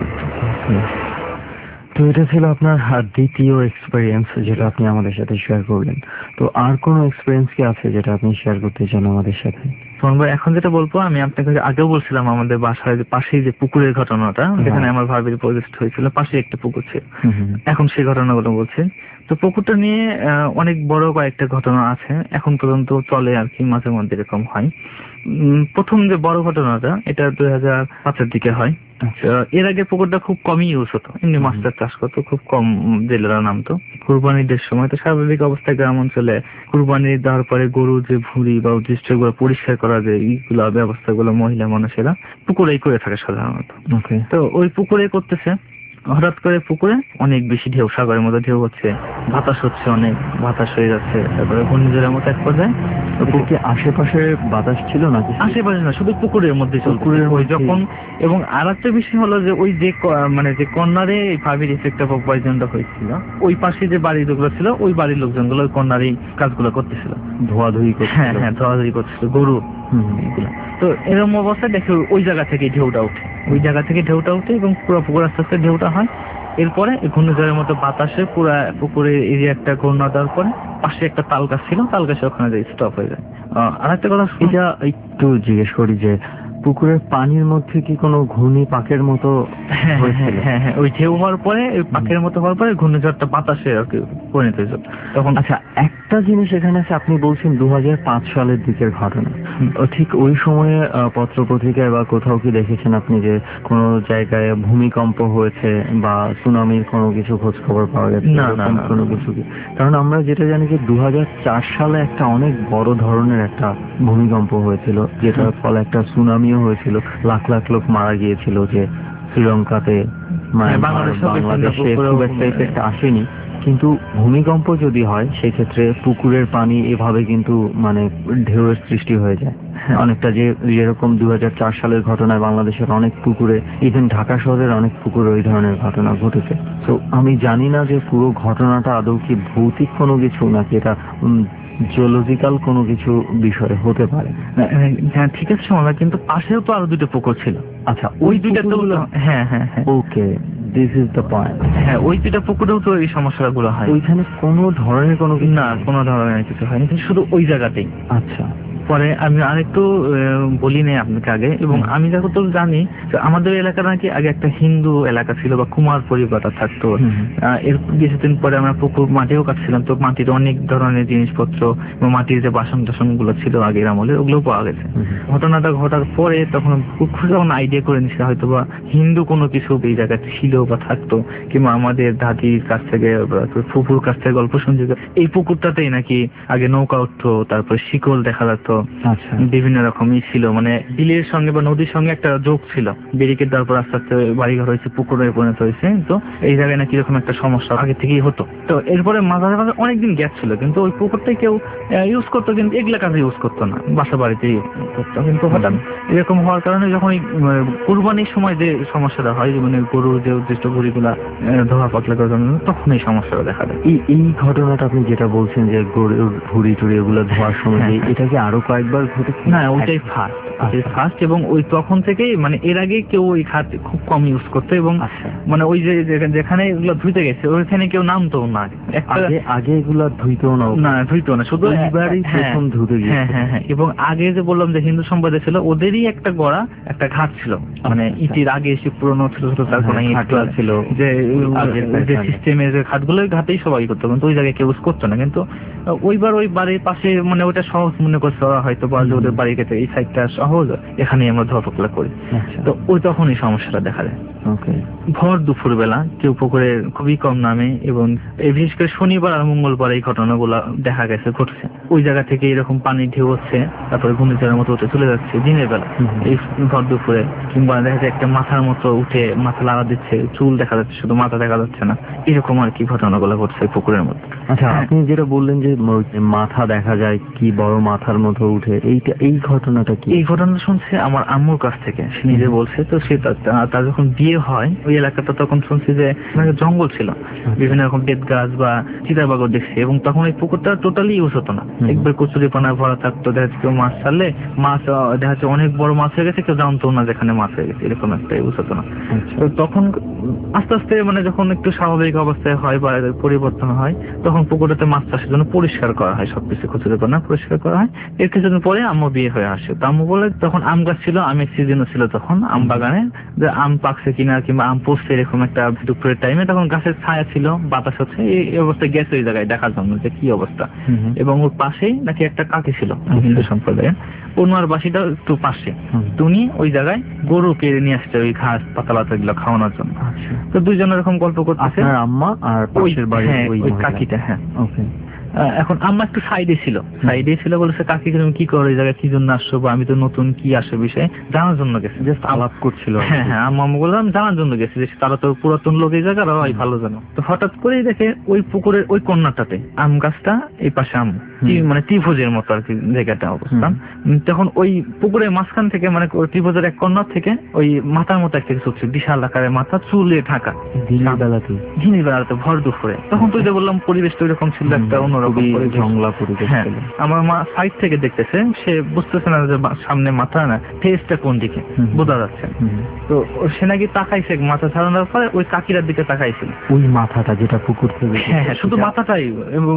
তো এটা ছিল আপনার দ্বিতীয় এক্সপেরিয়েন্স যেটা আপনি আমাদের সাথে শেয়ার করলেন। তো আর কোনো এক্সপেরিয়েন্স কি আছে যেটা আপনি শেয়ার করতে চান আমাদের সাথে? এখন যেটা বলবো, আমি আপনাকে আগেও বলছিলাম আমাদের বাসায় পাশেই যে পুকুরের ঘটনাটা, যেখানে আমার ভাবির প্রজেক্ট হয়েছিল, পাশে একটা পুকুর ছিল, এখন সেই ঘটনাগুলো বলছি। তো পুকুরটা নিয়ে অনেক বড় কয়েকটা ঘটনা আছে, এখন পর্যন্ত চলে আর কি, মাঝে মধ্যে এরকম হয়। প্রথম যে বড় ঘটনাটা, এটা দুই হাজার পাঁচের দিকে হয়। এর আগে পুকুরটা খুব কমই ইউজ হতো, এমনি মাছের চাষ করতো, খুব কম জেলেরা নামতো। কুরবানিদের সময় তো স্বাভাবিক অবস্থায় গ্রাম অঞ্চলে কুরবানি দেওয়ার পরে গরু যে ভুঁড়ি বা উদ্দেশ্য গুলো পরিষ্কার করা যে এইগুলা ব্যবস্থাগুলো মহিলা মানুষেরা পুকুরেই করে থাকে সাধারণত। তো ওই পুকুরে করতেছে, হঠাৎ করে পুকুরে অনেক বেশি ঢেউ, সাগরের মধ্যে ঢেউ হচ্ছে, বাতাস হচ্ছে, অনেক বাতাস হয়ে যাচ্ছে, তারপরে ঘূর্ণিঝড়ের মতো এক পর্যায়ে। কি আশেপাশে বাতাস ছিল না? আশেপাশে না, শুধু পুকুরের মধ্যে ওই যখন। এবং আর একটা বিষয় হলো যে ওই যে মানে যে কর্নারে ভাবির ইফেক্টটা পয়জনটা হয়েছিল, ওই পাশে যে বাড়ি যেগুলো ছিল, ওই বাড়ির লোকজনগুলো ওই কর্নারে কাজগুলো করতেছিল, ধোয়াধুয়ি করছিল। হ্যাঁ হ্যাঁ ধোয়াধুয়ি করছিল গরু। তো এরকম অবস্থা দেখে ওই জায়গা থেকে ঢেউটা উঠে, ওই জায়গা থেকে ঢেউটা উঠে এবং পুরো পুকুর আস্তে আস্তে ঢেউটা হয়। এরপরে ঘূর্ণিঝড়ের মতো বাতাসে পুরা পুকুরের এরিয়া একটা ঘূর্ণা দেওয়ার পরে পাশে একটা তাল গাছ ছিল, তাল গাছে ওখানে যে স্টপ হয়ে যায়। আর একটা কথা এটা একটু জিজ্ঞেস করি যে পুকুরের পানির মধ্যে কি কোনো ঘূর্ণি পাকের মতো? হ্যাঁ হ্যাঁ হ্যাঁ ওই ঢেউ হওয়ার পরে পাকের মতো হওয়ার পরে ঘূর্ণিঝড়টা বাতাসে আর কি পরিণত হয়েছে তখন। আচ্ছা, একটা জিনিস এখানে আছে, আপনি বলছেন দু হাজার পাঁচ সালের দিকের ঘটনা, ঠিক ওই সময়ে পত্র পত্রিকায় বা কোথাও কি দেখেছেন আপনি যে কোনো জায়গায় ভূমিকম্প হয়েছে বা সুনামির কোনো কিছু খোঁজ খবর পাওয়া গেছে? না না কোনো কিছু কি? কারণ আমরা যেটা জানি যে দু হাজার চার সালে একটা অনেক বড় ধরনের একটা ভূমিকম্প হয়েছিল, যেটার ফলে একটা সুনামিও হয়েছিল, লাখ লাখ লোক মারা গিয়েছিল, যে শ্রীলঙ্কাতে বাংলাদেশে খুব একটা এফেক্ট আসেনি। কিন্তু ভূমিকম্প যদি হয় সেক্ষেত্রে পুকুরের পানি এভাবে কিন্তু মানে ঢেউয়ের সৃষ্টি হয়ে যায় অনেকটা, যে যেরকম দু হাজার চার সালের ঘটনায় বাংলাদেশের অনেক পুকুরে, ইভেন ঢাকা শহরের অনেক পুকুরে ওই ধরনের ঘটনা ঘটেছে। তো আমি জানি না যে পুরো ঘটনাটা আদৌ কি ভৌতিক কোনো কিছু নাকি এটা জিওলজিক্যাল কোনো কিছু বিষয় হতে পারে। হ্যাঁ ঠিক আছে শোনা, কিন্তু পাশেও তো আরো দুটো পুকুর ছিল। আচ্ছা, ওই দুইটা তো হ্যাঁ হ্যাঁ হ্যাঁ okay, this is the point. হ্যাঁ ওই দুইটা পুকুরেও তো এই সমস্যাগুলো হয়। ওইখানে কোনো ধরনের কোনো না, কোনো ধরনের কিছু হয়নি, শুধু ওই জায়গাতেই। আচ্ছা, পরে আমি আরেকটু বলি নেই আপনাকে আগে, এবং আমি যত জানি আমাদের এলাকা নাকি আগে একটা হিন্দু এলাকা ছিল বা কুমার পরিবার থাকতো। এর কিছুদিন পরে আমরা পুকুর মাটিও কাটছিলাম, তো মাটির অনেক ধরনের জিনিসপত্র বা মাটির যে বাসন টাসন গুলো ছিল আগের আমলে ওগুলো পাওয়া গেছে। ঘটনাটা ঘটার পরে তখন খুব যখন আইডিয়া করে নিচ্ছে হয়তো বা হিন্দু কোনো কিছু এই জায়গায় ছিল বা থাকতো, কিংবা আমাদের দাদির কাছ থেকে ফুপুর কাছ থেকে গল্প শুনছি এই পুকুরটাতেই নাকি আগে নৌকা উঠতো, তারপর শিকল দেখা যেত, বিভিন্ন রকমই ছিল, মানে বিলের সঙ্গে বা নদীর সঙ্গে একটা যোগ ছিল। ব্যারিকেড দেওয়ার পর আস্তে আস্তে বাড়িঘর হয়েছে, পুকুরে পরিণত হয়েছে। তো এই জায়গায় নাকি এরকম একটা সমস্যা আগে থেকেই হতো। তো এরপরে মাঝে মাঝে অনেকদিন গ্যাস ছিল, কিন্তু ওই পুকুরটাই কেউ ইউজ করতো, কিন্তু এগুলা কাজে ইউজ করতো না, বাসা বাড়িতে ইউজ করতো। কিন্তু হঠাৎ এরকম হওয়ার কারণে যখন কুরবানির সময় যে সমস্যাটা হয়, মানে গরুর যে উদ্দিষ্ট ঘুড়িগুলা ধোয়া পাতলা করার জন্য, তখন এই সমস্যাটা দেখা দেয়। এই এই ঘটনাটা আপনি যেটা বলছেন যে গরুর ঘুড়ি টুড়ি এগুলো ধোয়ার সময়, এটা কি আরো কয়েকবার ঘটেছে? না, ওইটাই ফার্স্ট ফার্স্ট এবং ওই তখন থেকেই, মানে এর আগে কেউ ওই খাত খুব কম ইউজ করতো, এবং মানে ওই যে যেখানে এগুলো ধুইতে গেছে ওইখানে কেউ নামতো না। আগে আগে এগুলো ধুইতো না, না ধুইতো না, শুধু এবারই প্রথম ধুতে গিয়ে। হ্যাঁ হ্যাঁ হ্যাঁ এবং আগে যে বললাম যে হিন্দু সম্প্রদায় ছিল, ওদেরই একটা গড়া একটা ঘাট ছিল, মানে ইটির আগে এসে পুরোনো ছোট ছোট কারখানা ছিল, যে সিস্টেমের যে ঘাটগুলো ওই ঘাটেই সবাই করতো, কিন্তু ওই জায়গায় কেউ ইউজ করতো না। কিন্তু ওইবার ওই বাড়ির পাশে, মানে ওইটা সহজ মনে করছে হয়তো, বা ওদের বাড়ি গেছে এই সাইডটা সহজ, এখানে আমরা ধোয়া পাতলা করি। তো ওই তখন এই সমস্যাটা দেখা যায়। ভর দুপুর বেলা কেউ পুকুরে খুবই কম নামে, এবং বিশেষ করে শনিবার আর মঙ্গলবার এই ঘটনাগুলো দেখা গেছে ঘটছে। ওই জায়গা থেকে এরকম পানি ঢেউ হচ্ছে, তারপরে ঘূর্ণিঝড়ের মতো উঠে চলে যাচ্ছে দিনের বেলা, এই ভর দুপুরে। কিংবা দেখা যাচ্ছে একটা মাথার মতো উঠে মাথা লাগা দিচ্ছে, চুল দেখা যাচ্ছে, শুধু মাথা দেখা যাচ্ছে না, এরকম আর কি ঘটনাগুলো ঘটছে পুকুরের মধ্যে। আচ্ছা, আপনি যেটা বললেন যে মাথা দেখা যায়, কি বড় মাথার মতো উঠে, এইটা এই ঘটনাটা কি? এই ঘটনা শুনছে আমার আম্মুর কাছ থেকে, সে নিজে বলছে। তো সে তার যখন বিয়ে হয় ওই এলাকাটা, তখন শুনছি যে জঙ্গল ছিল, বিভিন্ন রকম বেত গাছ বা চিতাবাগর দেখছে, এবং তখন ওই পুকুরটা টোটালি ইউজ হতো না, একবার কচুরি পানা ভরা থাকতো। দেখা যাচ্ছে কেউ মাছ ছাড়লে মাছ দেখা যাচ্ছে অনেক বড় মাছ হয়ে গেছে, কেউ জানতো না যেখানে মাছ হয়ে গেছে, এরকম একটা ইউজ হতো না। তো তখন আস্তে আস্তে মানে যখন একটু স্বাভাবিক অবস্থায় হয় বা পরিবর্তন হয়, তখন পুকুরটাতে মাছ চাষের জন্য পরিষ্কার করা হয়, সবকিছু কচুরি পানা পরিষ্কার করা হয়। এর কিছুদিন পরে আম্মু বিয়ে হয়ে আসে। তো আম্মু বলে তখন আম গাছ ছিল, আমের সিজনও ছিল তখন আম বাগানে, যে আম পাকছে কিনা কিংবা আম পড়ছে এরকম একটা দুপুরের টাইমে, তখন গাছের ছায়া ছিল, বাতাস হচ্ছে, এই অবস্থায় গেছে ওই জায়গায় দেখার জন্য যে কি অবস্থা। এবং ওর পাশেই নাকি একটা কাকি ছিল হিন্দু সম্প্রদায়ের, ওনার বাসিটা একটু পাশে, উনি ওই জায়গায় গরু কেড়ে নিয়ে আসছে ওই ঘাস পাতা পাতা গুলো খাওয়ানোর জন্য। তো দুইজন এরকম গল্প করতেছে, আম্মা আর পাশের বাড়ির ওই কাকিটা। হ্যাঁ ওকে। এখন আম্মা একটু সাইডে ছিল, সাইডে ছিল বলেছে কাকি তুমি কি করো এই জায়গায়, কি জন্য আসছো, বা আমি তো নতুন, কি আসে বিষয়ে জানার জন্য গেছি, জাস্ট আলাপ করছিল। হ্যাঁ হ্যাঁ আম্মা বললাম জানার জন্য গেছি, যে তারা তো পুরাতন লোক এই জায়গার, ওই ভালো জানো। তো হঠাৎ করেই দেখে ওই পুকুরের ওই কর্নারটাতে আম গাছটা, এই পাশে আম, মানে ত্রিভুজের মতো আর কি জায়গাটা অবস্থান। তখন ওই পুকুরের মাঝখান থেকে, মানে ত্রিভুজের এক কর্নার থেকে ওই মাথার মতো একটা কিছু হচ্ছে, বিশাল আকারের মাথা, চুলে ঢাকা, দিনের বেলাতে দিনের বেলাতে ভর দুপুরে। তখন তুই বললাম পরিবেশটা ওইরকম ছিল, একটা অন্যরকম জংলা পরিবেশ। আমার মা সাইড থেকে দেখতেছে, সে বুঝতেছে না যে সামনে মাথা না, ফেসটা কোন দিকে বোঝা যাচ্ছে। তো সে নাকি তাকাইছে, মাথা ছাড়ানোর পরে ওই কাকিরার দিকে তাকাইছিল, ওই মাথাটা যেটা পুকুর থেকে। হ্যাঁ হ্যাঁ শুধু মাথাটাই। এবং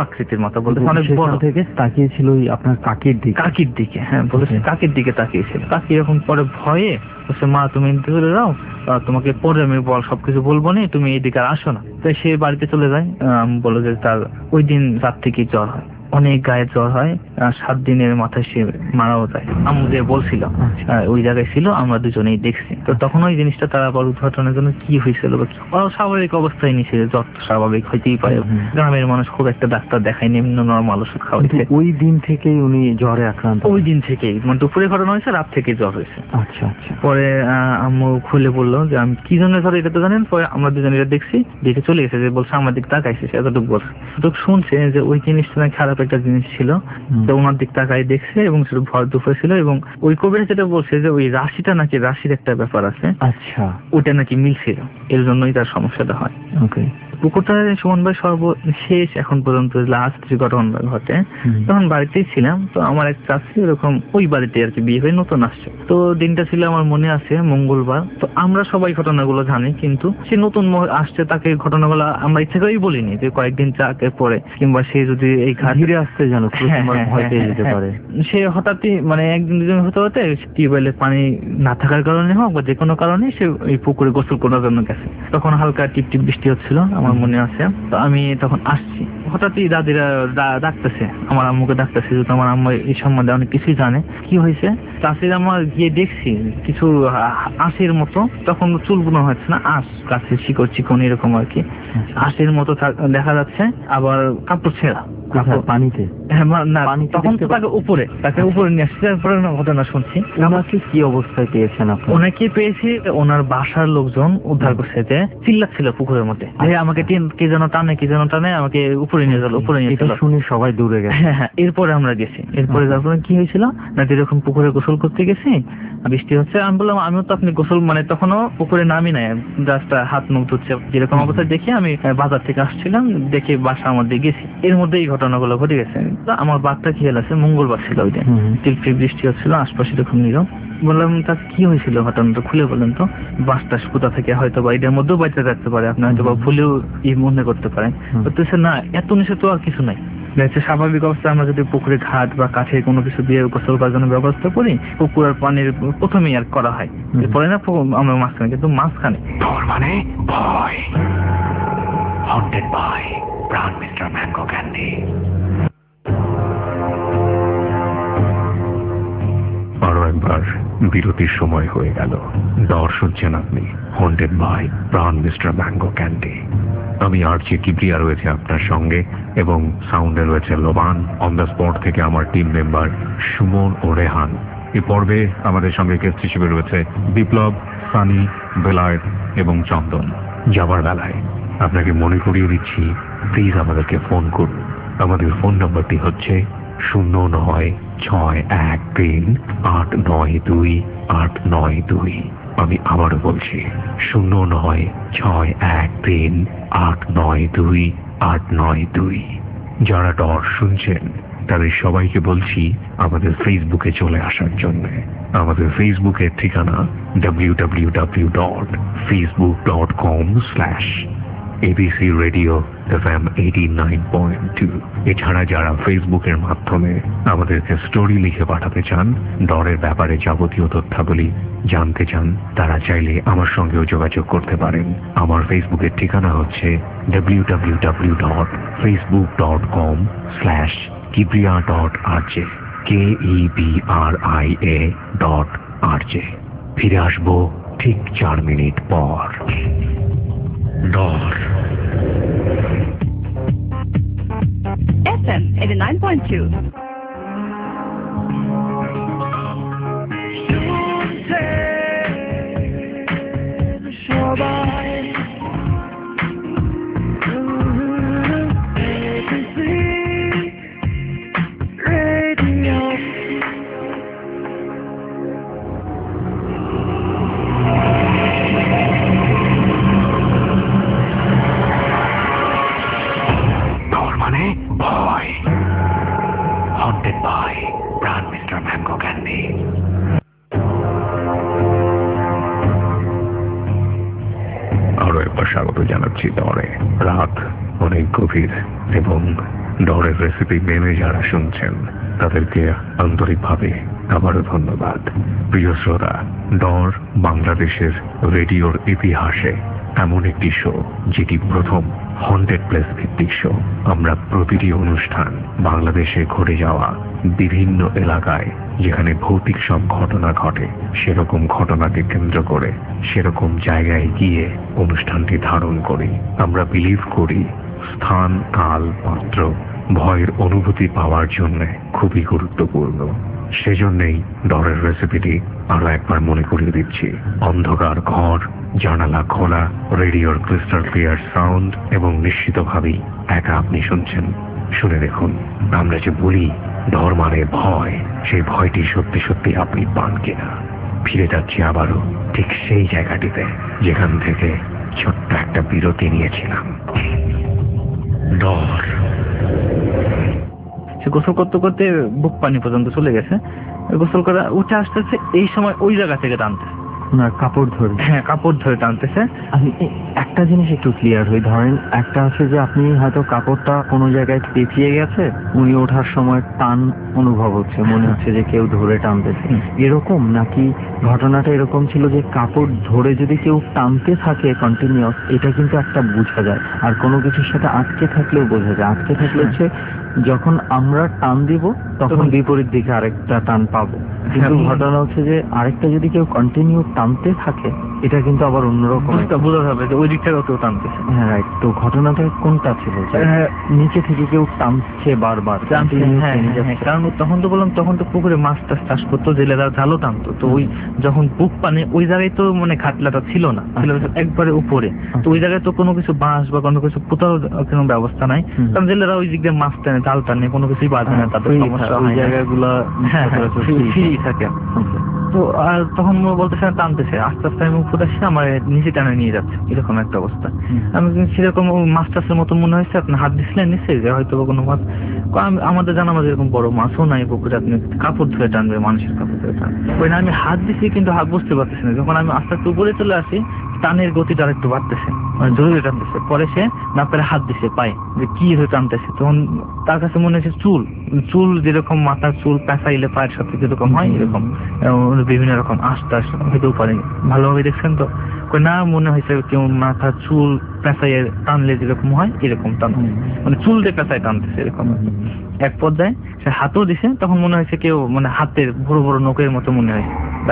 আকৃতির মতো, বলতে অনেক বড় থেকে তাকিয়েছিল ওই আপনার কাকির দিকে। কাকির দিকে, হ্যাঁ বলেছে কাকির দিকে তাকিয়েছিল। কাকি এরকম পরে ভয়ে বলছে, মা তুমি চলে যাও, তোমাকে পরে আমি বল সবকিছু বলবো না, তুমি এইদিকে আসো না। তো সে বাড়িতে চলে যায়। বলো যে তার ওই দিন রাত থেকে জ্বর হয়, অনেক গায়ে জ্বর হয়, সাত দিনের মাথায় সে মারাও যায়। আম্মু যে বলছিল ওই জায়গায় ছিল, আমরা দুজনেই দেখছি। তো তখন ওই জিনিসটা তারা আবার উদ্ঘাটনের জন্য কি হয়েছিল বা কি স্বাভাবিক অবস্থায় নিয়েছিল, জ্বর স্বাভাবিক হইতেই পারে, গ্রামের মানুষ খুব একটা ডাক্তার দেখায়নি, এমনি নর্মাল ওষুধ খাওয়াইছে। ওই দিন থেকেই উনি জ্বরে আক্রান্ত? ওই দিন থেকেই, মানে দুপুরে ঘটনা হয়েছে, রাত থেকে জ্বর হয়েছে। আচ্ছা আচ্ছা। পরে আম্মু খুলে বললো যে আমি কি জন্য জ্বর এটা তো জানেন। পরে আমরা দুজনে এটা দেখছি, দেখে চলে গেছে, যে বলছে আমার দিক তাকাইছে, এতটুকু বলছে। এতটুকু শুনছে যে ওই জিনিসটা খারাপ একটা জিনিস ছিল, তো ওনার দিক তাকাই দেখছে এবং সেটা ভর দুপুরে ছিল। এবং ওই কবির যেটা বলছে যে ওই রাশিটা নাকি, রাশির একটা ব্যাপার আছে, আচ্ছা ওইটা নাকি মিলছিল, এর জন্যই তার সমস্যাটা হয়। ওকে। পুকুরটা সুমন ভাই সর্বশেষ এখন পর্যন্ত লাস্ট যে ঘটনা ঘটে, তখন বাড়িতেই ছিলাম। তো আমার এক চাচি এরকম ওই বাড়িতে আর কি বিয়ে হয়ে নতুন আসছে। তো দিনটা ছিল আমার মনে আছে মঙ্গলবার। তো আমরা সবাই ঘটনাগুলো জানি, কিন্তু সে নতুন আসছে, তাকে ঘটনাগুলো আমরা ইচ্ছা করেই বলিনি যে কয়েকদিন চাকে পরে, কিংবা সে যদি এই ঘাটে আসতে জানো ভয় পেয়ে যেতে পারে। সে হঠাৎই মানে একদিন দুদিন হতে হতে টিউবওয়েলে পানি না থাকার কারণে হোক বা যে কোনো কারণে সে এই পুকুরে গোসল করার জন্য গেছে। তখন হালকা টিপ টিপ বৃষ্টি হচ্ছিল, আমার মনে আছে। তো আমি তখন আসছি, হঠাৎই দাদিরা ডাকতেছে, আমার আম্মুকে ডাকতেছে, যেহেতু আমার আম্মু এই সম্বন্ধে অনেক কিছুই জানে। কি হয়েছে চাষির আমার গিয়ে দেখছি কিছু আঁশের মতো, তখন চুলগুলো হচ্ছে না, আঁশ গাছের শিকড় চিকন এরকম আর কি, আঁশের মতো দেখা যাচ্ছে। আবার কাপড় ছেঁড়া পানিতে, তখন তো তাকে উপরে তাকে উপরে নিয়ে আসছে। তারপরে ঘটনা শুনছি। ওনাকে কি অবস্থায় পেয়েছেন আপনি? ওনাকে পেয়েছি, ওনার বাসার লোকজন উদ্ধার করছে, যে চিল্লাচ্ছিল পুকুরের মধ্যে, আমাকে কে যেন টানে কি যেন টানে আমাকে উপরে নিয়ে গেল, উপরে নিয়ে গেল। শুনে সবাই দূরে গেছে। হ্যাঁ হ্যাঁ। এরপরে আমরা গেছি, এরপরে তারপরে কি হয়েছিল না, যেরকম পুকুরে গোসল করতে গেছি, বৃষ্টি হচ্ছে, আমি বললাম আমিও তো আপনি গোসল, মানে তখনও পুকুরে নামি নাই, জাস্ট হাত মুখ ধুচ্ছে, যেরকম অবস্থা দেখে আমি বাজার থেকে আসছিলাম, দেখে বাসার মধ্যে গেছি। এর মধ্যে এই ঘটনাগুলো ঘটে গেছে। আমার বাঘটা খেয়াল আছে, মঙ্গলবার ছিল ওই দিন, টিপটিপ বৃষ্টি হচ্ছিল, আশপাশে এরকম নীরব। বললাম তা কি হয়েছিল ঘটনাটা খুলে বলেন তো। বাসটা কোথা থেকে হয়তো বা এটার মধ্যেও বাইতে থাকতে পারে, আপনি হয়তো বা ভুলেও ই মনে করতে পারেন। বলতেছে না, এত নিচে তো আর কিছু নাই। স্বাভাবিক অবস্থায় আমরা যদি পুকুরে ঘাট বা কাঠে কোনো কিছু দিয়ে গোসল করার জন্য ব্যবস্থা করি, পুকুর আর পানির প্রথমেই আর করা হয়, পরে না আমরা মাঝখানে, কিন্তু মাঝখানে মানে ভয়, haunted by Pran mister mango candy. আরো একবার বিরতির সময় হয়ে গেল। ডর শুনছেন আপনি, haunted by Pran mister mango candy. আমি আরজি কিবরিয়া রয়েছে আপনার সঙ্গে, এবং সাউন্ডে রয়েছে লোবান। অন দ্য স্পট থেকে আমার টিম মেম্বার সুমন ও রেহান। এই পর্বে আমাদের সঙ্গে গেস্ট হিসেবে রয়েছে বিপ্লব, সানি, বেলায়েত এবং চন্দন। যাবার বেলায় আপনাকে মনে করিয়ে দিচ্ছি, প্লিজ আমাদেরকে ফোন করুন। আমাদের ফোন নম্বরটি হচ্ছে শূন্য নয় ছয় এক তিন আট নয় দুই আট নয় দুই। আমি আবারও বলছি, শূন্য নয় ছয় এক তিন আট নয় দুই আট নয় দুই। যারা ডর শুনছেন তাদের সবাইকে বলছি আমাদের ফেসবুকে চলে আসার জন্য। আমাদের ফেসবুকের ঠিকানা W W W dot Facebook dot com slash ABC radio F M eighty nine point two. এছাড়া যারা ফেসবুকের মাধ্যমে আমাদেরকে স্টোরি লিখে পাঠাতে চান, ডরের ব্যাপারে যাবতীয় তথ্যাবলী জানতে চান, তারা চাইলে আমার সঙ্গেও যোগাযোগ করতে পারেন। আমার ফেসবুকের ঠিকানা হচ্ছে W W W dot Facebook dot com slash Kibria dot RJ, K E B R I A dot RJ. ফিরে আসবো ঠিক চার মিনিট পর। ডর F M eighty-nine point two. ভয়, haunted by Pran mister mango candy. আরো একবার স্বাগত জানাচ্ছি ডরে। রাত অনেক গভীর এবং ডরের রেসিপি মেনে যারা শুনছেন তাদেরকে আন্তরিকভাবে আবারও ধন্যবাদ। প্রিয় শ্রোতা, ডর বাংলাদেশের রেডিওর ইতিহাসে এমন একটি শো যেটি প্রথম হন্টেড প্লেস ভিত্তিক শো। আমরা প্রতিটি অনুষ্ঠান বাংলাদেশে ঘটে যাওয়া বিভিন্ন এলাকায় যেখানে ভৌতিক সব ঘটনা ঘটে সেরকম ঘটনাকে কেন্দ্র করে সেরকম জায়গায় গিয়ে অনুষ্ঠানটি ধারণ করি। আমরা বিলিভ করি স্থান, কাল, পাত্র ভয়ের অনুভূতি পাওয়ার জন্য খুবই গুরুত্বপূর্ণ। সেজন্যই ডরের রেসিপিটি আরো একবার মনে করিয়ে দিচ্ছি। অন্ধকার ঘর, জানালা খোলা, রেডিওর ক্রিস্টাল ক্লিয়ার সাউন্ড এবং নিশ্চিতভাবেই একা আপনি শুনছেন। শুনে দেখুন, আমরা যে বলি ডর মানে ভয়, সেই ভয়টি সত্যি সত্যি আপনি পান কিনা। ফিরে যাচ্ছি আবারও ঠিক সেই জায়গাটিতে যেখান থেকে ছোট্ট একটা বিরতি নিয়েছিলাম। ডর। সে গোসল করতে করতে বুক পানি পর্যন্ত চলে গেছে। গোসল করে উঠে আসতেছে, এই সময় ওই জায়গা থেকে টানতেছে, না কাপড় ধরে। হ্যাঁ, কাপড় ধরে টানতেছে। আমি একটা জিনিস একটু ক্লিয়ার হই, ধরেন একটা আছে যে আপনি হয়তো কাপড়টা কোনো জায়গায় পেঁচিয়ে গেছে, উনি ওঠার সময় টান অনুভব হচ্ছে, মনে হচ্ছে যে কেউ ধরে টানতেছে, এরকম নাকি ঘটনাটা এরকম ছিল যে কাপড় ধরে যদি কেউ টানতে থাকে কন্টিনিউয়াস, এটা কিন্তু একটা বোঝা যায়। আর কোনো কিছুর সাথে আটকে থাকলেও বোঝা যায়। আটকে থাকলে হচ্ছে যখন আমরা টান দিব তখন বিপরীত দিকে আরেকটা টান পাবো, কিন্তু ঘটনা হচ্ছে যে আরেকটা যদি কেউ কন্টিনিউ টানতে থাকে এটা কিন্তু আবার অন্যরকম বোঝা যাবে যে ওই দিক থেকে কেউ টানতেছে। হ্যাঁ রাইট। তো ঘটনাটা কোনটা ছিল? নিচে থেকে কেউ টানছে বারবার? কারণ তখন তো বললাম তখন তো পুকুরে মাছ টাছ চাষ করতো, জেলেরা জালও টানতো, তো ওই যখন বুক পানে ওই জায়গায় তো মানে ঘাটলাটা ছিল না, ছিল একবারে উপরে। তো ওই জায়গায় তো কোনো কিছু বাঁশ বা কোনো কিছু পোতার কোনো ব্যবস্থা নাই, কারণ জেলেরা ওই দিক দিয়ে মাছ টানে, জাল টানে, কোনো কিছুই বাঁধে না, তাদের সমস্যা হয়, জায়গাগুলো ফ্রি থাকে। তো আর তখন বলতেছে টানতেছে, আস্তে আস্তে আমি উপরে আসছি, আমার নিচে টানে নিয়ে যাচ্ছে, এরকম একটা অবস্থা। আমি সেরকম মাছ টাছের মতো মনে হয়েছে, আপনি হাত দিচ্ছিলেন নিচে যে হয়তো কোনো মাছ, আমাদের জানা মাঝে এরকম বড় মাছও নাই পুকুরে, আপনি কাপড় ধরে টানবে, মানুষের কাপড় ধরে টানবে। ওই না আমি হাত দিচ্ছি কিন্তু হাত বুঝতে পারতেছি না। যখন আমি আস্তে আস্তে উপরে চলে আসি, টানের গতিটা আর একটু বাড়তেছে, মানে জরুরি টানতেছে। পরে সে না পেরে হাত দিছে পায়ে, যে কি হয়ে টানতেছে। তখন তার কাছে মনে হচ্ছে চুল, চুল যেরকম মাথার চুল পেঁচাইলে পায়ের সাথে যেরকম হয় এরকম বিভিন্ন রকম আস্তে আস্তে হইতেও পারে। ভালোভাবে দেখছেন তো? না, মনে হয়েছে কেউ মাথার চুল পেঁচাইয়ে টানলে যেরকম হয় এরকম টান, মানে চুল দিয়ে পেঁচাই টানতেছে এরকম। এক পর্যায়ে সে হাতও দিছে, তখন মনে হয়েছে কেউ মানে হাতের বড় বড় নখের মতো মনে হয়েছে।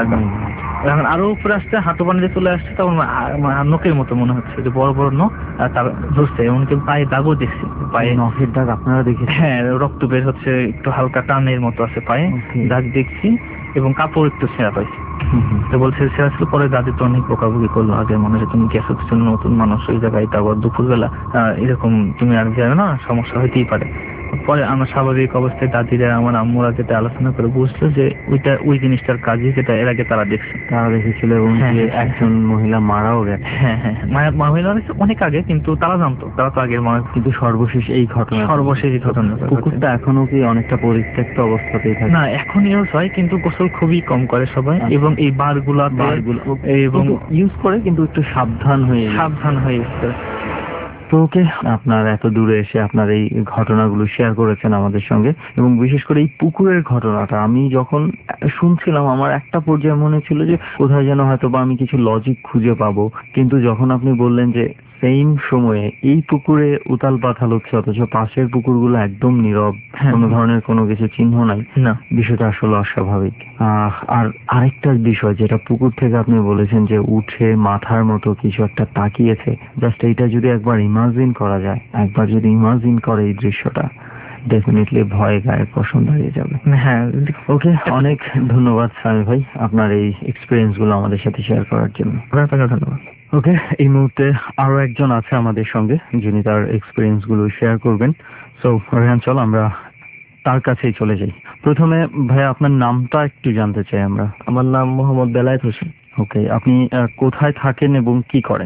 এখন আরো উপরে আসছে, হাঁটু পানিতে চলে আসছে, তখন নখের মতো মনে হচ্ছে যে বড় বড় নখ তার ধরছে, এমনকি পায়ে দাগও দেখছি, পায়ে নখের দাগ আপনারা দেখেছেন? হ্যাঁ, রক্ত বের হচ্ছে, একটু হালকা টানের মতো আছে পায়ে, দাগ দেখছি, এবং কাপড় একটু ছেঁড়া পাইছি। তো বলছে ছেঁড়া ছিল। পরে দাদি তো অনেক বকাবকি করলো, আগে মনে হচ্ছে তুমি গেছো কিছু নতুন মানুষ ওই জায়গায়, তারপর দুপুরবেলা এরকম তুমি আর যাবে না, সমস্যা হইতেই পারে। পরে আমার স্বাভাবিক অবস্থায় দাদিরা আমার আম্মুরা যেটা আলোচনা করে বুঝলো যে ওইটা ওই জিনিসটার কাজই, যেটা এর আগে তারা দেখছে, তারা দেখেছিল, এবং একজন মহিলা মারাও গেছে। হ্যাঁ হ্যাঁ, মহিলা অনেক আগে, কিন্তু তারা জানতো, তারা তো আগের মানুষ। কিন্তু সর্বশেষ এই ঘটনা, সর্বশেষ এই ঘটনা। পুকুরটা এখনো কি অনেকটা পরিত্যক্ত অবস্থাতেই থাকে? না, এখন ইউজ হয়, কিন্তু গোসল খুবই কম করে সবাই, এবং এই বারগুলা বারগুলো এবং ইউজ করে, কিন্তু একটু সাবধান হয়ে সাবধান হয়ে ইউজ করে। তো ওকে, আপনার এত দূরে এসে আপনার এই ঘটনাগুলো শেয়ার করেছেন আমাদের সঙ্গে, এবং বিশেষ করে এই পুকুরের ঘটনাটা আমি যখন শুনছিলাম আমার একটা পর্যায়ে মনে ছিল যে কোথায় যেন হয়তো বা আমি কিছু লজিক খুঁজে পাবো, কিন্তু যখন আপনি বললেন যে সেম সময়ে এই পুকুরে উতাল পাতাল হচ্ছে, অথচ পাশের পুকুরগুলো একদম নীরব, কোনো ধরনের কোনো কিছু চিহ্ন নাই, না, বিষয়টা আসলে অস্বাভাবিক। আহ আর আরেকটা বিষয় যেটা পুকুর থেকে আপনি বলেছেন যে উঠে মাথার মতো কিছু একটা তাকিয়েছে, জাস্ট এইটা যদি একবার ইমাজিন করা যায়, একবার যদি ইমাজিন করে এই দৃশ্যটা, ডেফিনেটলি ভয় গায়ে পশম দাঁড়িয়ে যাবে। হ্যাঁ, ওকে, অনেক ধন্যবাদ সামি ভাই আপনার এই এক্সপিরিয়েন্স গুলো আমাদের সাথে শেয়ার করার জন্য। ধন্যবাদ। ওকে, এই মুহূর্তে আরো একজন আছে আমাদের সঙ্গে যিনি তার এক্সপিরিয়েন্স গুলো শেয়ার করবেন। সো রেহান, চল আমরা তার কাছেই চলে যাই। প্রথমে ভাই আপনার নামটা একটু জানতে চাই আমরা। আমার নাম মোহাম্মদ বেলায়েত হোসেন। ওকে, আপনি কোথায় থাকেন এবং কি করেন?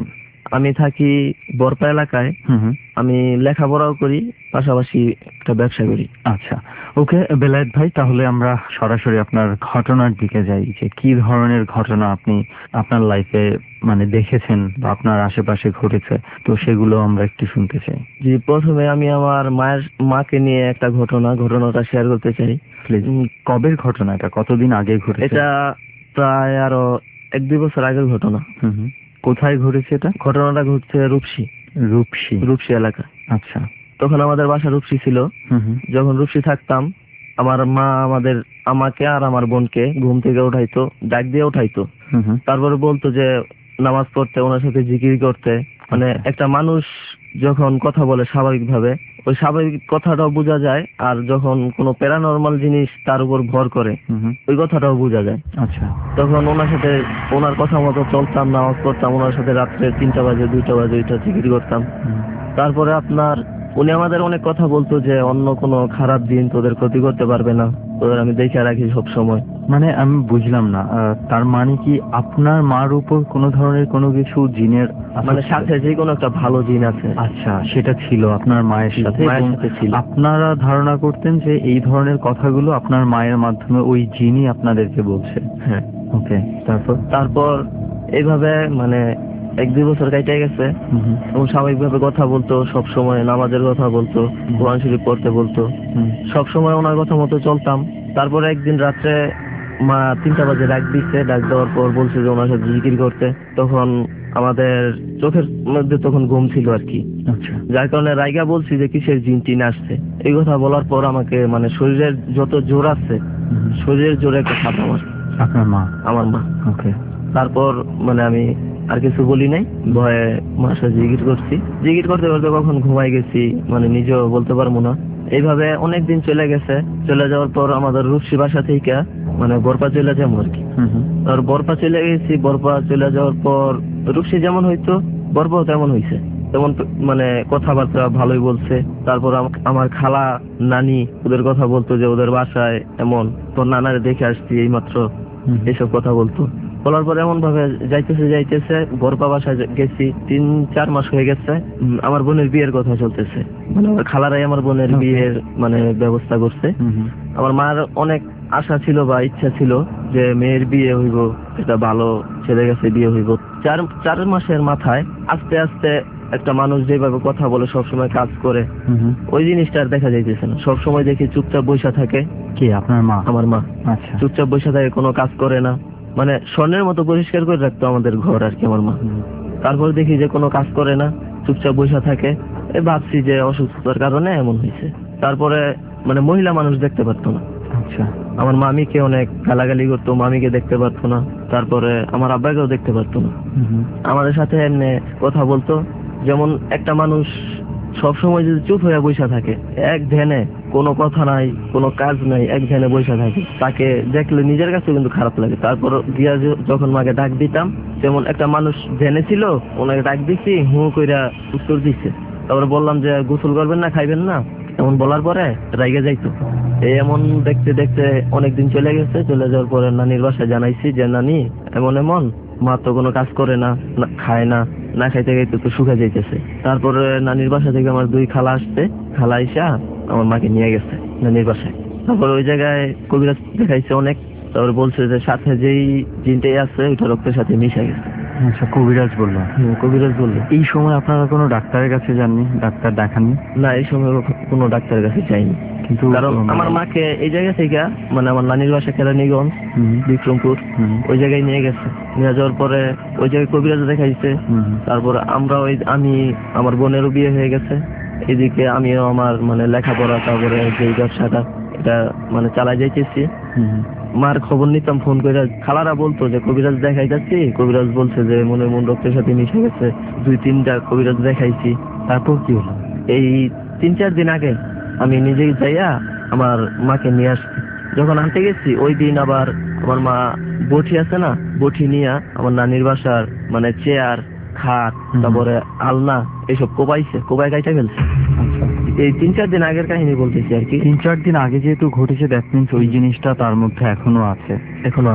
আমি থাকি বরপা এলাকায়। হুম হুম। আমি লেখাপড়াও করি, পাশাপাশি একটা ব্যবসা করি। আচ্ছা, ওকে বেলায়েত ভাই, তাহলে আমরা সরাসরি আপনার ঘটনার দিকে যাই, যে কি ধরনের ঘটনা আপনি আপনার লাইফে মানে দেখেছেন বা আপনার আশেপাশে ঘটেছে, তো সেগুলো আমরা একটু শুনতে চাই। জি, প্রথমে আমি আমার মায়ের মাকে নিয়ে একটা ঘটনা ঘটনাটা শেয়ার করতে চাই। প্লিজ। কবের ঘটনা এটা, কতদিন আগে ঘটেছে? এটা প্রায় আরো এক দুই বছর আগের ঘটনা। হুম হুম। কোথায় ঘটেছে এটা? ঘটনাটা ঘটছে রূপসী। রূপসী। রূপসী এলাকা। আচ্ছা। তখন আমাদের বাসা রূপসী ছিল। হুম হুম। যখন রূপসী থাকতাম, আমার মা আমাদের আমাকে আর আমার বোনকে ঘুম থেকে উঠাইতো, ডাক দিয়ে উঠাইতো। হুম হুম। তারপরে বলতো যে নামাজ পড়তে, ওনার সাথে জিকির করতে। মানে একটা মানুষ যখন কথা বলে স্বাভাবিকভাবে, ওই স্বাভাবিক কথাটাও বোঝা যায়, আর যখন কোনো প্যারানর্মাল জিনিস তার উপর ভর করে হুম হুম। ওই কথাটাও বোঝা যায়। আচ্ছা। তখন ওনার সাথে ওনার কথা মতো চলতাম, নামাজ পড়তাম, ওনার সাথে রাত্রে তিনটা বাজে দুইটা বাজে ওইটা জিকির করতাম। হুম। তারপরে আপনার উনি আমাদের অনেক কথা বলতো যে অন্য কোনো খারাপ দিন তোদের ক্ষতি করতে পারবে না, তোদের আমি দেখে রাখি সব সময়। মানে আমি বুঝলাম না, আহ, তার মানে কি আপনার মার উপর কোনো ধরনের কোনো কিছু জিনের আসর মানে ছিল? সাথে যে কোনো একটা ভালো জিন আছে। আচ্ছা, সেটা ছিল আপনার মায়ের সাথে, মায়ের এবং সাথে ছিল। আপনারা ধারণা করতেন যে এই ধরনের কথাগুলো আপনার মায়ের মাধ্যমে ওই জিনই আপনাদেরকে বলছে। হ্যাঁ। ওকে, তারপর? তারপর এইভাবে মানে এক দুই বছর কেটে গেছে। হুম হুম। এবং স্বাভাবিকভাবে কথা বলতো, সব সময় নামাজের কথা বলতো, কোরআন শরীফ পড়তে বলতো, হুম। সব সময় ওনার কথা মতো চলতাম। তারপরে একদিন রাত্রে মা তিনটা বাজে ডাক দিচ্ছে, ডাক দেওয়ার পর বলছে যে ওনার সাথে জিকির করতে। তখন আমাদের চোখের মধ্যে তখন ঘুম ছিল আর কি, আচ্ছা। যার কারণে রাইগা বলছি যে কিসের জিন টিন আসছে। এই কথা বলার পর আমাকে মানে শরীরের যত জোর আছে হুম হুম। শরীরের জোরে একটা থাপড় মারছে আপনার মা? আমার মা। ওকে। তারপর মানে আমি আর কিছু বলি নাই, ভয়ে মার সাথে জিকির করছি। জিকির করতে করতে কখন ঘুমাই গেছি মানে নিজেও বলতে পারবো না। এইভাবে অনেক দিন চলে গেছে। চলে যাওয়ার পর আমাদের রূপসী বাসা থেকে মানে বরপা চলে যাবো আর কি। হুম হুম। আর বরপা চলে গেছি। বরপা চলে যাওয়ার পর রূপসী যেমন হইতো বরপাও তেমন হইছে, তেমন মানে কথাবার্তা ভালোই বলছে। তারপর আম- আমার খালা নানি ওদের কথা বলতো যে ওদের বাসায় এমন, তোর নানারে দেখে আসছি এইমাত্র, হুম। এইসব কথা বলতো। বলার পর এমন ভাবে যাইতেছে যাইতেছে বরপা বাসায় গেছি, তিন চার মাস হয়ে গেছে। উম, আমার বোনের বিয়ের কথা চলতেছে, মানে আমার খালারাই আমার বোনের Okay. বিয়ের মানে ব্যবস্থা করছে। হুম হুম। আমার মার অনেক আশা ছিল বা ইচ্ছা ছিল যে মেয়ের বিয়ে হইব, এটা ভালো ছেলের কাছে বিয়ে হইব। চার চার মাসের মাথায় আস্তে আস্তে একটা মানুষ যেভাবে কথা বলে, সবসময় কাজ করে, হুম হুম। ওই জিনিসটা আর দেখা যাইতেছে না। সবসময় দেখি চুপচাপ বসে থাকে। কে, আপনার মা? আমার মা আচ্ছা। চুপচাপ বসে থাকে, কোনো কাজ করে না। মানে স্বর্ণের মতো পরিষ্কার করে রাখতো আমাদের ঘর আর কি আমার মা। হুম। তারপর দেখি যে কোনো কাজ করে না, চুপচাপ বসে থাকে। এ ভাবছি যে অসুস্থতার কারণে এমন হয়েছে। তারপরে মানে মহিলা মানুষ দেখতে পারতো না। আচ্ছা। আমার মামিকে অনেক গালাগালি করতো, মামিকে দেখতে পারতো না। তারপরে আমার আব্বাকেও দেখতে পারতো না। হুম হুম। আমাদের সাথে এমনি কথা বলতো যেমন একটা মানুষ সবসময় যদি চুপ হয়ে বসে থাকে, এক ধ্যানে, কোনো কথা নাই, কোনো কাজ নাই, এক ধ্যানে বসে থাকে, তাকে দেখলে নিজের কাছে কিন্তু খারাপ লাগে। তারপর গিয়া য- যখন মাকে ডাক দিতাম, যেমন একটা মানুষ ধ্যানে ছিল, ওনাকে ডাক দিচ্ছি, হু কইরা উত্তর দিচ্ছে। তারপরে বললাম যে গোসল করবেন না, খাইবেন না, এমন বলার পরে রাইগে যাইতো। এই এমন দেখতে দেখতে অনেকদিন চলে গেছে। চলে যাওয়ার পরে নানির বাসায় জানাইছি যে নানি এমন এমন, মা তো কোনো কাজ করে না, না খায় না, না খাইতে খাইতে তো শুকা যাইতেছে। তারপরে নানির বাসা থেকে আমার দুই খালা আসছে, খালা আইসা আমার মাকে নিয়ে গেছে নানির বাসায়। তারপর ওই জায়গায় কবিরাজ দেখাইছে অনেক। তারপর বলছে যে সাথে যেই জিনটাই আছে ওইটা রক্তের সাথে মিশে গেছে। আচ্ছা, কবিরাজ বললো? হুম, কবিরাজ বললো। এই সময় আপনারা কোনো ডাক্তারের কাছে যাননি, ডাক্তার দেখাননি? না, এই সময় কখ- কোনো ডাক্তারের কাছে যাইনি। কিন্তু কারণ মানে- আমার মাকে এই জায়গা থেকে মানে আমার নানির বাসা কেরানীগঞ্জ, হুম বিক্রমপুর, হুম ওই জায়গায় নিয়ে গেছে। নিয়ে যাওয়ার পরে ওই জায়গায় কবিরাজ দেখাইছে। হুম হুম। তারপর আমরা ওই আমি আমার বোনেরও বিয়ে হয়ে গেছে, এদিকে আমিও আমার মানে লেখাপড়া, তারপরে যে ব্যবসাটা এটা মানে চালাই যাইতেছি। হুম হুম। মার খবর নিতাম ফোন করে। খালারা বলতো যে কবিরাজ দেখাই যাচ্ছি, কবিরাজ বলছে যে মনে মন রক্তের সাথে মিশে গেছে। দুই তিনটা কবিরাজ দেখাইছি। তারপর কি হলো? এই তিন চার দিন আগে আমি নিজেই যাইয়া আমার মাকে নিয়ে আসছি। যখন আনতে গেছি ওই দিন আবার আমার মা বটি আছে না, বটি নিয়ে আমার নানির বাসার মানে চেয়ার, খাট, হুম। তারপরে আলনা এইসব কোবাইছে, কোবাই কাইটা ফেলছে। আচ্ছা, এই তিন চার দিন আগের কাহিনী বলতেছি আর কি। তিন চার দিন আগে যেহেতু ঘটেছে, দ্যাট মিনস ওই জিনিসটা তার মধ্যে এখনো আছে। এখনো আছে।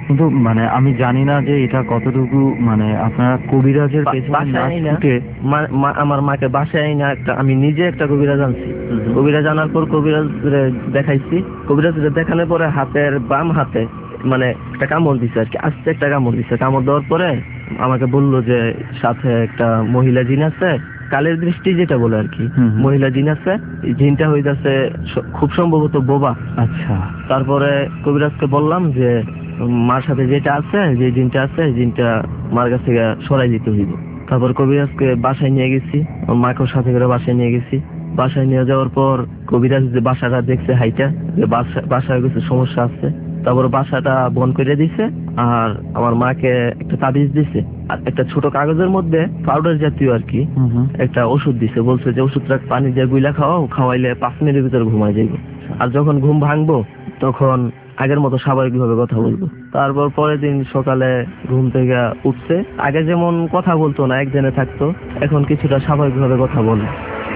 কিন্তু মানে আমি জানি না যে এটা কতটুকু মানে আপনারা কবিরাজের পেছনে না বাসায় না ছুটে মা- মা- আমার মাকে বাসায় না একটা আমি নিজে একটা কবিরাজ আনছি। কবিরাজ আনার পর কবিরাজ দেখাইছি, কবিরাজ দেখানোর পরে হাতের বাম হাতে মানে একটা কামড় দিছে আর কি, আস্তে একটা কামড় দিছে। কামড় দেওয়ার পরে আমাকে বললো যে সাথে একটা মহিলা জিন আছে, কালের দৃষ্টি যেটা বলে আর কি, হুম হুম। মহিলা জিন আছে। এই জিনটা হইতাছে স- খুব সম্ভবত বোবা। আচ্ছা তারপরে কবিরাজকে বললাম যে মার সাথে যেটা আছে, যে জিনটা আছে, জিনটা মার কাছ থেকে সরাই দিতে হইব। তারপর কবিরাজকে বাসায় নিয়ে গেছি, ওর মাকেও সাথে করে বাসায় নিয়ে গেছি। বাসায় নিয়ে যাওয়ার পর কবিরাজ যে বাসাটা দেখছে হাইটা, যে বাসা বাসায় কিছু সমস্যা আছে। তারপর বাসাটা বন্ধ করে দিছে আর আমার মাকে একটা তাবিজ দিছে আর একটা ছোট কাগজের মধ্যে পাউডার জাতীয় আর কি হুম হুম। একটা ওষুধ দিছে। বলছে যে ওষুধটা পানি দিয়ে গুইলা খাওয়াও, খাওয়াইলে পাঁচ মিনিটের ভিতরে ঘুমায় যাইবো, আর যখন ঘুম ভাঙবো তখন আগের মতো স্বাভাবিকভাবে কথা বলবো। তারপর পরের দিন সকালে ঘুম থেকে উঠছে, আগে যেমন কথা বলতো না, একজনে থাকতো, এখন কিছুটা স্বাভাবিকভাবে কথা বলে।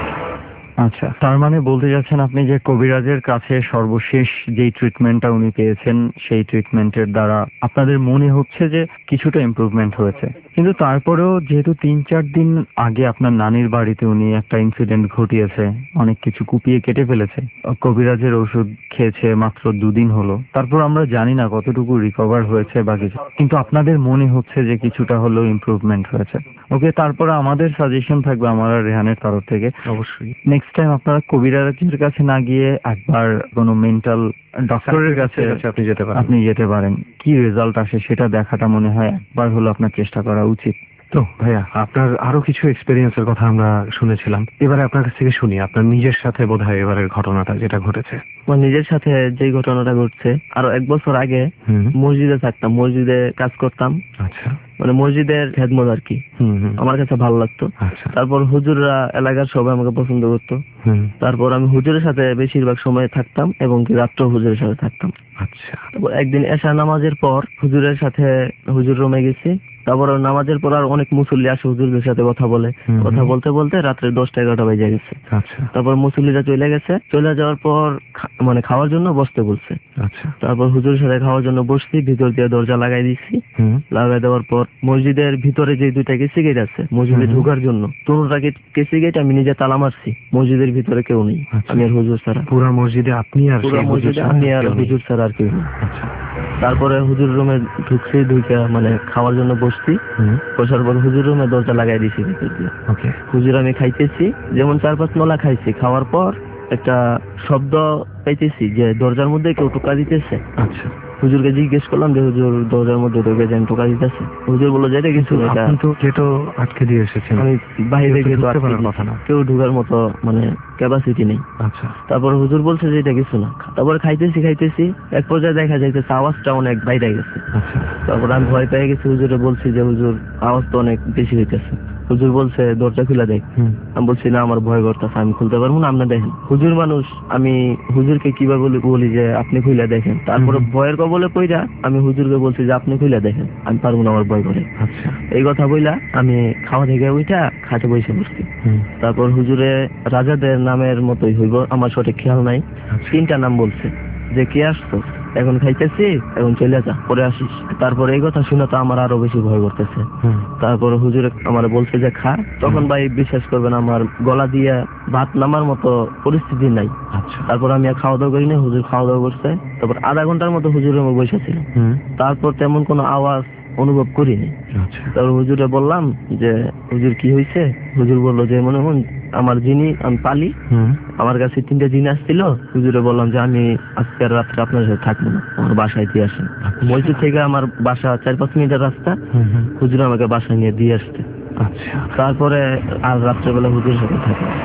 আচ্ছা, তার মানে বলতে যাচ্ছেন আপনি যে কবিরাজের কাছে সর্বশেষ যেই ট্রিটমেন্টটা উনি পেয়েছেন সেই ট্রিটমেন্টের দ্বারা আপনাদের মনে হচ্ছে যে কিছুটা ইমপ্রুভমেন্ট হয়েছে, কিন্তু তারপরেও যেহেতু তিন চার দিন আগে আপনার নানির বাড়িতে উনি একটা ইনসিডেন্ট ঘটিয়েছে, অনেক কিছু কুপিয়ে কেটে ফেলেছে, কবিরাজের ওষুধ খেয়েছে মাত্র দুদিন হলো, তারপর আমরা জানি না কতটুকু রিকভার হয়েছে বা কিছু, কিন্তু আপনাদের মনে হচ্ছে যে কিছুটা হলেও ইমপ্রুভমেন্ট হয়েছে। ওকে, তারপরে আমাদের সাজেশন থাকবে আমার আর রেহানের তরফ থেকে, অবশ্যই নেক্সট টাইম আপনারা কবিরাজের কাছে না গিয়ে একবার কোনো মেন্টাল ডক্টরের কাছে আপনি যেতে পারেন। আপনি যেতে পারেন, কি রেজাল্ট আসে সেটা দেখাটা মনে হয় একবার হলো আপনার চেষ্টা করা উচিত। তো ভাইয়া, আপনার আরো কিছু এক্সপেরিয়েন্সের কথা আমরা শুনেছিলাম, এবারে আপনার কাছ থেকে শুনি আপনার নিজের সাথে বোধহয় এবারের ঘটনাটা যেটা ঘটেছে। আমার নিজের সাথে যে ঘটনাটা ঘটছে, আরো এক বছর আগে হুম। মসজিদে থাকতাম, মসজিদে কাজ করতাম, আচ্ছা। মানে মসজিদের খেদমত আর কি, হুম হুম। আমার কাছে ভালো লাগতো। আচ্ছা। তারপর হুজুররা এলাকার সবাই আমাকে পছন্দ করতো। হুম। তারপর আমি হুজুরের সাথে বেশিরভাগ সময় থাকতাম এবং কি রাত্র হুজুরের সাথে থাকতাম। আচ্ছা। তারপর একদিন এশা নামাজের পর হুজুরের সাথে হুজুর রুমে গেছি। তারপর নামাজের পর আর অনেক মুসল্লি আসে হুজুরের সাথে কথা বলে, হুম। কথা বলতে বলতে রাত্রে দশটা এগারোটা বেজে গেছে। আচ্ছা। তারপর মুসল্লিরা চলে গেছে, চলে যাওয়ার পর খা- মানে খাওয়ার জন্য বসতে বলছে। আচ্ছা। তারপর হুজুরের সাথে খাওয়ার জন্য বসছি, ভিতর দিয়ে দরজা লাগাই দিচ্ছি। হুম। লাগাই দেওয়ার পর মসজিদের ভিতরে যে দুইটা কেসি গেট আছে মসজিদে হুম। ঢোকার জন্য, দুটা কেসি গেট আমি নিজে তালা মারছি। মসজিদের ভিতরে কেউ নেই, আচ্ছা। আমি আর হুজুর ছাড়া। পুরো মসজিদে আপনি আর পুরো সেই হুজুর মসজিদে ছাড়া আমি আর কেউ নেই? হুজুর ছাড়া আর কেউ নেই। আচ্ছা। তারপরে হুজুর রুমে ঢুকছি, ঢুকে মানে খাওয়ার জন্য বসছি। হুম। বসার পর হুজুর রুমে দরজা লাগাই দিয়েছি ভিতর দিয়ে। ওকে। হুজুর আমি খাইতেছি, যেমন চার পাঁচ নলা খাইছি, খাওয়ার পর একটা শব্দ পাইতেছি যে দরজার মধ্যে কেউ টোকা দিতেছে। আচ্ছা। হুজুরকে জিজ্ঞেস করলাম যে হুজুর দরজার মধ্যে ঢুকে যান টোকা দিতেছে। হুজুর বললো যে এটা কিছু না, এটা আপনি তো গেটও আটকে দিয়ে এসেছেন। আমি বাইরে কেউ তো গিয়ে তো ঢুকতে আটকে পারার দিয়েছি। কথা না। কেউ ঢুকার মতো মানে ক্যাপাসিটি নেই। আচ্ছা। তারপর হুজুর বলছে যে এটা কিছু না। তারপরে খাইতেছি খাইতেছি এক পর্যায়ে দেখা যাইতেছে আওয়াজটা অনেক বাইরে গেছে। আচ্ছা। তারপর আমি ভয় পেয়ে গেছি, হুজুরে বলছি যে হুজুর আওয়াজ তো অনেক বেশি হইতেছে। হুজুর বলছে দরজা খুলে দেখ। হুম। আমি বলছি না, আমার ভয় করতেছে, আমি খুলতে পারবো না, আপনি দেখেন। হুজুর মানুষ, আমি হুজুরকে কিভাবে বলি বলি যে আপনি খুলে দেখেন। তারপরে হুম। ভয়ের কবলে কইরা আমি হুজুরকে বলছি যে আপনি খুলে দেখেন, আমি পারবো না, আমার ভয় করে। আচ্ছা। এই কথা বইলা আমি খাওয়া থেকে উঠা খাটে বসে পড়ছি। হুম। তারপর হুজুরে রাজাদের নামের মতোই হইব, আমার সঠিক খেয়াল নাই, আচ্ছা। তিনটা নাম বলছে যে কে আসতো, এখন খাইতেছি, এখন চলে যা, পরে আসিস। তারপর এই কথা শুনে তো আমার আরো বেশি ভয় করতেছে। হুম। তারপর হুজুর আমার বলছে যে খা। তখন ভাই বিশ্বাস করবেন আমার গলা দিয়ে ভাত নামার মতো পরিস্থিতি নাই। আচ্ছা। তারপর আমি আর খাওয়া দাওয়া করিনি, হুজুর খাওয়া দাওয়া করছে। তারপর আধা ঘন্টার মতো হুজুরের মধ্যে বসেছিল। হুম। তারপর তেমন কোনো আওয়াজ অনুভব করিনি। আচ্ছা। তারপর হুজুরে বললাম যে হুজুর কি হয়েছে। হুজুর বললো যে মনে হন আমার যিনি আমি পালি, হুম। আমার কাছে তিনটা জিন আসছিল। হুজুরে বললাম যে আমি আজকের রাত্রে আপনার সাথে থাকবো না, আমার বাসায় দিয়ে আসেন। মসজিদ থেকে আমার বাসা চার পাঁচ মিনিটের রাস্তা। হুম হুম। হুজুর আমাকে বাসায় নিয়ে দিয়ে আসছে। আচ্ছা। তারপরে আর রাত্রেবেলা হুজুরের সাথে থাকি না।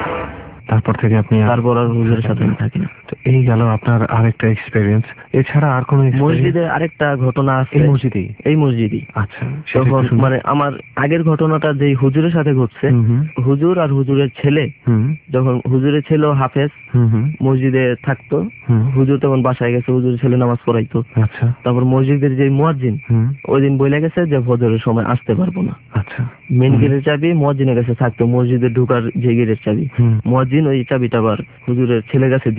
তারপর থেকে আপনি আর- তারপর আর হুজুরের সাথে আমি থাকি না। তো এই গেল আপনার আরেকটা এক্সপেরিয়েন্স, এছাড়া আর কোনো experience? মসজিদে আরেকটা ঘটনা আছে। এই মসজিদেই? এই মসজিদই। আচ্ছা, সেটা তখন একটু শুনি। মানে আমার আগের ঘটনাটা যে হুজুরের সাথে ঘটছে, হুম হুম। হুজুর আর হুজুরের ছেলে, হুম যখন হুজুরের ছেলে হাফেজ হুম হুম। মসজিদে থাকতো, হুম। হুজুর তখন বাসায় গেছে, হুজুরের ছেলে নামাজ পড়াইতো। আচ্ছা। তারপর মসজিদের যে মুয়াজ্জিন, হুম। ওই দিন বইলা গেছে যে ফজরের সময় আসতে পারবো না। আচ্ছা। মেন হুম। গেটের চাবি মুয়াজ্জিনের কাছে থাকতো, মসজিদে ঢোকার যে গেটের চাবি। হুম। মুয়াজ্জিন ওই চাবিটা আবার হুজুরের ছেলের কাছে দিয়ে গেছে।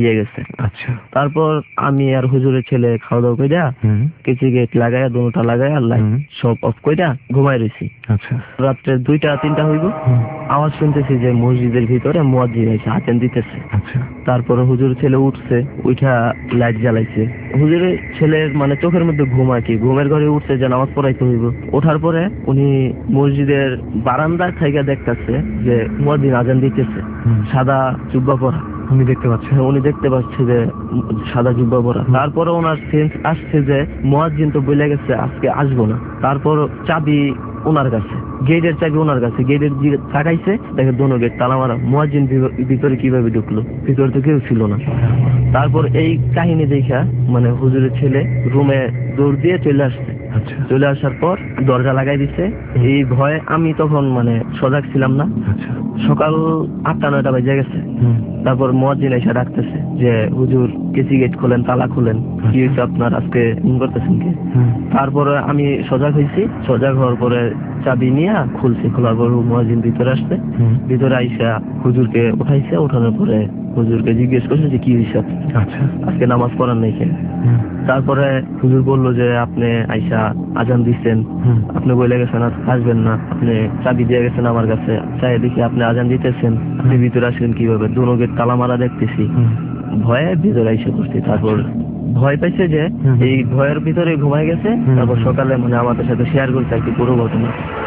আচ্ছা। তারপর আমি আর হুজুরের ছেলে খাওয়া দাওয়া কইরা কিছু গেট লাগাইয়া দুটা লাগাইয়া লাইট সব অফ কইরা ঘুমাই রয়েছি। আচ্ছা। রাত্রে দুইটা তিনটা হইব, আওয়াজ শুনতেছি যে মসজিদের ভিতরে মুয়াজ্জিন এসে আজান দিতেছে। আচ্ছা। তারপরে হুজুর ছেলে উঠছে, উঠা লাইট জ্বালাইছে। হুজুরের ছেলের মানে চোখের মধ্যে ঘুম আর কি, ঘুমের ঘরে উঠছে যে নামাজ পড়াইতে হইব। ওঠার পরে উনি মসজিদের বারান্দা থেকে দেখতেছে যে মুয়াজ্জিন আজান দিতেছে, সাদা জুব্বা পরা। উনি দেখতে পাচ্ছেন? উনি দেখতে পাচ্ছে যে সাদা জুব্বা পরা। তারপরে ওনার সেন্স আসছে যে মুয়াজ্জিন তো বলে গেছে আজকে আসবো না। তারপর চাবি ওনার কাছে, গেটের চাবি ওনার কাছে। গেটের দিকে তাকাইছে, দেখে দোনো গেট তালা মারা। মুয়াজ্জিন ভিতরে কিভাবে ঢুকলো? ভিতরে তো কেউ ছিল না। তারপর এই কাহিনী দেখা মানে হুজুরের ছেলে রুমে দৌড় দিয়ে চলে আসছে। আচ্ছা। চলে আসার পর দরজা লাগাই দিচ্ছে। এই ভয়ে আমি তখন মানে সজাগ ছিলাম না। আচ্ছা। সকাল আটটা নয়টা বাজে গেছে। তারপর মুয়াজ্জিন এসে ডাকতেছে যে হুজুর কেসি গেট খোলেন, তালা খোলেন, কি হয়েছে আপনার, আজকে ইন করতেছেন কি? তারপরে আমি সজাগ হয়েছি। সজাগ হওয়ার পরে চাবি নিয়ে খুলছি। খোলার পর মুয়াজ্জিন ভিতরে আসছে। ভিতরে আইসা হুজুরকে উঠাইছে। উঠানোর পরে হুজুরকে জিজ্ঞেস করছে যে কি হয়েছে, আচ্ছা, আজকে নামাজ পড়ার নাই কেন? তারপরে হুজুর বললো যে আপনি আইসা আজান দিচ্ছেন, আপনি বলে গেছেন আসবেন না, আপনি চাবি দিয়ে গেছেন আমার কাছে, চাই দেখি আপনি আজান দিতেছেন, আপনি ভিতরে আসলেন কিভাবে? দুনো গেট তালা মারা দেখতেছি। ভয়ে ভিতরে আইসা করছি। তারপর ভয় পাইছে যে এই ভয়ের ভিতরে ঘুমাই গেছে। তারপর সকালে মানে আমাদের সাথে শেয়ার করছে আর কি পুরো ঘটনা।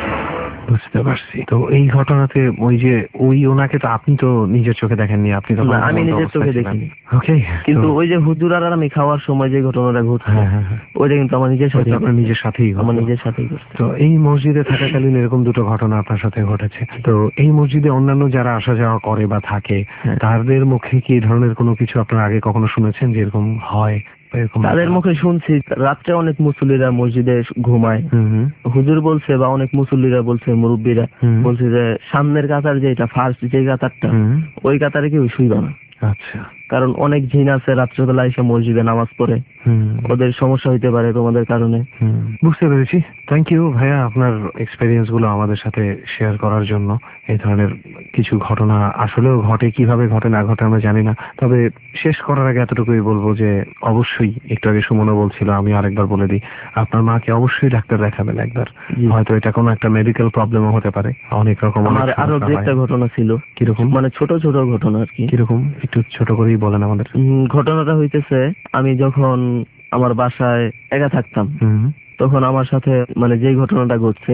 বুঝতে পারছি। তো এই ঘটনাতে ওই যে ওই ওনাকে তো আপনি তো নিজের চোখে দেখেননি, আপনি তো? আমি নিজের চোখে দেখিনি। ওকে। কিন্তু ওই যে হুজুর আর আমি খাওয়ার সময় যে ঘটনাটা ঘটছে ওইটা কিন্তু আমার নিজের সাথে, আপনার নিজের সাথেই, আমার নিজের সাথেই ঘটছে। তো এই মসজিদে থাকাকালীন এরকম দুটো ঘটনা আপনার সাথে ঘটেছে। তো এই মসজিদে অন্যান্য যারা আসা যাওয়া করে বা থাকে তাদের মুখে কি এই ধরনের কোনো কিছু আপনার আগে কখনো শুনেছেন যে এরকম হয়? তাদের মুখে শুনছি রাত্রে অনেক মুসল্লিরা মসজিদে ঘুমায়। হুজুর বলছে বা অনেক মুসল্লিরা বলছে, মুরব্বীরা বলছে যে সামনের কাতার যেটা ফার্স্ট যে কাতারটা, ওই কাতারে কেউ শুইবা না। আচ্ছা। কারণ অনেক জিন আছে রাত্রেবেলা এসে মসজিদে নামাজ পড়ে, ওদের সমস্যা হইতে পারে তোমাদের কারণে। বুঝতে পেরেছি। থ্যাংক ইউ ভাইয়া আপনার এক্সপেরিয়েন্স গুলো আমাদের সাথে শেয়ার করার জন্য। এই ধরনের কিছু ঘটনা আসলেও ঘটে, কিভাবে ঘটে না ঘটে আমরা জানি না। তবে শেষ করার আগে এতটুকুই বলবো যে অবশ্যই, একটু আগে সুমনও বলছিল, আমি আরেকবার বলে দিই, আপনার মাকে অবশ্যই ডাক্তার দেখাবেন একবার। হয়তো এটা কোনো একটা মেডিকেল প্রবলেমও হতে পারে। অনেক রকম আরো একটা ঘটনা ছিল। কিরকম? মানে ছোট ছোট ঘটনা আর কি। কিরকম একটু ছোট করেই বলেন আমাদের। ঘটনাটা হইতেছে আমি যখন আমার বাসায় একা থাকতাম তখন আমার সাথে মানে যেই ঘটনাটা ঘটছে,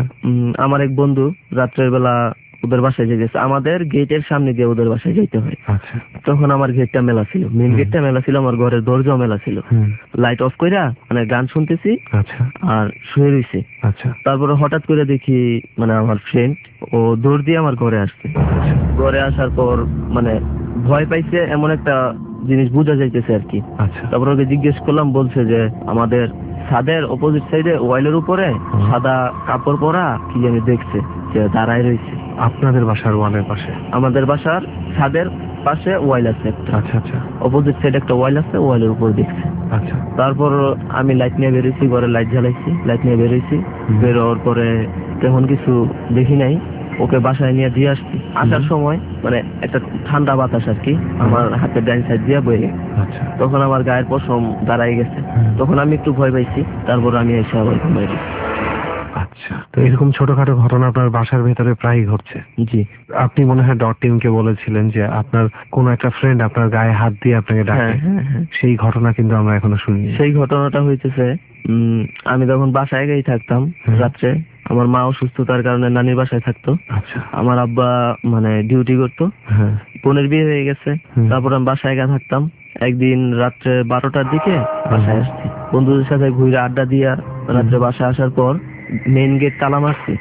আমার এক বন্ধু রাত্রের বেলা ওদের বাসায় যেতেছে, আমাদের গেটের সামনে দিয়ে ওদের বাসায় যেতে হয়। তখন আমার গেটটা মেলা ছিল, মেন গেটটা মেলা ছিল, আমার ঘরের দরজা মেলা ছিল। লাইট অফ কইরা মানে গান শুনতেছি আর শুয়ে রয়েছি। তারপরে হঠাৎ করে দেখি মানে আমার ফ্রেন্ড ও দৌড় দিয়ে আমার ঘরে আসছে। ঘরে আসার পর মানে ভয় পাইছে এমন একটা জিনিস বোঝা যাইতেছে আর কি। তারপর ওকে জিজ্ঞেস করলাম, বলছে যে আমাদের ছাদের অপোজিট সাইডে ওয়াইলের উপরে সাদা কাপড় পরা কি জানি দেখছে যে দাঁড়ায় রয়েছে। আপনাদের বাসার ওয়ালের পাশে? আমাদের বাসার ছাদের পাশে ওয়াইল আছে একটা। আচ্ছা আচ্ছা। অপোজিট সাইডে একটা ওয়াইল আছে, ওয়াইলের উপর দেখছে। আচ্ছা। তারপর আমি লাইট নিয়ে বেরোইছি, ঘরে লাইট জ্বালাইছি, লাইট নিয়ে বেরোইছি। বেরোর পরে তেমন কিছু দেখি নাই। ওকে বাসায় নিয়ে দিয়ে আসছি। আসার সময় মানে একটা ঠান্ডা বাতাস আর কি আমার হাতের ডাইন সাইড দিয়ে বয়ে গেছে। তখন আমার গায়ের পশম দাঁড়াই গেছে। তখন আমি একটু ভয় পাইছি। তারপর আমি এসে আবার ঘুমাই গেছি। আচ্ছা। তো এরকম ছোটখাটো ঘটনা আপনার বাসার ভেতরে প্রায়ই ঘটছে? জি। আপনি মনে হয় ডট টিমকে বলেছিলেন যে আপনার কোন একটা ফ্রেন্ড আপনার গায়ে হাত দিয়ে আপনাকে ডাকে, সেই ঘটনা কিন্তু আমরা এখনো শুনি। সেই ঘটনাটা হইতেছে আমি তখন বাসায় গিয়ে থাকতাম রাত্রে। আমার মা অসুস্থতার কারণে নানির বাসায় থাকতো। আমার আব্বা মানে ডিউটি করতো। বোনের বিয়ে হয়ে গেছে। তারপর আমি বাসায় গিয়ে থাকতাম। একদিন রাত্রে বারোটার দিকে বাসায় আসছি, বন্ধুদের সাথে ঘুরে আড্ডা দিয়া রাত্রে বাসায় আসার পর মেইন গেট তালা মারছি।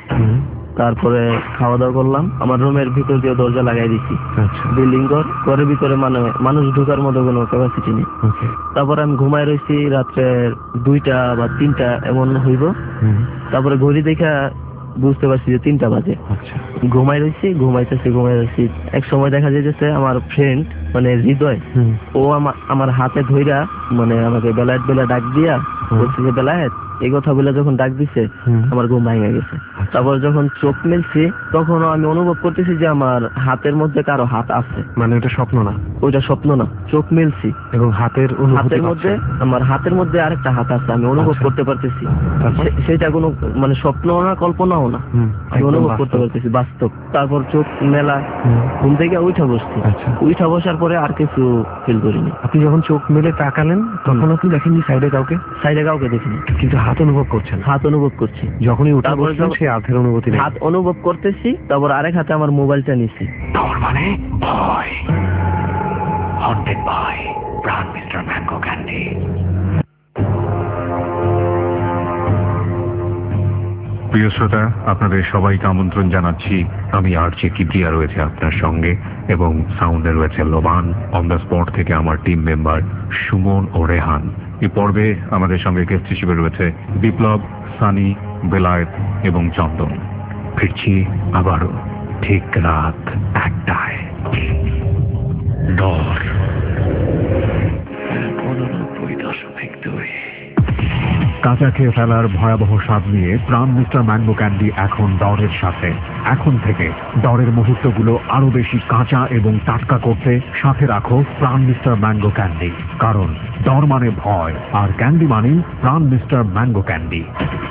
তারপরে খাওয়া দাওয়া করলাম, আমার রুমের ভিতর দিয়ে দরজা লাগাই দিচ্ছি। বিল্ডিং ঘর, ঘরের ভিতরে মানে মানুষ ঢোকার মতো কোনো ক্যাপাসিটি নেই। তারপর আমি ঘুমাই রয়েছি, রাত্রে দুইটা বা তিনটা এমন হইব। তারপরে ঘড়ি দেখা বুঝতে পারছি যে তিনটা বাজে। ঘুমাই রয়েছি, ঘুমাইতেছি ঘুমাই রয়েছি এক সময় দেখা যাইতেছে আমার ফ্রেন্ড মানে হৃদয়, ও আমার আমার হাতে ধইরা মানে আমাকে বেলায়েত বেলা ডাক দিয়া বলছে যে বেলায়েত এই কথা বলে যখন ডাক দিছে আমার ঘুম ভেঙে গেছে। তারপর যখন চোখ মেলছি তখনও আমি অনুভব করতেছি যে আমার হাতের মধ্যে কারো হাত আছে। মানে ওটা স্বপ্ন না? ওইটা স্বপ্ন না, চোখ মেলছি এবং হাতের হাতের মধ্যে আমার হাতের মধ্যে আরেকটা হাত আছে, আমি অনুভব করতে পারতেছি। সেটা কোনো মানে স্বপ্ন না কল্পনাও না, আমি অনুভব করতে পারতেছি বাস্তব। তারপর চোখ মেলা, ঘুম থেকে উঠা বসছি। উঠা বসার পরে আর কিছু ফিল করিনি। আপনি যখন চোখ মেলে তাকালেন তখন আপনি দেখেননি সাইডে কাউকে? সাইডে কাউকে দেখিনি, কিন্তু হাত অনুভব করছেন? হাত অনুভব করছি। যখনই উঠা বসলেন সেই হাতের অনুভূতি নেই? হাত অনুভব করতেছি, তারপর আরেক হাতে আমার মোবাইলটা নিছি। তার মানে ভয়, haunted by Pran mister mango candy. প্রিয় শ্রোতা, আপনাদের সবাইকে আমন্ত্রণ জানাচ্ছি। আমি আর জে কিবরিয়া রয়েছে আপনার সঙ্গে এবং সাউন্ডে রয়েছে লোবান। অন দ্য স্পট থেকে আমার টিম মেম্বার সুমন ও রেহান। এই পর্বে আমাদের সঙ্গে গেস্ট হিসেবে রয়েছে বিপ্লব, সানি, বেলায়েত এবং চন্দন। ফিরছি আবারও ঠিক রাত একটায়। ডর উননব্বই দশমিক দুই। কাঁচা খেয়ে ফেলার ভয়াবহ স্বাদ নিয়ে প্রাণ মিস্টার ম্যাঙ্গো ক্যান্ডি এখন ডরের সাথে। এখন থেকে ডরের মুহূর্তগুলো আরো বেশি কাঁচা এবং টাটকা করতে সাথে রাখো প্রাণ মিস্টার ম্যাঙ্গো ক্যান্ডি। কারণ ডর মানে ভয়, আর ক্যান্ডি মানে প্রাণ মিস্টার ম্যাঙ্গো ক্যান্ডি।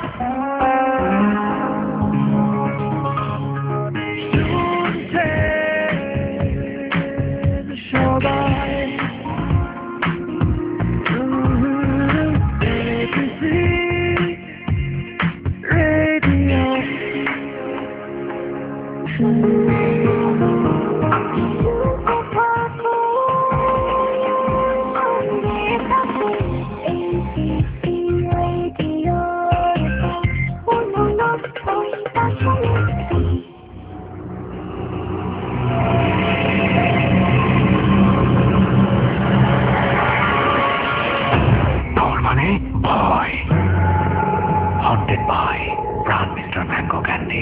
ভয়, haunted by Pran mister mango candy.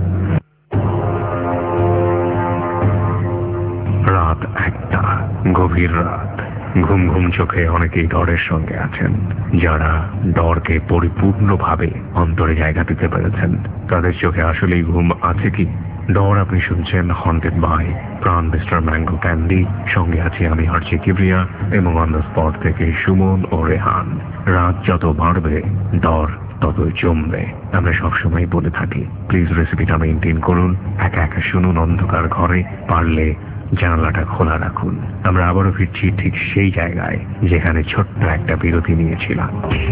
রাত একটা, গভীর রাত। ঘুম ঘুম চোখে অনেকেই ডরের সঙ্গে আছেন। যারা ডরকে পরিপূর্ণভাবে অন্তরে জায়গা দিতে পেরেছেন তাদের চোখে আসলেই ঘুম আছে কি? ডর আপনি শুনছেন haunted by Pran mister mango candy. সঙ্গে আছি আমি আর জে কিবরিয়া এবং অন দ্য স্পট থেকে সুমন ও রেহান। রাত যত বাড়বে ডর ততই জমবে। আমরা সবসময় বলে থাকি প্লিজ রেসিপিটা মেনটেন করুন, একা একা শুনুন অন্ধকার ঘরে, পারলে জানালাটা খোলা রাখুন। আমরা আবারও ফিরছি ঠিক সেই জায়গায় যেখানে ছোট্ট একটা বিরতি নিয়েছিলাম।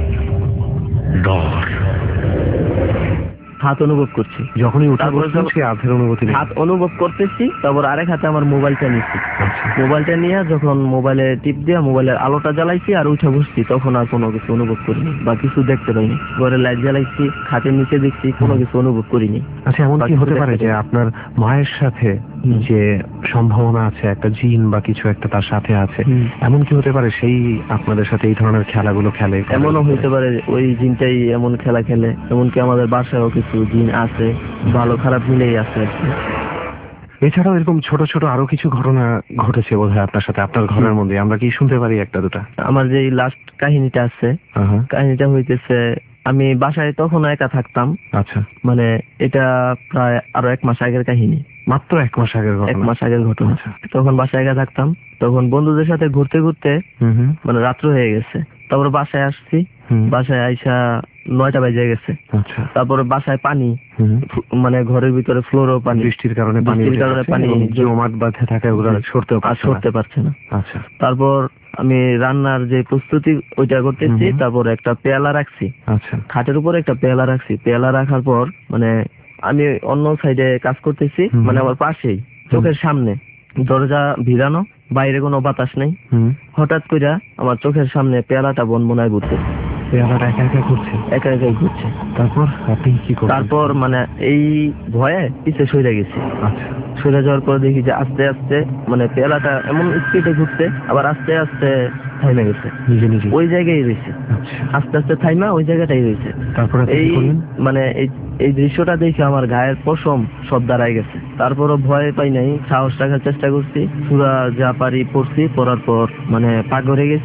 ডর হাত অনুভব করছি। যখনই উঠা বসলেন সেই হাতের অনুভূতি নেই? হাত অনুভব করতেছি, তারপর আরেক হাতে আমার মোবাইলটা নিচ্ছি। মোবাইলটা নিয়ে যখন মোবাইলে টিপ দিয়ে মোবাইলের আলোটা জ্বালাইছি আর উঠে বসছি, তখন আর কোনো কিছু অনুভব করিনি বা কিছু দেখতে পাইনি। ঘরে লাইট জ্বালাইছি, খাটের নিচে দেখছি, কোনো কিছু অনুভব করিনি। আচ্ছা, এমন কি হতে পারে যে আপনার মায়ের সাথে যে সম্ভাবনা আছে একটা জিন বা কিছু একটা তার সাথে আছে, এমন কি হতে পারে সেই আপনাদের সাথে এই ধরনের খেলাগুলো খেলে? এমনও হইতে পারে ওই জিনটাই এমন খেলা খেলে। এমনকি আমাদের বাসায়ও কিছু জিন আছে, ভালো খারাপ মিলেই আছে। এছাড়াও এরকম ছোট ছোট আরো কিছু ঘটনা ঘটেছে বোধহয় আপনার সাথে, আপনার ঘরের মধ্যে। আমরা কি শুনতে পারি একটা দুটা? আমার যে লাস্ট কাহিনীটা আছে, কাহিনীটা হইতেছে আমি বাসায় তখন একা থাকতাম। আচ্ছা, মানে এটা প্রায় আরো এক মাস আগের কাহিনী। মাত্র এক মাস আগের ঘটনা? এক মাস আগের ঘটনা। তখন বাসায় একা থাকতাম, তখন বন্ধুদের সাথে ঘুরতে ঘুরতে মানে রাত্র হয়ে গেছে। তারপর বাসায় আসছি, বাসায় আইসা নয়টা বাজে গেছে। তারপরে বাসায় পানি, মানে ঘরের ভিতরে ফ্লোরও পানি, বৃষ্টির কারণে পানি কারণে পানি জমাট বাঁধে থাকে, ওগুলো সরতেও সরতে পারছে না। আচ্ছা, তারপর আমি রান্নার যে প্রস্তুতি ওইটা করতেছি, তারপর একটা পেয়ালা রাখছি। আচ্ছা, খাটের উপরে একটা পেয়ালা রাখছি। পেয়ালা রাখার পর মানে আমি অন্য সাইডে কাজ করতেছি, মানে আমার পাশেই চোখের সামনে দরজা ভিড়ানো, বাইরে কোনো বাতাস নেই। হঠাৎ করে আমার চোখের সামনে পেয়ালাটা বনবনায় ঘুরতেছে। পেয়ালাটা একা একা ঘুরছে? একা একাই ঘুরছে। তারপর আপনি কি করলেন? তারপর মানে এই ভয়ে পিছে সরে গেছি। আচ্ছা, সরে যাওয়ার পর দেখি যে আস্তে আস্তে মানে পেয়ালাটা এমন স্পিডে ঘুরছে, আবার আস্তে আস্তে থাইমে গেছে, নিজে নিজে ওই জায়গায় রয়েছে। আস্তে আস্তে থাইমা ওই জায়গাটাই রয়েছে। তারপরে এই মানে এই দৃশ্যটা দেখে আমার গায়ের পশম সব দাঁড়ায় গেছে। তারপরও ভয় পাই নাই, সাহস রাখার চেষ্টা করছি, পুরা যা পারি পড়ছি। পড়ার পর মানে পাগড়ে গেছি,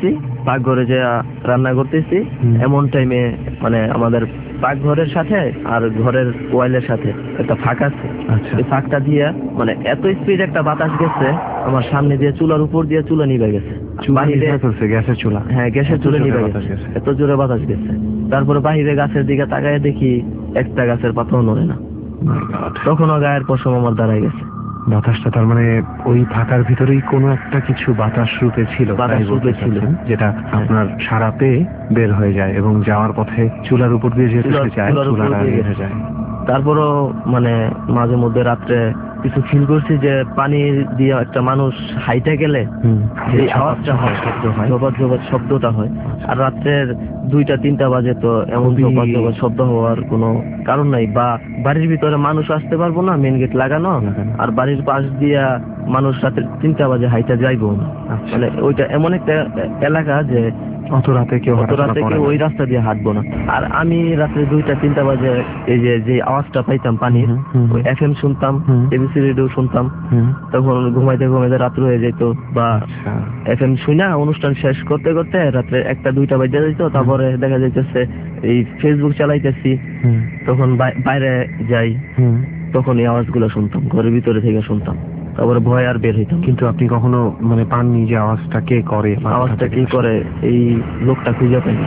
পাকঘরে যে রান্না করতেছি হুম। এমন টাইমে মানে আমাদের পাকঘরের সাথে আর ঘরের ওয়াইলের সাথে একটা ফাঁক আছে। আচ্ছা এই ফাঁকটা দিয়ে মানে এত স্পিড একটা বাতাস গেছে আমার সামনে দিয়ে, চুলার উপর দিয়ে চুলা নিভে গেছে। চুলা বাহিরে নিভে ফেলছে, গ্যাসের চুলা? হ্যাঁ, গ্যাসের এত চুলা জোরে নিভে বাতাস গেছে, গেছে। এত জোরে বাতাস গেছে। তারপরে বাহিরে গাছের দিকে তাকায় দেখি একটা গাছের পাতাও নড়ে না। My God! তখনও গায়ের পশম আমার দাঁড়ায় গেছে। বাতাসটা তার মানে ওই ফাঁকার ভিতরেই কোনো একটা কিছু বাতাস রূপে ছিল, বাতাস তাই বলতে রূপে ছিল। চাচ্ছেন, যেটা আপনার সারা পেয়ে বের হয়ে যায় এবং যাওয়ার পথে চুলার উপর দিয়ে যেতে চুলার- যায়, চুলার উপর চুলাটা দিয়ে নিভে গেছে। যায়। তারপরও মানে মাঝে মধ্যে রাত্রে কিছু ফিল করছি যে পানি দিয়ে একটা মানুষ হাইটে গেলে হুম, যে ঝপাত আওয়াজটা হয়, ঝপাত শব্দ হয়। জবাত জবাত শব্দটা হয়। আর রাত্রের দুইটা তিনটা বাজে তো এমন খুবই- জবাত জবাত শব্দ হওয়ার কোনো কারণ নাই। বা বাড়ির ভিতরে মানুষ আসতে পারবো না, মেন গেট লাগানো, লাগানো। আর বাড়ির পাশ দিয়া মানুষ রাত্রে তিনটা বাজে হাইটে যাইবো না। আচ্ছা। মানে ওইটা এমন একটা এলাকা যে অত রাতে কেউ অত হাঁটাচলা রাতে করে কেউ না। ওই রাস্তা দিয়ে হাঁটবো না। আর আমি রাত্রে দুইটা তিনটা বাজে এই যে যে আওয়াজটা পাইতাম পানির, হুম, হুম, ওই এফ এম শুনতাম, হুম। এবিসি রেডিও শুনতাম। হুম, তখন ঘুমাইতে ঘুমাইতে রাত্র হয়ে যেত, বা আচ্ছা। এফ এম শুনা অনুষ্ঠান শেষ করতে করতে রাত্রে একটা দুইটা বাজে যেত। তারপরে দেখা যাইতেছে এই ফেসবুক চালাইতেছি, হুম, তখন বাই- বাইরে যাই, হুম। তখন এই আওয়াজগুলো শুনতাম, ঘরের ভিতরে থেকে শুনতাম। তারপরে ভয় আর বের হইতাম। কিন্তু আপনি কখনো মানে পাননি যে আওয়াজটা কে করে বা কোথা আওয়াজটা থেকে কি আসে? করে এই লোকটা খুঁজে পাইনি।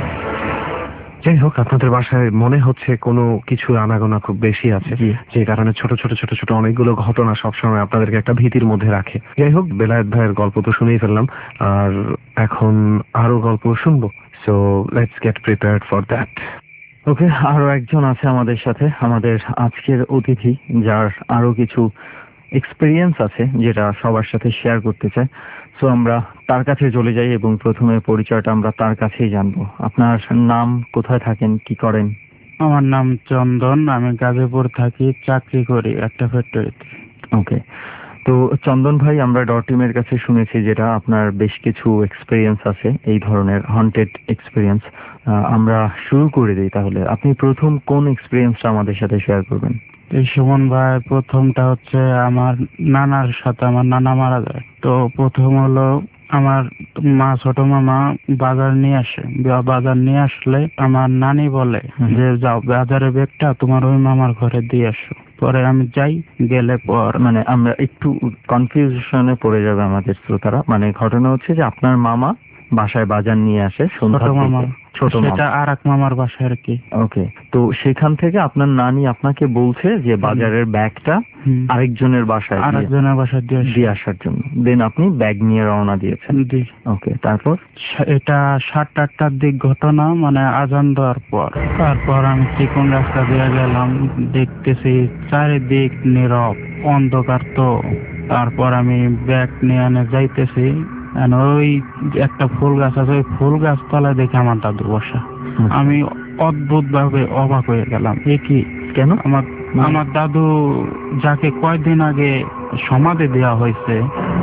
যাই হোক, আপনাদের বাসায় মনে হচ্ছে কোনো কিছু আনাগোনা খুব বেশি আছে, জি। যে কারণে ছোট ছোট ছোট ছোট অনেকগুলো ঘটনা সবসময় আপনাদেরকে একটা ভীতির মধ্যে রাখে। যাই হোক, বেলায়েত ভাইয়ের গল্প তো শুনেই ফেললাম, আর এখন আরো গল্প শুনবো। So let's get prepared for that. Okay, আরো একজন আছে আমাদের সাথে, আমাদের আজকের অতিথি, যার আরো কিছু এক্সপিরিয়েন্স আছে যেটা সবার সাথে শেয়ার করতে চাই। সো আমরা তার কাছে চলে যাই এবং প্রথমে পরিচয়টা আমরা তার কাছেই জানবো। আপনার নাম, কোথায় থাকেন, কি করেন? আমার নাম চন্দন, আমি গাজীপুর থাকি, চাকরি করি একটা ফ্যাক্টরিতে। ওকে, তো চন্দন ভাই, আমরা ডট টিমের কাছে শুনেছি যেটা আপনার বেশ কিছু এক্সপিরিয়েন্স আছে এই ধরনের হন্টেড এক্সপিরিয়েন্স। আমরা শুরু করে দিই তাহলে। আপনি প্রথম কোন এক্সপিরিয়েন্সটা আমাদের সাথে শেয়ার করবেন? এই সুমন ভাই, প্রথমটা হচ্ছে আমার নানার সাথে, আমার নানা মারা যায়। তো প্রথম হলো আমার মা, ছোট মামা বাজার নিয়ে আসে। বা- বাজার নিয়ে আসলে আমার নানি বলে হুম। যে যাও বাজারের ব্যাগটা তোমার ওই মামার ঘরে দিয়ে আসো। পরে আমি যাই, গেলে পর মানে আমরা একটু কনফিউশনে পড়ে যাবে আমাদের শ্রোতারা। মানে ঘটনা হচ্ছে যে আপনার মামা বাসায় বাজার নিয়ে আসে ছোট সন্ধ্যার মামা, দিকে। ছোট সেটা মামা, আর এক মামার বাসায় আর কি। ওকে। তো সেখান থেকে আপনার নানি আপনাকে বলছে যে বাজারের ব্যাগটা হুম। আরেকজনের বাসায় আর দিয়ে- একজনের বাসায় দিয়ে আসে। দিয়ে আসার জন্য। দেন আপনি ব্যাগ নিয়ে রওনা দিয়েছেন। জি। ওকে, তারপর? সা- এটা সাত আটটার দিক ঘটনা, মানে আজান দেওয়ার পর। তারপর আমি চিকন রাস্তা দিয়ে গেলাম, দেখতেছি চারিদিক নীরব, অন্ধকার। তো তারপর আমি ব্যাগ নিয়ে এনে যাইতেছি, and ওই যে একটা ফুল গাছ আছে, ওই ফুল গাছ তলায় দেখে আমার দাদু বসা। আমি অদ্ভুত ভাবে অবাক হয়ে গেলাম, এ কি? কেন? আমার আমার দাদু, যাকে কয়েকদিন আগে সমাধি দেওয়া হয়েছে,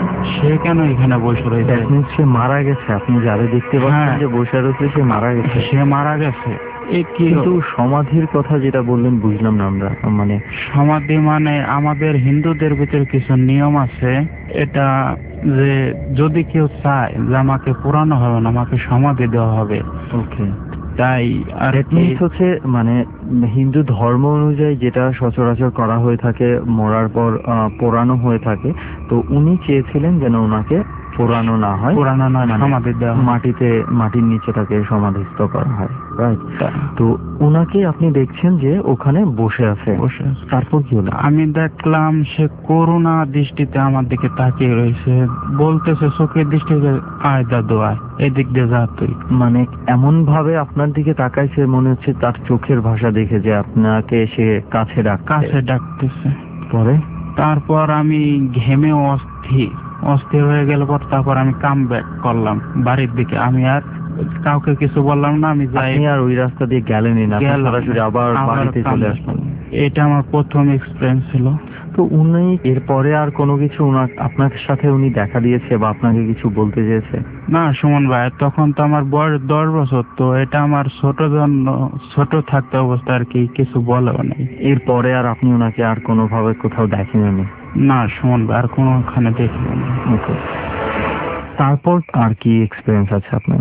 সে কেন এখানে বসে রয়েছে? That means সে মারা গেছে। আপনি যারে দেখতে পাচ্ছেন হ্যাঁ। যে বসে রয়েছে, সে মারা গেছে। সে মারা গেছে। এ কি? কিন্তু সমাধির কথা যেটা বললেন বুঝলাম না আমরা। মানে সমাধি মানে আমাদের হিন্দুদের ভিতরে কিছু নিয়ম আছে, এটা যে যদি কেউ চায় যে আমাকে পোড়ানো হবে না, আমাকে সমাধি দেওয়া হবে, ওকে, তাই আর দ্যাট কি। মিনস হচ্ছে মানে হিন্দু ধর্ম অনুযায়ী যেটা সচরাচর করা হয়ে থাকে, মরার পর আহ, পোড়ানো হয়ে থাকে। তো উনি চেয়েছিলেন যেন ওনাকে পোড়ানো না হয়, পোড়ানো নয়, মানে সমাধি দেওয়া হয়। মাটিতে, মাটির নিচে তাকে সমাধিস্থ করা হয়, রাইট? তা- তো ওনাকে আপনি দেখছেন যে ওখানে বসে আছে। বসে আছে। তারপর কি হলো? আমি দেখলাম সে করুণা দৃষ্টিতে আমার দিকে তাকিয়ে রয়েছে, বলতেছে চোখের দৃষ্টিতে, আয় দাদু আয়, এদিক দিয়ে যা তুই। মানে এমন ভাবে আপনার দিকে তাকাইছে, মনে হচ্ছে তার চোখের ভাষা দেখে যে আপনাকে সে কাছে ডাক কাছে ডাকতেছে। পরে তারপর আমি ঘেমে অস্থির অস্থির হয়ে গেল পর তারপর আমি কাম ব্যাক করলাম বাড়ির দিকে। আমি আর কাউকে কিছু বললাম না, আমি যাই। আপনি আর ওই রাস্তা দিয়ে গেলেনই না, আপনি গেলাম। সরাসরি আবার আবার বাড়িতে কাম চলে ব্যাক আসলেন। করলাম। এটা আমার প্রথম এক্সপিরিয়েন্স ছিল। তো উনি এরপরে আর কোনো কিছু উনার আপনার সাথে উনি দেখা দিয়েছে বা আপনাকে কিছু বলতে চেয়েছে? না সুমন ভাই, তখন তো আমার বয়স দশ বছর, তো এটা আমার ছোট জন্য, ছোট থাকতে অবস্থা আর কি, কিছু বলেও নেই। এরপরে আর আপনি ওনাকে আর কোনোভাবে কোথাও দেখেননি? না সুমন ভাই, আর কোনোখানে দেখিনি। ওকে, তারপর আর কি এক্সপিরিয়েন্স আছে আপনার?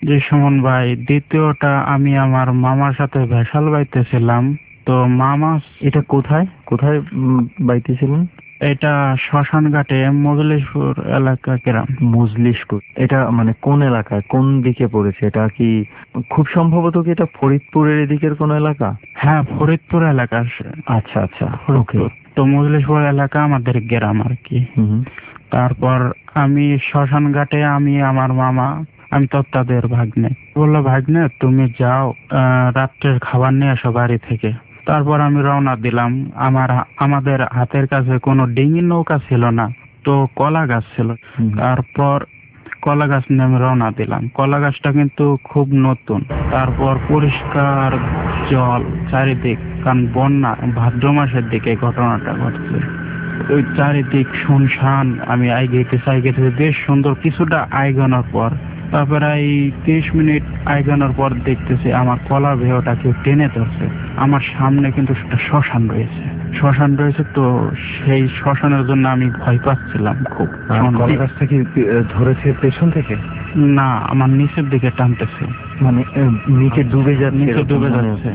যে সুমন ভাই, দ্বিতীয়টা আমি আমার মামার সাথে ভেসাল বাইতেছিলাম। তো মামা, এটা কোথায় কোথায় উম, বাইতেছিলেন? এটা শ্মশান ঘাটে মজলিশপুর এলাকা গ্রাম। মজলিশপুর, এটা মানে কোন এলাকায়, কোন দিকে পড়েছে? এটা কি খুব সম্ভবত কি এটা ফরিদপুরের এদিকের কোন এলাকা? হ্যাঁ, ফরিদপুর এলাকা। আচ্ছা আচ্ছা, ওকে। ফরিদপুর তো মজলিশপুর এলাকা আমাদের গ্রাম আর কি। হুম। তারপর আমি শ্মশান ঘাটে, আমি আমার মামা, আমি তো তাদের ভাগ্নে, বললো ভাগ্নে তুমি যাও, আহ, রাত্রের খাবার নিয়ে আসো বাড়ি থেকে। তারপর আমি রওনা দিলাম। আমার আমাদের হাতের কাছে কোনো ডিঙি নৌকা ছিল না, তো কলা গাছ ছিল। তারপর কলা গাছ নিয়ে আমি রওনা দিলাম। কলা গাছটা কিন্তু খুব নতুন। তারপর পরিষ্কার জল চারিদিক, কারণ বন্যা ভাদ্র মাসের দিকে ঘটনাটা ঘটছে। ওই চারিদিক শুনশান। আমি আইগেতেছি আইগেতেছি বেশ সুন্দর কিছুটা আইগানোর পর, তারপর এই তিরিশ মিনিট আইগানোর পর দেখতেছি আমার কলা ভেহটা কেউ টেনে ধরছে। আমার সামনে কিন্তু একটা শ্মশান রয়েছে শ্মশান রয়েছে তো সেই শ্মশানের জন্য আমি ভয় পাচ্ছিলাম খুব। কলা গাছটা কি ধরেছে পেছন থেকে? না, আমার নিচের দিকে টানতেছে, মানে নিচে ডুবে যাচ্ছে, নিচে ডুবে যাচ্ছে।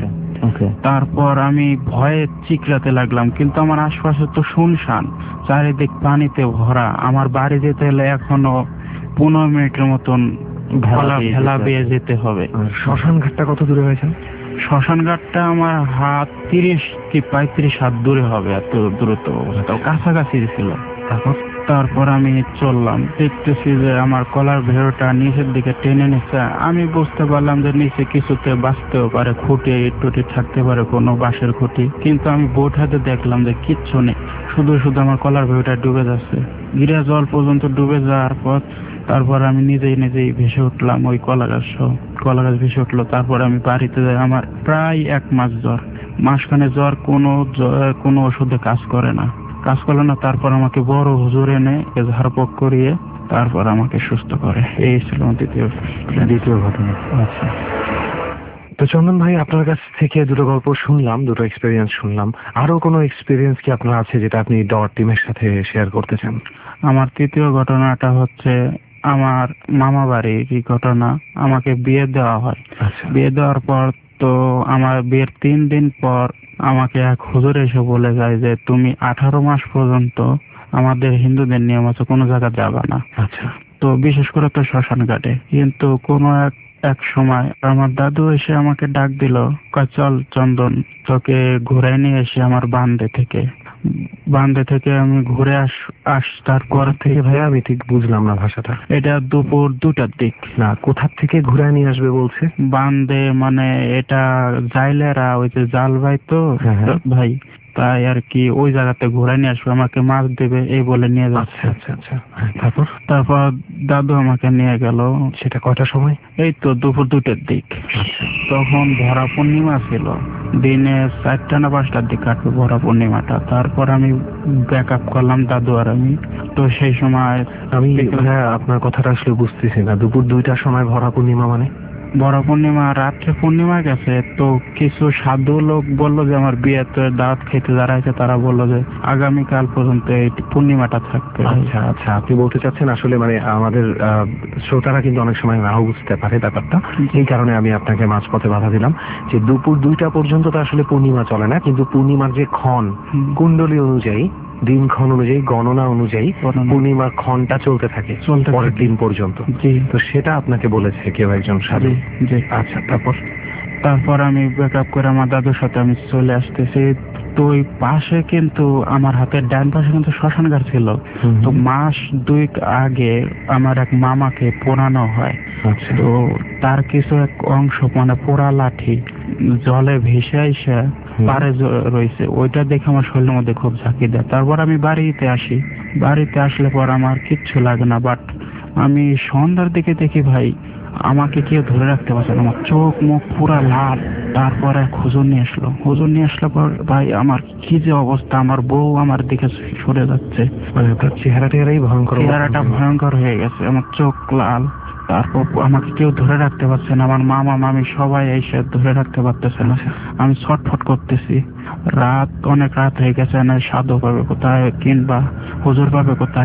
তারপর আমি ভয়ে চিকরাতে লাগলাম, কিন্তু আমার আশপাশে তো শুনশান, চারিদিক পানিতে ভরা। আমার বাড়ি যেতে হলে এখনো পনেরো মিনিটের মতন ভেলা বেয়ে যেতে হবে। শ্মশান ঘাটটা কত দূরে হয়েছে? শ্মশান ঘাটটা আমার হাত তিরিশ কি পঁয়ত্রিশ হাত দূরে হবে, এত দূরত্ব অবস্থা, কাছাকাছি ছিল। তারপর তারপর আমি চললাম, দেখতেছি যে আমার কলার ভেড়টা নিচের দিকে টেনে নিচ্ছে। আমি বুঝতে পারলাম যে নিচে কিছুতে বাঁচতেও পারে, খুঁটি টুটি থাকতে পারে, কোনো বাঁশের খুঁটি। কিন্তু আমি বোট হাতে দেখলাম যে কিচ্ছু নেই, শুধু শুধু আমার কলার ভেড়টা ডুবে যাচ্ছে। গিরা জল পর্যন্ত ডুবে যাওয়ার পর তারপর আমি নিজেই নিজেই ভেসে উঠলাম ওই কলা গাছ সহ। কলা গাছ ভেসে উঠলো। তারপর আমি বাড়িতে যাই। আমার প্রায় এক মাস জ্বর, মাসখানে জ্বর, কোনো কোনো ওষুধে কাজ করে না কাজ করলো না তারপর আমাকে বড় হুজুর এনে ঝাড়পোক করিয়ে তারপর আমাকে সুস্থ করে। এই ছিল দ্বিতীয় দ্বিতীয় ঘটনা। আচ্ছা, তো চন্দন ভাই, আপনার কাছ থেকে দুটো গল্প শুনলাম, দুটো এক্সপেরিয়েন্স শুনলাম। আরো কোনো এক্সপেরিয়েন্স কি আপনার আছে যেটা আপনি ডট টিমের সাথে শেয়ার করতে চান? আমার তৃতীয় ঘটনাটা হচ্ছে আমার মামা বাড়ির ঘটনা। আমাকে বিয়ে দেওয়া হয়। বিয়ে দেওয়ার পর তো আমার বিয়ের তিন দিন পর আমাকে এক হুজুর এসে বলে যায় যে তুমি আঠারো মাস পর্যন্ত, আমাদের হিন্দুদের নিয়ম আছে, কোনো জায়গা যাবা না। আচ্ছা। তো বিশেষ করে তো শ্মশান ঘাটে। কিন্তু কোনো এক এক সময় আমার দাদু এসে আমাকে ডাক দিল, কয় চল চন্দন, তোকে ঘুরে নিয়ে এসে আমার বান্দে থেকে বান্দে থেকে আমি ঘুরে আস আস তারপর থেকে। ভাইয়া আমি ঠিক বুঝলাম না ভাষাটা। এটা দুপুর দুটার দিক। না, কোথা থেকে ঘুরে নিয়ে আসবে বলছে? বান্দে মানে এটা জাইলেরা ওই যে জাল ভাই তো ভাই, তাই আর কি ওই জায়গাতে ঘুরে নিয়ে আসবে, আমাকে মাছ দেবে এই বলে নিয়ে যাচ্ছে। আচ্ছা আচ্ছা। তারপর তারপর দাদু আমাকে নিয়ে গেল। সেটা কয়টার সময়? এই তো দুপুর দুটোর দিক। তখন ভরা পূর্ণিমা ছিল, দিনে চারটা না পাঁচটার দিক কাটবে ভরা পূর্ণিমাটা। তারপর আমি ব্যাক আপ করলাম দাদু আর আমি। তো সেই সময় আমি আপনার কথাটা আসলে বুঝতেছি না, দুপুর দুইটার সময় ভরা পূর্ণিমা মানে? ভরা পূর্ণিমা রাত্রে পূর্ণিমা গেছে তো কিছু সাধু লোক বললো যে আমার বিয়েতে দাওয়াত খেতে যারা আছে তারা বললো যে আগামীকাল পর্যন্ত এই পূর্ণিমাটা থাকবে। আচ্ছা আচ্ছা, আপনি বলতে চাচ্ছেন আসলে মানে আমাদের শ্রোতারা কিন্তু অনেক সময় নাও বুঝতে পারে ব্যাপারটা, এই কারণে আমি আপনাকে মাঝপথে বাধা দিলাম যে দুপুর দুইটা পর্যন্ত তো আসলে পূর্ণিমা চলে না, কিন্তু পূর্ণিমার যে ক্ষণ কুণ্ডলী অনুযায়ী, দিনক্ষণ অনুযায়ী, গণনা অনুযায়ী পূর্ণিমার ক্ষণটা চলতে থাকে পরের দিন পর্যন্ত। তো সেটা আপনাকে বলেছে কেউ একজন সাধু? আচ্ছা। তারপর তারপর আমি ব্যাক আপ করে আমার দাদুর সাথে আমি চলে আসতেছি। তো ওই পাশে কিন্তু আমার হাতের ডান পাশে কিন্তু শ্মশান ঘাট ছিল। তো মাস দুই আগে আমার এক মামাকে পোড়ানো হয়। তো তার কিছু এক অংশ মানে পোড়া লাঠি জলে ভেসে আইসা পারে রয়েছে, ওইটা দেখে আমার শরীরের মধ্যে খুব ঝাঁকি দেয়। তারপর আমি বাড়িতে আসি। বাড়িতে আসলে পর আমার কিচ্ছু লাগে না, বাট আমি সন্ধ্যার দিকে দেখি ভাই আমাকে কেউ ধরে রাখতে পারছে না, আমার চোখ মুখ পুরা লাল। তারপর এক হুজুর নিয়ে আসলো। হুজুর নিয়ে আসলে পর ভাই আমার কি যে অবস্থা, আমার বউ আমার দিকে সরে যাচ্ছে, মানে তার চেহারা টেহারাই ভয়ঙ্কর, চেহারাটা ভয়ঙ্কর হয়ে গেছে, আমার চোখ লাল। তারপর আমাকে কেউ ধরে রাখতে পারছে না, আমার মামা মামি সবাই এসে ধরে রাখতে পারতেছে না। আমি ছটফট করতেছি। রাত অনেক রাত হয়ে গেছে, না সাধু পাবে কোথায় কিংবা হুজুর পাবে কোথায়।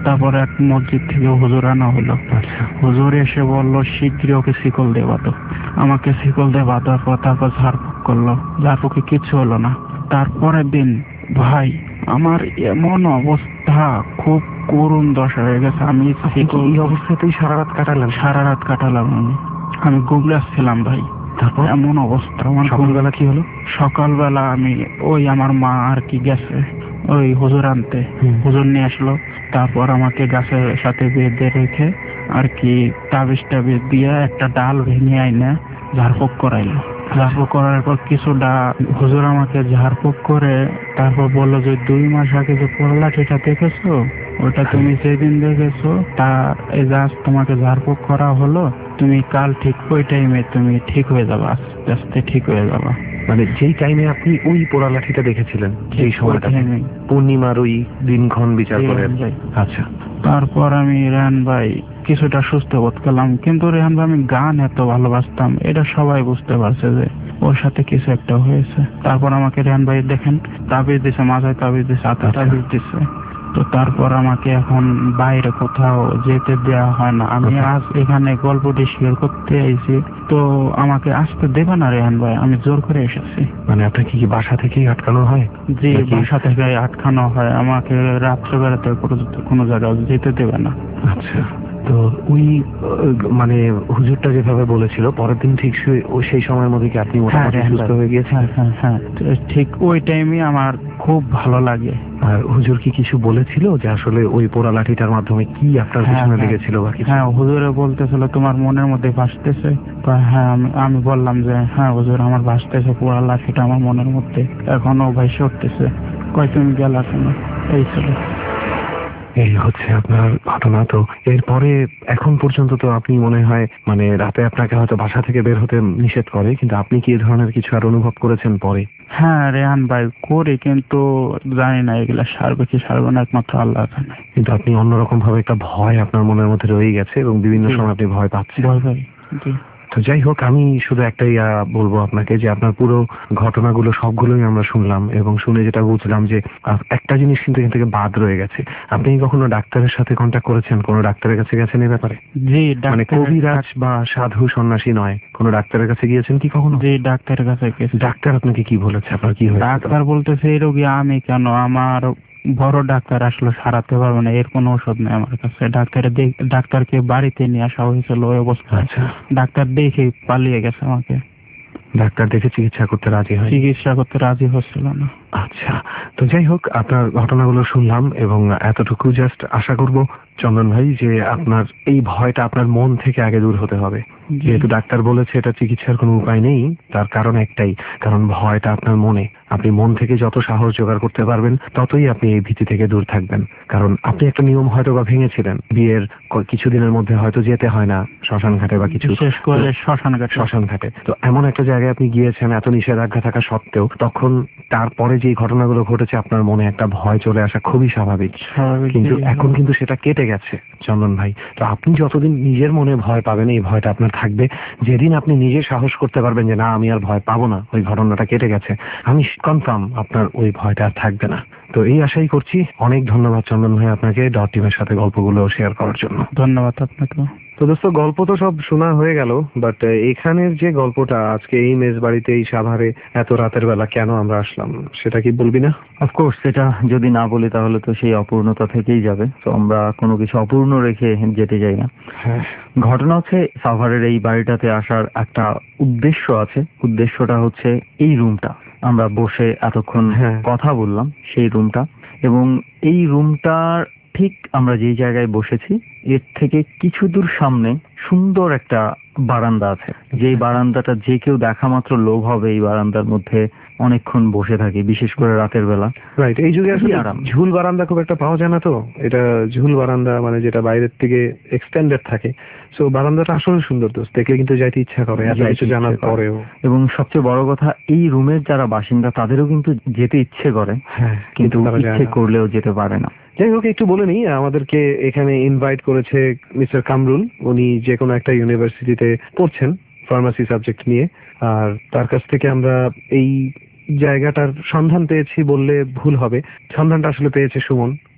তারপরে এক মসজিদ থেকে হুজুর আনা হলো। হুজুর এসে বললো শীঘ্রই ওকে শিকল দিয়ে বাঁধো। আমাকে শিকল দিয়ে বাঁধার পর তারপর ঝাড়ফুঁক করলো, ঝাড়ফুঁকে কিচ্ছু হলো না। তারপরের দিন ভাই আমার এমন অবস্থা, খুব করুণ দশা হয়ে গেছে। আমি এই অবস্থাতেই সারা রাত কাটালাম? সারা রাত কাটালাম আমি আমি গুগলে আসছিলাম ভাই। তারপর এমন অবস্থা আমার। সকালবেলা কি হলো? সকালবেলা আমি ওই আমার মা আর কি গেছে ওই হুজুর আনতে, হুজুর নিয়ে আসলো। তারপর আমাকে গাছের সাথে বেঁধে রেখে আর কি তাবিজ টাবিজ দিয়ে একটা ডাল ভেঙে আইনে ঝাড়ফুঁক করাইলো। ঝাড়ফুঁক করার পর কিছুটা হুজুর আমাকে ঝাড়ফুঁক করে তারপর বললো যে দুই মাস আগে যে পড়ালাঠিটা দেখেছো ওটা তুমি যেদিন দেখেছো তার এই গাছ তোমাকে ঝাড়ফুঁক করা হলো, তুমি কাল ঠিক ওই টাইমে তুমি ঠিক হয়ে যাবা, আস্তে আস্তে ঠিক হয়ে যাবা। মানে যেই টাইমে আপনি ওই পোড়ালাঠিটা দেখেছিলেন সেই সময়টা পূর্ণিমার ওই দিনক্ষণ বিচার করে? আচ্ছা। তারপর আমি রেহান ভাই কিছুটা সুস্থ বোধ করলাম, কিন্তু রেহান ভাই আমি গান এত ভালোবাসতাম এটা সবাই বুঝতে পারছে যে ওর সাথে কিছু একটা হয়েছে। তারপর আমাকে রেহান ভাই দেখেন তাবিজ দিছে, মাথায় তাবিজ দিছে, হাতে তাবিজ দিছে। তো তারপর আমাকে এখন বাইরে কোথাও যেতে দেওয়া হয় না। আমি আজ এখানে গল্পটি শেয়ার করতে আইছি, তো আমাকে আসতে দেবে না রেহান ভাই, আমি জোর করে এসেছি। মানে আপনাকে কি বাসা থেকেই আটকানো হয়? জি, বাসা থেকে আটকানো হয়, আমাকে রাত্রে বেড়াতে কোনো জায়গায় যেতে দেবে না। আচ্ছা। তো ওই মানে হুজুরটা যেভাবে বলেছিল পরের দিন ঠিক সেই সময়ের মধ্যে কি আপনি মোটামুটি সুস্থ হয়ে গিয়েছেন? হ্যাঁ হ্যাঁ ঠিক ওই টাইমে আমার খুব ভালো লাগে। আর হুজুর কি কিছু বলেছিল যে আসলে ওই পোড়া লাঠিটার মাধ্যমে কি আপনার পিছনে লেগেছিল? হ্যাঁ, হুজুরে বলতেছিল তোমার মনের মধ্যে ভাসতেছে। হ্যাঁ, আমি বললাম যে হ্যাঁ হুজুর আমার ভাসতেছে, পোড়া লাঠিটা আমার মনের মধ্যে এখনো ভাসে উঠতেছে। কয় তুমি গেলা কেন? এই ছিল। এই হচ্ছে আপনার ঘটনা। তো এরপরে এখন পর্যন্ত তো আপনি মনে হয় মানে রাতে আপনাকে হয়তো বাসা থেকে বের হতে নিষেধ করে, কিন্তু আপনি কি এই ধরনের কিছু আর অনুভব করেছেন পরে? হ্যাঁ রেহান ভাই করি, কিন্তু জানি না এগুলা সারবে কি সারবে না, একমাত্র আল্লাহ জানে। কিন্তু আপনি অন্যরকম ভাবে একটা ভয় আপনার মনের মধ্যে রয়ে গেছে এবং বিভিন্ন সময় আপনি ভয় পাচ্ছেন। ভয় পাই। তো যাই হোক, আমি শুধু একটাই বলবো আপনাকে যে আপনার পুরো ঘটনাগুলো সবগুলোই আমরা শুনলাম এবং শুনে যেটা বুঝলাম যে একটা জিনিস কিন্তু এখান থেকে বাদ রয়ে গেছে। আপনি কখনো ডাক্তারের সাথে কন্ট্যাক্ট করেছেন? কোনো ডাক্তারের কাছে গেছেন এই ব্যাপারে? জি, মানে কবিরাজ বা সাধু সন্ন্যাসী নয়, কোনো ডাক্তারের কাছে গিয়েছেন কি কখনো? জি, ডাক্তারের কাছে গেছি। ডাক্তার আপনাকে কি বলেছে? আপনার কি হয়েছে? ডাক্তার বলতেছে এই রোগী আমি কেন, আমার বড় ডাক্তার আসলে সারাতে পারবে না, এর কোনো ওষুধ নেই আমার কাছে। ডাক্তারে ডাক্তারকে বাড়িতে নিয়ে আসা হয়েছিল ওই অবস্থায়। আচ্ছা। ডাক্তার দেখে পালিয়ে গেছে আমাকে। ডাক্তার দেখে চিকিৎসা করতে রাজি হয়? চিকিৎসা করতে রাজি হচ্ছিল না। আচ্ছা। তো যাই হোক, আপনার ঘটনাগুলো শুনলাম এবং এতটুকু জাস্ট আশা করব চন্দন ভাই যে আপনার এই ভয়টা আপনার মন থেকে আগে দূর হতে হবে। যেহেতু ডাক্তার বলেছে এটা চিকিৎসার কোনো উপায় নেই, তার কারণ একটাই, কারণ ভয়টা আপনার মনে। আপনি মন থেকে যত সাহস জোগাড় করতে পারবেন ততই আপনি এই ভীতি থেকে দূর থাকবেন। কারণ আপনি একটা নিয়ম হয়তো বা ভেঙেছিলেন, বিয়ের কিছুদিনের মধ্যে হয়তো যেতে হয় না শ্মশান ঘাটে বা কিছু, বিশেষ করে শ্মশান ঘাটে। শ্মশান ঘাটে তো এমন একটা জায়গায় আপনি গিয়েছেন এত নিষেধাজ্ঞা থাকা সত্ত্বেও, তখন তারপরে যে ঘটনাগুলো ঘটেছে আপনার মনে একটা ভয় চলে আসা খুবই স্বাভাবিক। কিন্তু এখন কিন্তু সেটা কেটে গেছে চন্দন ভাই। তো আপনি যতদিন নিজের মনে ভয় পাবেন এই ভয়টা আপনার থাকবে। যেদিন আপনি নিজে সাহস করতে পারবেন যে না আমি আর ভয় পাবো না, ওই ঘটনাটা কেটে গেছে, আমি কনফার্ম আপনার ওই ভয়টা আর থাকবে না। তো এই আশাই করছি। অনেক ধন্যবাদ চন্দন ভাই আপনাকে ডট টিমের সাথে গল্পগুলো শেয়ার করার জন্য। ধন্যবাদ আপনাকে। তো দোস্ত, গল্প তো সব শোনা হয়ে গেল, বাট এখানের যে গল্পটা আজকে এই মেস বাড়িতে এই সাভারে এত রাতের বেলা কেন আমরা আসলাম সেটা কি বলবি না? অফকোর্স, সেটা যদি না বলি তাহলে তো সেই অপূর্ণতা থেকেই যাবে। তো আমরা কোনো কিছু অপূর্ণ রেখে যেতে চাই না। ঘটনা হচ্ছে সাভারের এই বাড়িটাতে আসার একটা উদ্দেশ্য আছে। উদ্দেশ্যটা হচ্ছে এই রুমটা, আমরা বসে এতক্ষণ কথা বললাম সেই রুমটা, এবং এই রুমটার ঠিক আমরা যেই জায়গায় বসেছি এর থেকে কিছু দূর সামনে সুন্দর একটা বারান্দা আছে। যেই বারান্দাটা যে কেউ দেখা মাত্র লোভ হবে এই বারান্দার মধ্যে অনেকক্ষণ বসে থাকি, বিশেষ করে রাতের বেলা। রাইট, এই যুগে আসলে ঝুল বারান্দা খুব একটা পাওয়া যায় না। তো এটা ঝুল বারান্দা মানে যেটা বাইরের থেকে এক্সটেন্ডেড থাকে। সো বারান্দাটা আসলে সুন্দর দোস্ত, দেখলে কিন্তু যাইতে ইচ্ছা করে এত কিছু জানার পরেও। এবং সবচেয়ে বড় কথা, এই রুমের যারা বাসিন্দা তাদেরও কিন্তু যেতে ইচ্ছে করে, হ্যাঁ, কিন্তু ইচ্ছে করলেও যেতে পারে না। যাই হোক, একটু বলে নিই, আমাদেরকে এখানে ইনভাইট করেছে মিস্টার কামরুল। উনি যে কোনো একটা ইউনিভার্সিটিতে পড়ছেন ফার্মাসি সাবজেক্ট নিয়ে, আর তার কাছ থেকে আমরা এই জায়গাটার সন্ধান পেয়েছি বললে ভুল হবে। সন্ধানটা আসলে পেয়েছে সুমন।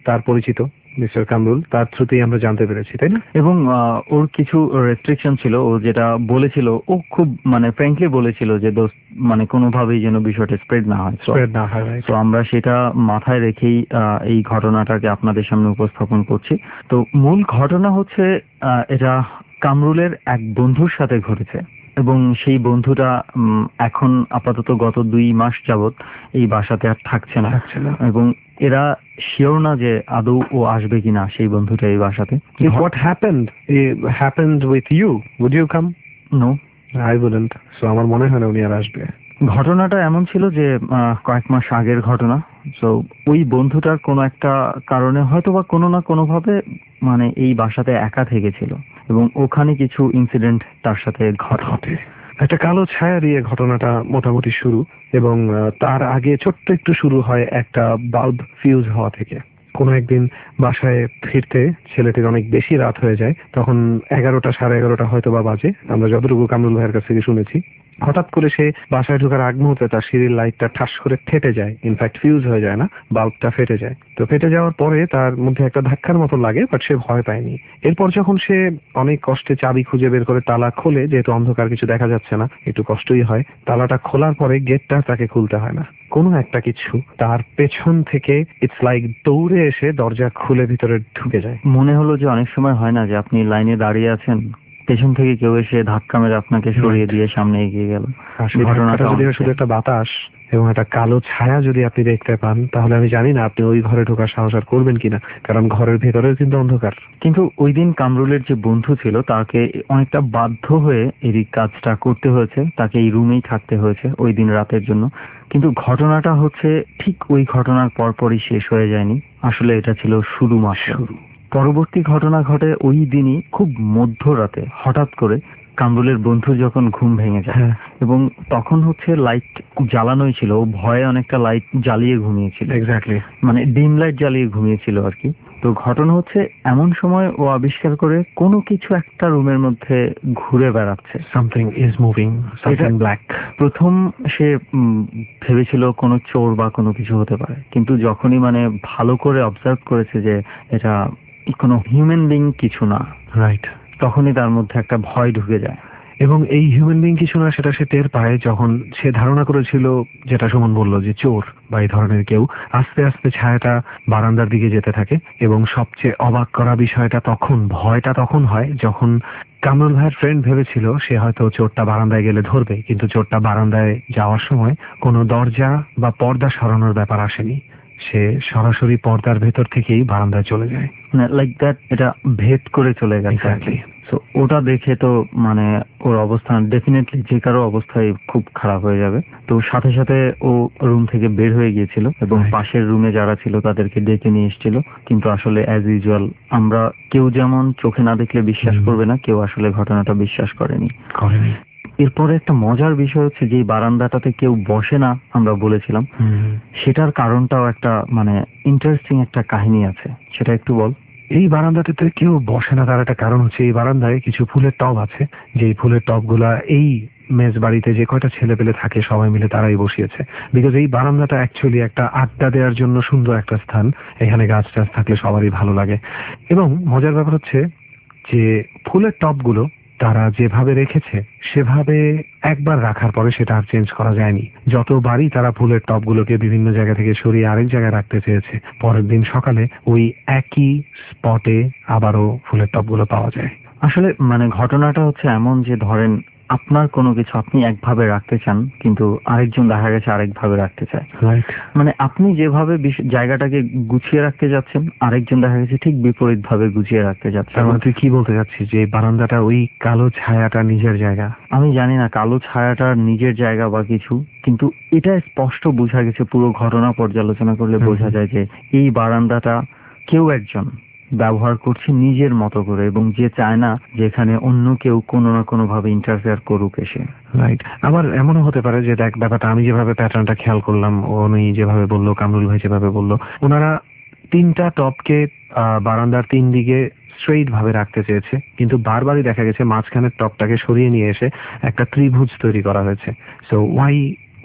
তার পরিচিত মিস্টার কামরুল, তার থ্রুতেই আমরা জানতে পেরেছি, তাই না? এবং আহ, ওর কিছু রেস্ট্রিকশন ছিল। ও যেটা বলেছিল, ও খুব মানে ফ্র্যাঙ্কলি বলেছিল যে দোস্ত মানে কোনোভাবেই যেন বিষয়টা স্প্রেড না হয়, স্প্রেড না হয়। তো আমরা সেটা মাথায় রেখেই আহ, এই ঘটনাটাকে আপনাদের সামনে উপস্থাপন করছি। তো মূল ঘটনা হচ্ছে আহ, এটা কামরুলের এক বন্ধুর সাথে ঘটেছে এবং সেই বন্ধুটা উম, এখন আপাতত গত দুই মাস যাবত এই বাসাতে আর থাকছে না এবং এরা শিওর না যে আদৌ ও আসবে কিনা সেই বন্ধুটা এই বাসাতে। What happened happened with you? Would you come? No, I wouldn't. So আমার মনে হয় না উনি আর আসবে। ঘটনাটা এমন ছিল যে আহ, কয়েক মাস আগের ঘটনা। তো ওই বন্ধুটার কোনো একটা কারণে হয়তো বা কোনো না কোনো ভাবে মানে এই বাসাতে একা থেকেছিল এবং ওখানে কিছু ইনসিডেন্ট তার সাথে ঘটে। একটা কালো ছায়া দিয়ে ঘটনাটা মোটামুটি শুরু এবং তার আগে ছোট্ট একটু শুরু হয় একটা বাল্ব ফিউজ হওয়া থেকে। কোনো একদিন বাসায় ফিরতে ছেলেটির অনেক বেশি রাত হয়ে যায়, তখন এগারোটা সাড়ে এগারোটা হয়তো বা বাজে, আমরা যতটুকু কামরুল ভাইয়ের কাছ থেকে শুনেছি। হঠাৎ করে সে বাসায় ঢোকার আগ মুহূর্তে তার সিঁড়ির লাইটটা ঠাস করে ফেটে যায়, ইনফ্যাক্ট ফিউজ হয়ে যায় না, বাল্বটা ফেটে যায়। তো ফেটে যাওয়ার পরে তার মধ্যে একটা ধাক্কার মতো লাগে, বাট সে ভয় পায়নি। এরপর যখন সে অনেক কষ্টে চাবি খুঁজে বের করে তালা খোলে, যেহেতু অন্ধকার কিছু দেখা যাচ্ছে না, একটু কষ্টই হয়, তালাটা খোলার পরে গেটটা তাকে খুলতে হয় না, কোনো একটা কিছু তার পেছন থেকে ইটস লাইক দৌড়ে এসে দরজা খুলে ভিতরে ঢুকে যায়। মনে হলো যে অনেক সময় হয় না যে আপনি লাইনে দাঁড়িয়ে আছেন, পেছন থেকে কেউ এসে ধাক্কা মেরে আপনাকে সরিয়ে দিয়ে সামনে এগিয়ে গেল। ঘটনাটা যদি শুধু একটা বাতাস এবং একটা কালো ছায়া যদি আপনি দেখতে পান, তাহলে আমি জানি না আপনি ওই ঘরে ঢোকার সাহস আর করবেন কিনা, কারণ ঘরের ভেতরেও কিন্তু অন্ধকার। কিন্তু ওই দিন কামরুলের যে বন্ধু ছিল তাকে অনেকটা বাধ্য হয়ে এই কাজটা করতে হয়েছে, তাকে এই রুমেই থাকতে হয়েছে ওই দিন রাতের জন্য। কিন্তু ঘটনাটা হচ্ছে ঠিক ওই ঘটনার পরপরই শেষ হয়ে যায়নি, আসলে এটা ছিল শুরু মাত্র। পরবর্তী ঘটনা ঘটে ওই দিনই খুব মধ্যরাতে। হঠাৎ করে কামরুলের বন্ধু যখন ঘুম ভেঙে যায় এবং তখন হচ্ছে লাইট জ্বালানোই ছিল, ও ভয়ে অনেকটা লাইট জ্বালিয়ে ঘুমিয়েছিল, এক্স্যাক্টলি মানে ডিম লাইট জ্বালিয়ে ঘুমিয়েছিল আর কি। তো ঘটনা হচ্ছে এমন সময় ও আবিষ্কার করে কোনো কিছু একটা রুমের মধ্যে ঘুরে বেড়াচ্ছে, something is moving, something black. প্রথম সে ভেবেছিল কোনো চোর বা কোনো কিছু হতে পারে, কিন্তু যখনই মানে ভালো করে অবজার্ভ করেছে যে এটা কোনো হিউম্যান বিং কিছু না, রাইট, তখনই তার মধ্যে একটা ভয় ঢুকে যায়। এবং এই হিউম্যান বিং কিছু না সেটা সে টের পায় যখন সে ধারণা করেছিল, যেটা সুমন বললো, যে চোর বা এই ধরনের কেউ। আস্তে আস্তে ছায়াটা বারান্দার দিকে যেতে থাকে এবং সবচেয়ে অবাক করা বিষয়টা তখন, ভয়টা তখন হয় যখন কামরুল ভাইয়ের ফ্রেন্ড ভেবেছিল সে হয়তো চোরটা বারান্দায় গেলে ধরবে, কিন্তু চোরটা বারান্দায় যাওয়ার সময় কোনো দরজা বা পর্দা সরানোর ব্যাপার আসেনি, সে সরাসরি পর্দার ভেতর থেকেই বারান্দায় চলে যায়, লাইক দ্যাট, এটা ভেদ করে চলে গেছে। তো ওটা দেখে তো মানে ওর অবস্থান ডেফিনেটলি যে কারো অবস্থায় খুব খারাপ হয়ে যাবে। তো সাথে সাথে ও রুম থেকে বের হয়ে গিয়েছিল এবং পাশের রুমে যারা ছিল তাদেরকে ডেকে নিয়ে এসেছিল। কিন্তু আসলে অ্যাজ ইউজুয়াল আমরা কেউ যেমন চোখে না দেখলে বিশ্বাস করবে না, কেউ আসলে ঘটনাটা বিশ্বাস করেনি করেনি এরপরে একটা মজার বিষয় হচ্ছে যে বারান্দাটাতে কেউ বসে না আমরা বলেছিলাম, সেটার কারণটাও একটা মানে ইন্টারেস্টিং একটা কাহিনী আছে, সেটা একটু বল। এই বারান্দাটাতে কেউ বসে না তার একটা কারণ হচ্ছে এই বারান্দায় কিছু ফুলের টব আছে, যে ফুলের টবগুলা এই মেজ বাড়িতে যে কয়টা ছেলে পেলে থাকে সবাই মিলে তারাই বসিয়েছে। বিকজ এই বারান্দাটা অ্যাকচুয়ালি একটা আড্ডা দেওয়ার জন্য সুন্দর একটা স্থান, এখানে গাছ টাছ থাকলে সবারই ভালো লাগে। এবং মজার ব্যাপার হচ্ছে যে ফুলের টবগুলো তারা যেভাবে রেখেছে সেভাবে একবার রাখার পরে সেটা আর চেঞ্জ করা যায়নি। যতবারই তারা ফুলের টবগুলোকে বিভিন্ন জায়গা থেকে সরিয়ে আরেক জায়গায় রাখতে চেয়েছে, পরের দিন সকালে ওই একই স্পটে আবারও ফুলের টবগুলো পাওয়া যায়। আসলে মানে ঘটনাটা হচ্ছে এমন যে ধরেন আপনার কোনো কিছু আপনি একভাবে রাখতে চান, কিন্তু আরেকজন দেখা গেছে আরেকভাবে রাখতে চায়। মানে আপনি যেভাবে জায়গাটাকে গুছিয়ে রাখতে যাচ্ছেন, আরেকজন দেখা গেছে ঠিক বিপরীত ভাবে গুছিয়ে রাখতে যাচ্ছে। মানে তুই কি বলতে চাচ্ছিস যে বারান্দাটা ওই কালো ছায়াটা নিজের জায়গা? আমি জানি না কালো ছায়াটার নিজের জায়গা বা কিছু, কিন্তু এটা স্পষ্ট বোঝা গেছে, পুরো ঘটনা পর্যালোচনা করলে বোঝা যায় যে এই বারান্দাটা কেউ একজন ব্যবহার করছে নিজের মতো করে, এবং যে চায় না যেখানে অন্য কেউ কোনো না কোনো ভাবে ইন্টারফেয়ার করুক এসে। রাইট। আবার এমনও হতে পারে যে দেখ ব্যাপারটা আমি যেভাবে প্যাটার্নটা খেয়াল করলাম, উনি যেভাবে বললো, কামরুল ভাই যেভাবে বললো, ওনারা তিনটা টপকে বারান্দার তিন দিকে স্ট্রেইট ভাবে রাখতে চেয়েছে, কিন্তু বারবারই দেখা গেছে মাঝখানের টপটাকে সরিয়ে নিয়ে এসে একটা ত্রিভুজ তৈরি করা হয়েছে। So why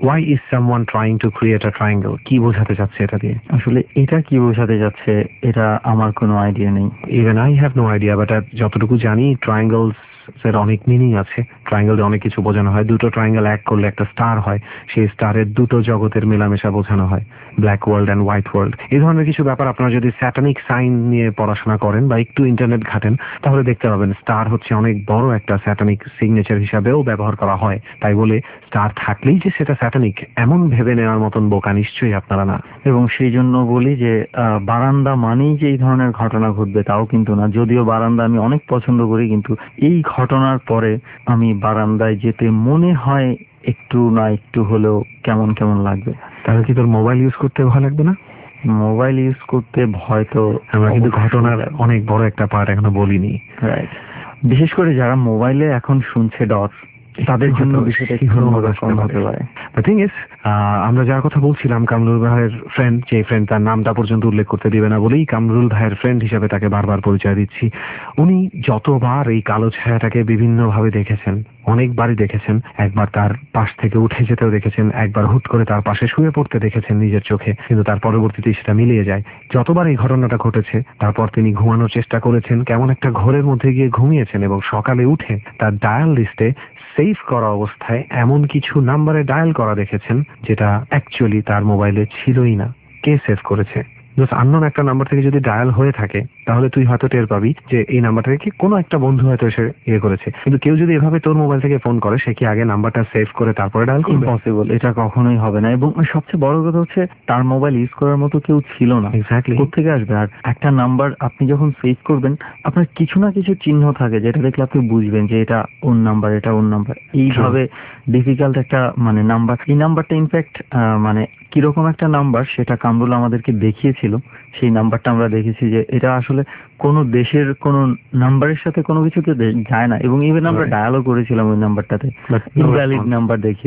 why is someone trying to create a triangle? কি বোঝাতে চাচ্ছে এটা দিয়ে? আসলে এটা কি বোঝাতে যাচ্ছে এটা আমার কোনো আইডিয়া নেই। Even I have no idea, but যতটুকু জানি ট্রায়াঙ্গলস এর অনেক মিনিং আছে। ট্রায়াঙ্গল দিয়ে অনেক কিছু বোঝানো হয়। দুটো ট্রায়াঙ্গল এক করলে একটা স্টার হয়, সেই স্টারের দুটো জগতের মেলামেশা বোঝানো হয়, black world and white world. এই ধরনের কিছু ব্যাপার আপনারা যদি স্যাটানিক সাইন নিয়ে পড়াশোনা করেন বা একটু ইন্টারনেট ঘাটেন তাহলে দেখতে পাবেন স্টার হচ্ছে অনেক বড় একটা স্যাটানিক সিগনেচার হিসাবেও ব্যবহার করা হয়। তাই বলে স্টার থাকলেই যে সেটা স্যাটানিক এমন ভেবে নেওয়ার মতন বোকা নিশ্চয়ই আপনারা না। এবং সেই জন্য বলি যে বারান্দা মানেই যে এই ধরনের ঘটনা ঘটবে তাও কিন্তু না। যদিও বারান্দা আমি অনেক পছন্দ করি, কিন্তু এই ঘটনার পরে আমি বারান্দায় যেতে মনে হয় একটু না একটু হলেও কেমন কেমন লাগবে। তাহলে কি তোর মোবাইল ইউজ করতে ভয় লাগবে না? মোবাইল ইউজ করতে ভয় তো, আমরা কিন্তু ঘটনার অনেক বড় একটা পার্ট এখনো বলিনি। রাইট, বিশেষ করে যারা মোবাইলে এখন শুনছে ডর, তাদের জন্য বিষয়টা হতে পারে। দ্য থিং ইজ, আমরা যার কথা বলছিলাম কামরুল ভাইয়ের ফ্রেন্ড, যে ফ্রেন্ড তার নামটা পর্যন্ত উল্লেখ করতে দিবে না বলেই কামরুল ভাইয়ের ফ্রেন্ড হিসেবে তাকে বারবার পরিচয় দিচ্ছি। উনি যতবার এই কালো ছায়াটাকে বিভিন্নভাবে দেখেছেন, অনেকবারই দেখেছেন। একবার তার পাশ থেকে উঠে যেতেও দেখেছেন, একবার হুট করে তার পাশে শুয়ে পড়তে দেখেছেন নিজের চোখে, কিন্তু তার পরবর্তীতে সেটা মিলিয়ে যায়। যতবার এই ঘটনাটা ঘটেছে তারপর তিনি ঘুমানোর চেষ্টা করেছেন, কেমন একটা ঘোরের মধ্যে গিয়ে ঘুমিয়েছেন এবং সকালে উঠে তার ডায়াল লিস্টে সেভ করা অবস্থায় এমন কিছু নাম্বারে ডায়াল করা দেখেছেন যেটা অ্যাকচুয়ালি তার মোবাইলে ছিলই না। কে সেভ করেছে? জাস্ট আননোন একটা নাম্বার থেকে যদি ডায়াল হয়ে থাকে তাহলে তুই হয়তো টের পাবি যে এই নাম্বারটাকে কি কোনো একটা বন্ধু হয়তো এসে ইয়ে করেছে। কিন্তু কেউ যদি এভাবে তোর মোবাইল থেকে ফোন করে, সে কি আগে নাম্বারটা সেভ করে তারপরে ডায়াল করবে? ইম্পসিবল, এটা কখনোই হবে না। এবং সবচেয়ে বড় কথা হচ্ছে তার মোবাইল ইউজ করার মতো কেউ ছিল না। এক্স্যাক্টলি, কোথেকে আসবে? আর একটা নাম্বার আপনি যখন সেভ করবেন আপনার কিছু না কিছু চিহ্ন থাকে যেটা দেখলে আপনি বুঝবেন যে এটা ওর নাম্বার, এটা ওর নাম্বার। এইভাবে ডিফিকাল্ট একটা মানে নাম্বার, এই নাম্বারটা ইনফ্যাক্ট মানে কিরকম একটা নাম্বার সেটা কামরুল আমাদেরকে দেখিয়েছিল। সেই নাম্বারটা আমরা দেখেছি যে এটা আসলে কোন দেশের কোন নাম্বারের সাথে কোনো কিছুতে যায় না, এবং ইভেন আমরা ডায়ালও করেছিলাম ওই নাম্বারটাতে, ইনভ্যালিড নাম্বার দেখিয়ে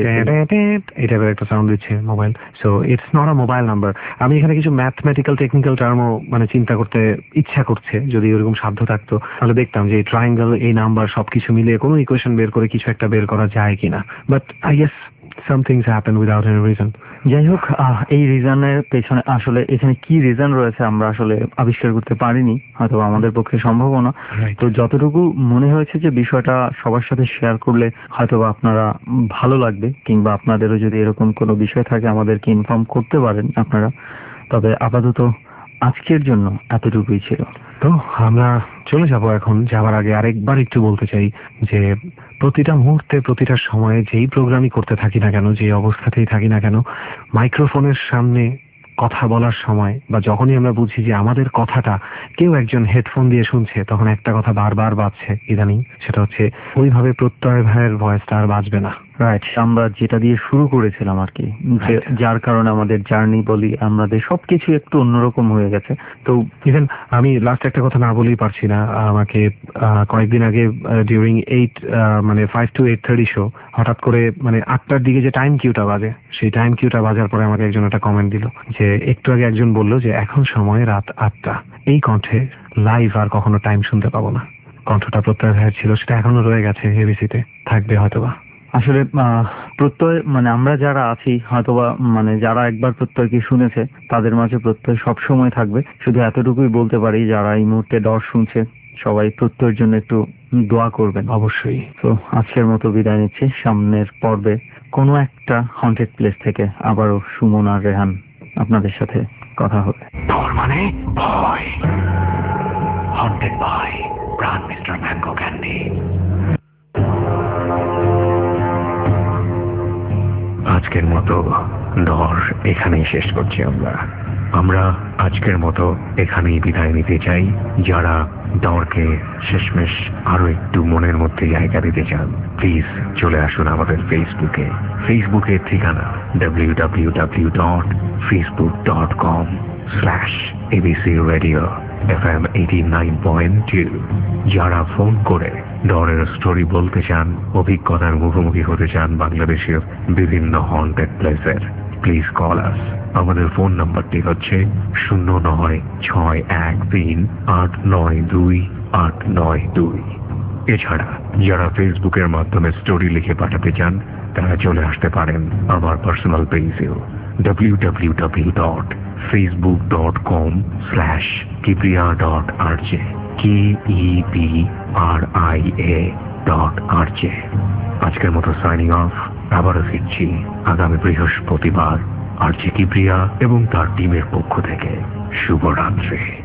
এটা একটা সাউন্ড দিচ্ছে mobile. So it's not a mobile number. আমি এখানে কিছু ম্যাথমেটিক্যাল টেকনিক্যাল টার্মও মানে চিন্তা করতে ইচ্ছা করছে, যদি ওরকম সাধ্য থাকতো তাহলে দেখতাম যে এই ট্রায়াঙ্গেল, এই নাম্বার সবকিছু মিলিয়ে কোনো ইকুয়েশন বের করে কিছু একটা বের করা যায় কিনা। But I guess some things happen without any reason. যাই হোক, এই রিজনের পেছনে আসলে এখানে কি রিজন রয়েছে আমরা আসলে আবিষ্কার করতে পারিনি, হয়তো আমাদের পক্ষে সম্ভব না। তো যতটুকু মনে হয়েছে যে বিষয়টা সবার সাথে শেয়ার করলে হয়তো আপনারা ভালো লাগবে, কিংবা আপনাদেরও যদি এরকম কোনো বিষয় থাকে আমাদেরকে ইনফর্ম করতে পারেন আপনারা। তবে আপাতত আজকের জন্য এতটুকুই ছিল। তো আমরা চলে যাব এখন। যাওয়ার আগে আরেকবার একটু বলতে চাই যে প্রতিটা মুহূর্তে, প্রতিটা সময়ে যেই প্রোগ্রামই করতে থাকি না কেন, যে অবস্থাতেই থাকি না কেন, মাইক্রোফোনের সামনে কথা বলার সময় বা যখনই আমরা বুঝি যে আমাদের কথাটা কেউ একজন হেডফোন দিয়ে শুনছে, তখন একটা কথা বারবার বাজছে ইদানিং, সেটা হচ্ছে ওইভাবে প্রত্যয় ভাইয়ের ভয়েসটা আর বাজবে না। রাইট, আমরা যেটা দিয়ে শুরু করেছিলাম আর কি, যার কারণে আমাদের জার্নি বলি আমাদের সবকিছু একটু অন্যরকম হয়ে গেছে। তো ইভেন আমি লাস্ট একটা কথা না বলেই পারছি না। আমাকে কয়েকদিন আগে ডিউরিং এইট মানে five to eight thirty show হঠাৎ করে মানে আটটার দিকে যে টাইম কিউটা বাজে, সেই টাইম কিউটা বাজার পরে আমাকে একজন একটা কমেন্ট দিল যে একটু আগে একজন বললো যে এখন সময় রাত আটটা, এই কণ্ঠে লাইভ আর কখনো টাইম শুনতে পাবো না। কণ্ঠটা প্রত্যয় ভাইয়ের ছিল, সেটা এখনো রয়ে গেছে, এবিসিতে থাকবে হয়তোবা। আসলে প্রত্যয় মানে আমরা যারা আছি হয়তোবা মানে যারা একবার প্রত্যয়কে শুনেছে তাদের মাঝে প্রত্যয় সবসময় থাকবে। শুধু এতটুকুই বলতে পারি, যারা এই মুহূর্তে ডর শুনছে সবাই প্রত্যয়ের জন্য একটু দোয়া করবেন অবশ্যই। তো আজকের মতো বিদায় নিচ্ছি। সামনের পর্বে কোনো একটা হন্টেড প্লেস থেকে আবারও সুমন আর রেহান আপনাদের সাথে কথা হবে। ডর মানে ভয়। Haunted by Pran mister mango candy. আজকের মতো ডর এখানেই শেষ করছি। আমরা আমরা আজকের মতো এখানেই বিদায় নিতে চাই। যারা ডরকে শেষমেশ আরো একটু মনের মধ্যে জায়গা দিতে চান, প্লিজ চলে আসুন আমাদের ফেসবুকে। ফেসবুকের ঠিকানা W W W dot Facebook dot com slash ABC radio F M eighty nine point two. যারা ফোন করে ডরের স্টোরি বলতে চান, অভিজ্ঞতার মুখোমুখি হতে চান বাংলাদেশের বিভিন্ন হন্টেড প্লেসের, প্লিজ কল আস। আমাদের ফোন নাম্বারটি হচ্ছে শূন্য নয় ছয় এক তিন আট নয় দুই আট নয় দুই। এছাড়া যারা ফেসবুকের মাধ্যমে স্টোরি লিখে পাঠাতে চান তারা চলে আসতে পারেন আমার পার্সোনাল পেজেও W W W dot Facebook dot com slash Kibria dot R J K E P R I A dot R J. আজকের মতো সাইনিং অফ, আবারও ফিরছি আগামী বৃহস্পতিবার আর জে কিপ্রিয়া এবং তার টিমের পক্ষ থেকে। শুভরাত্রি।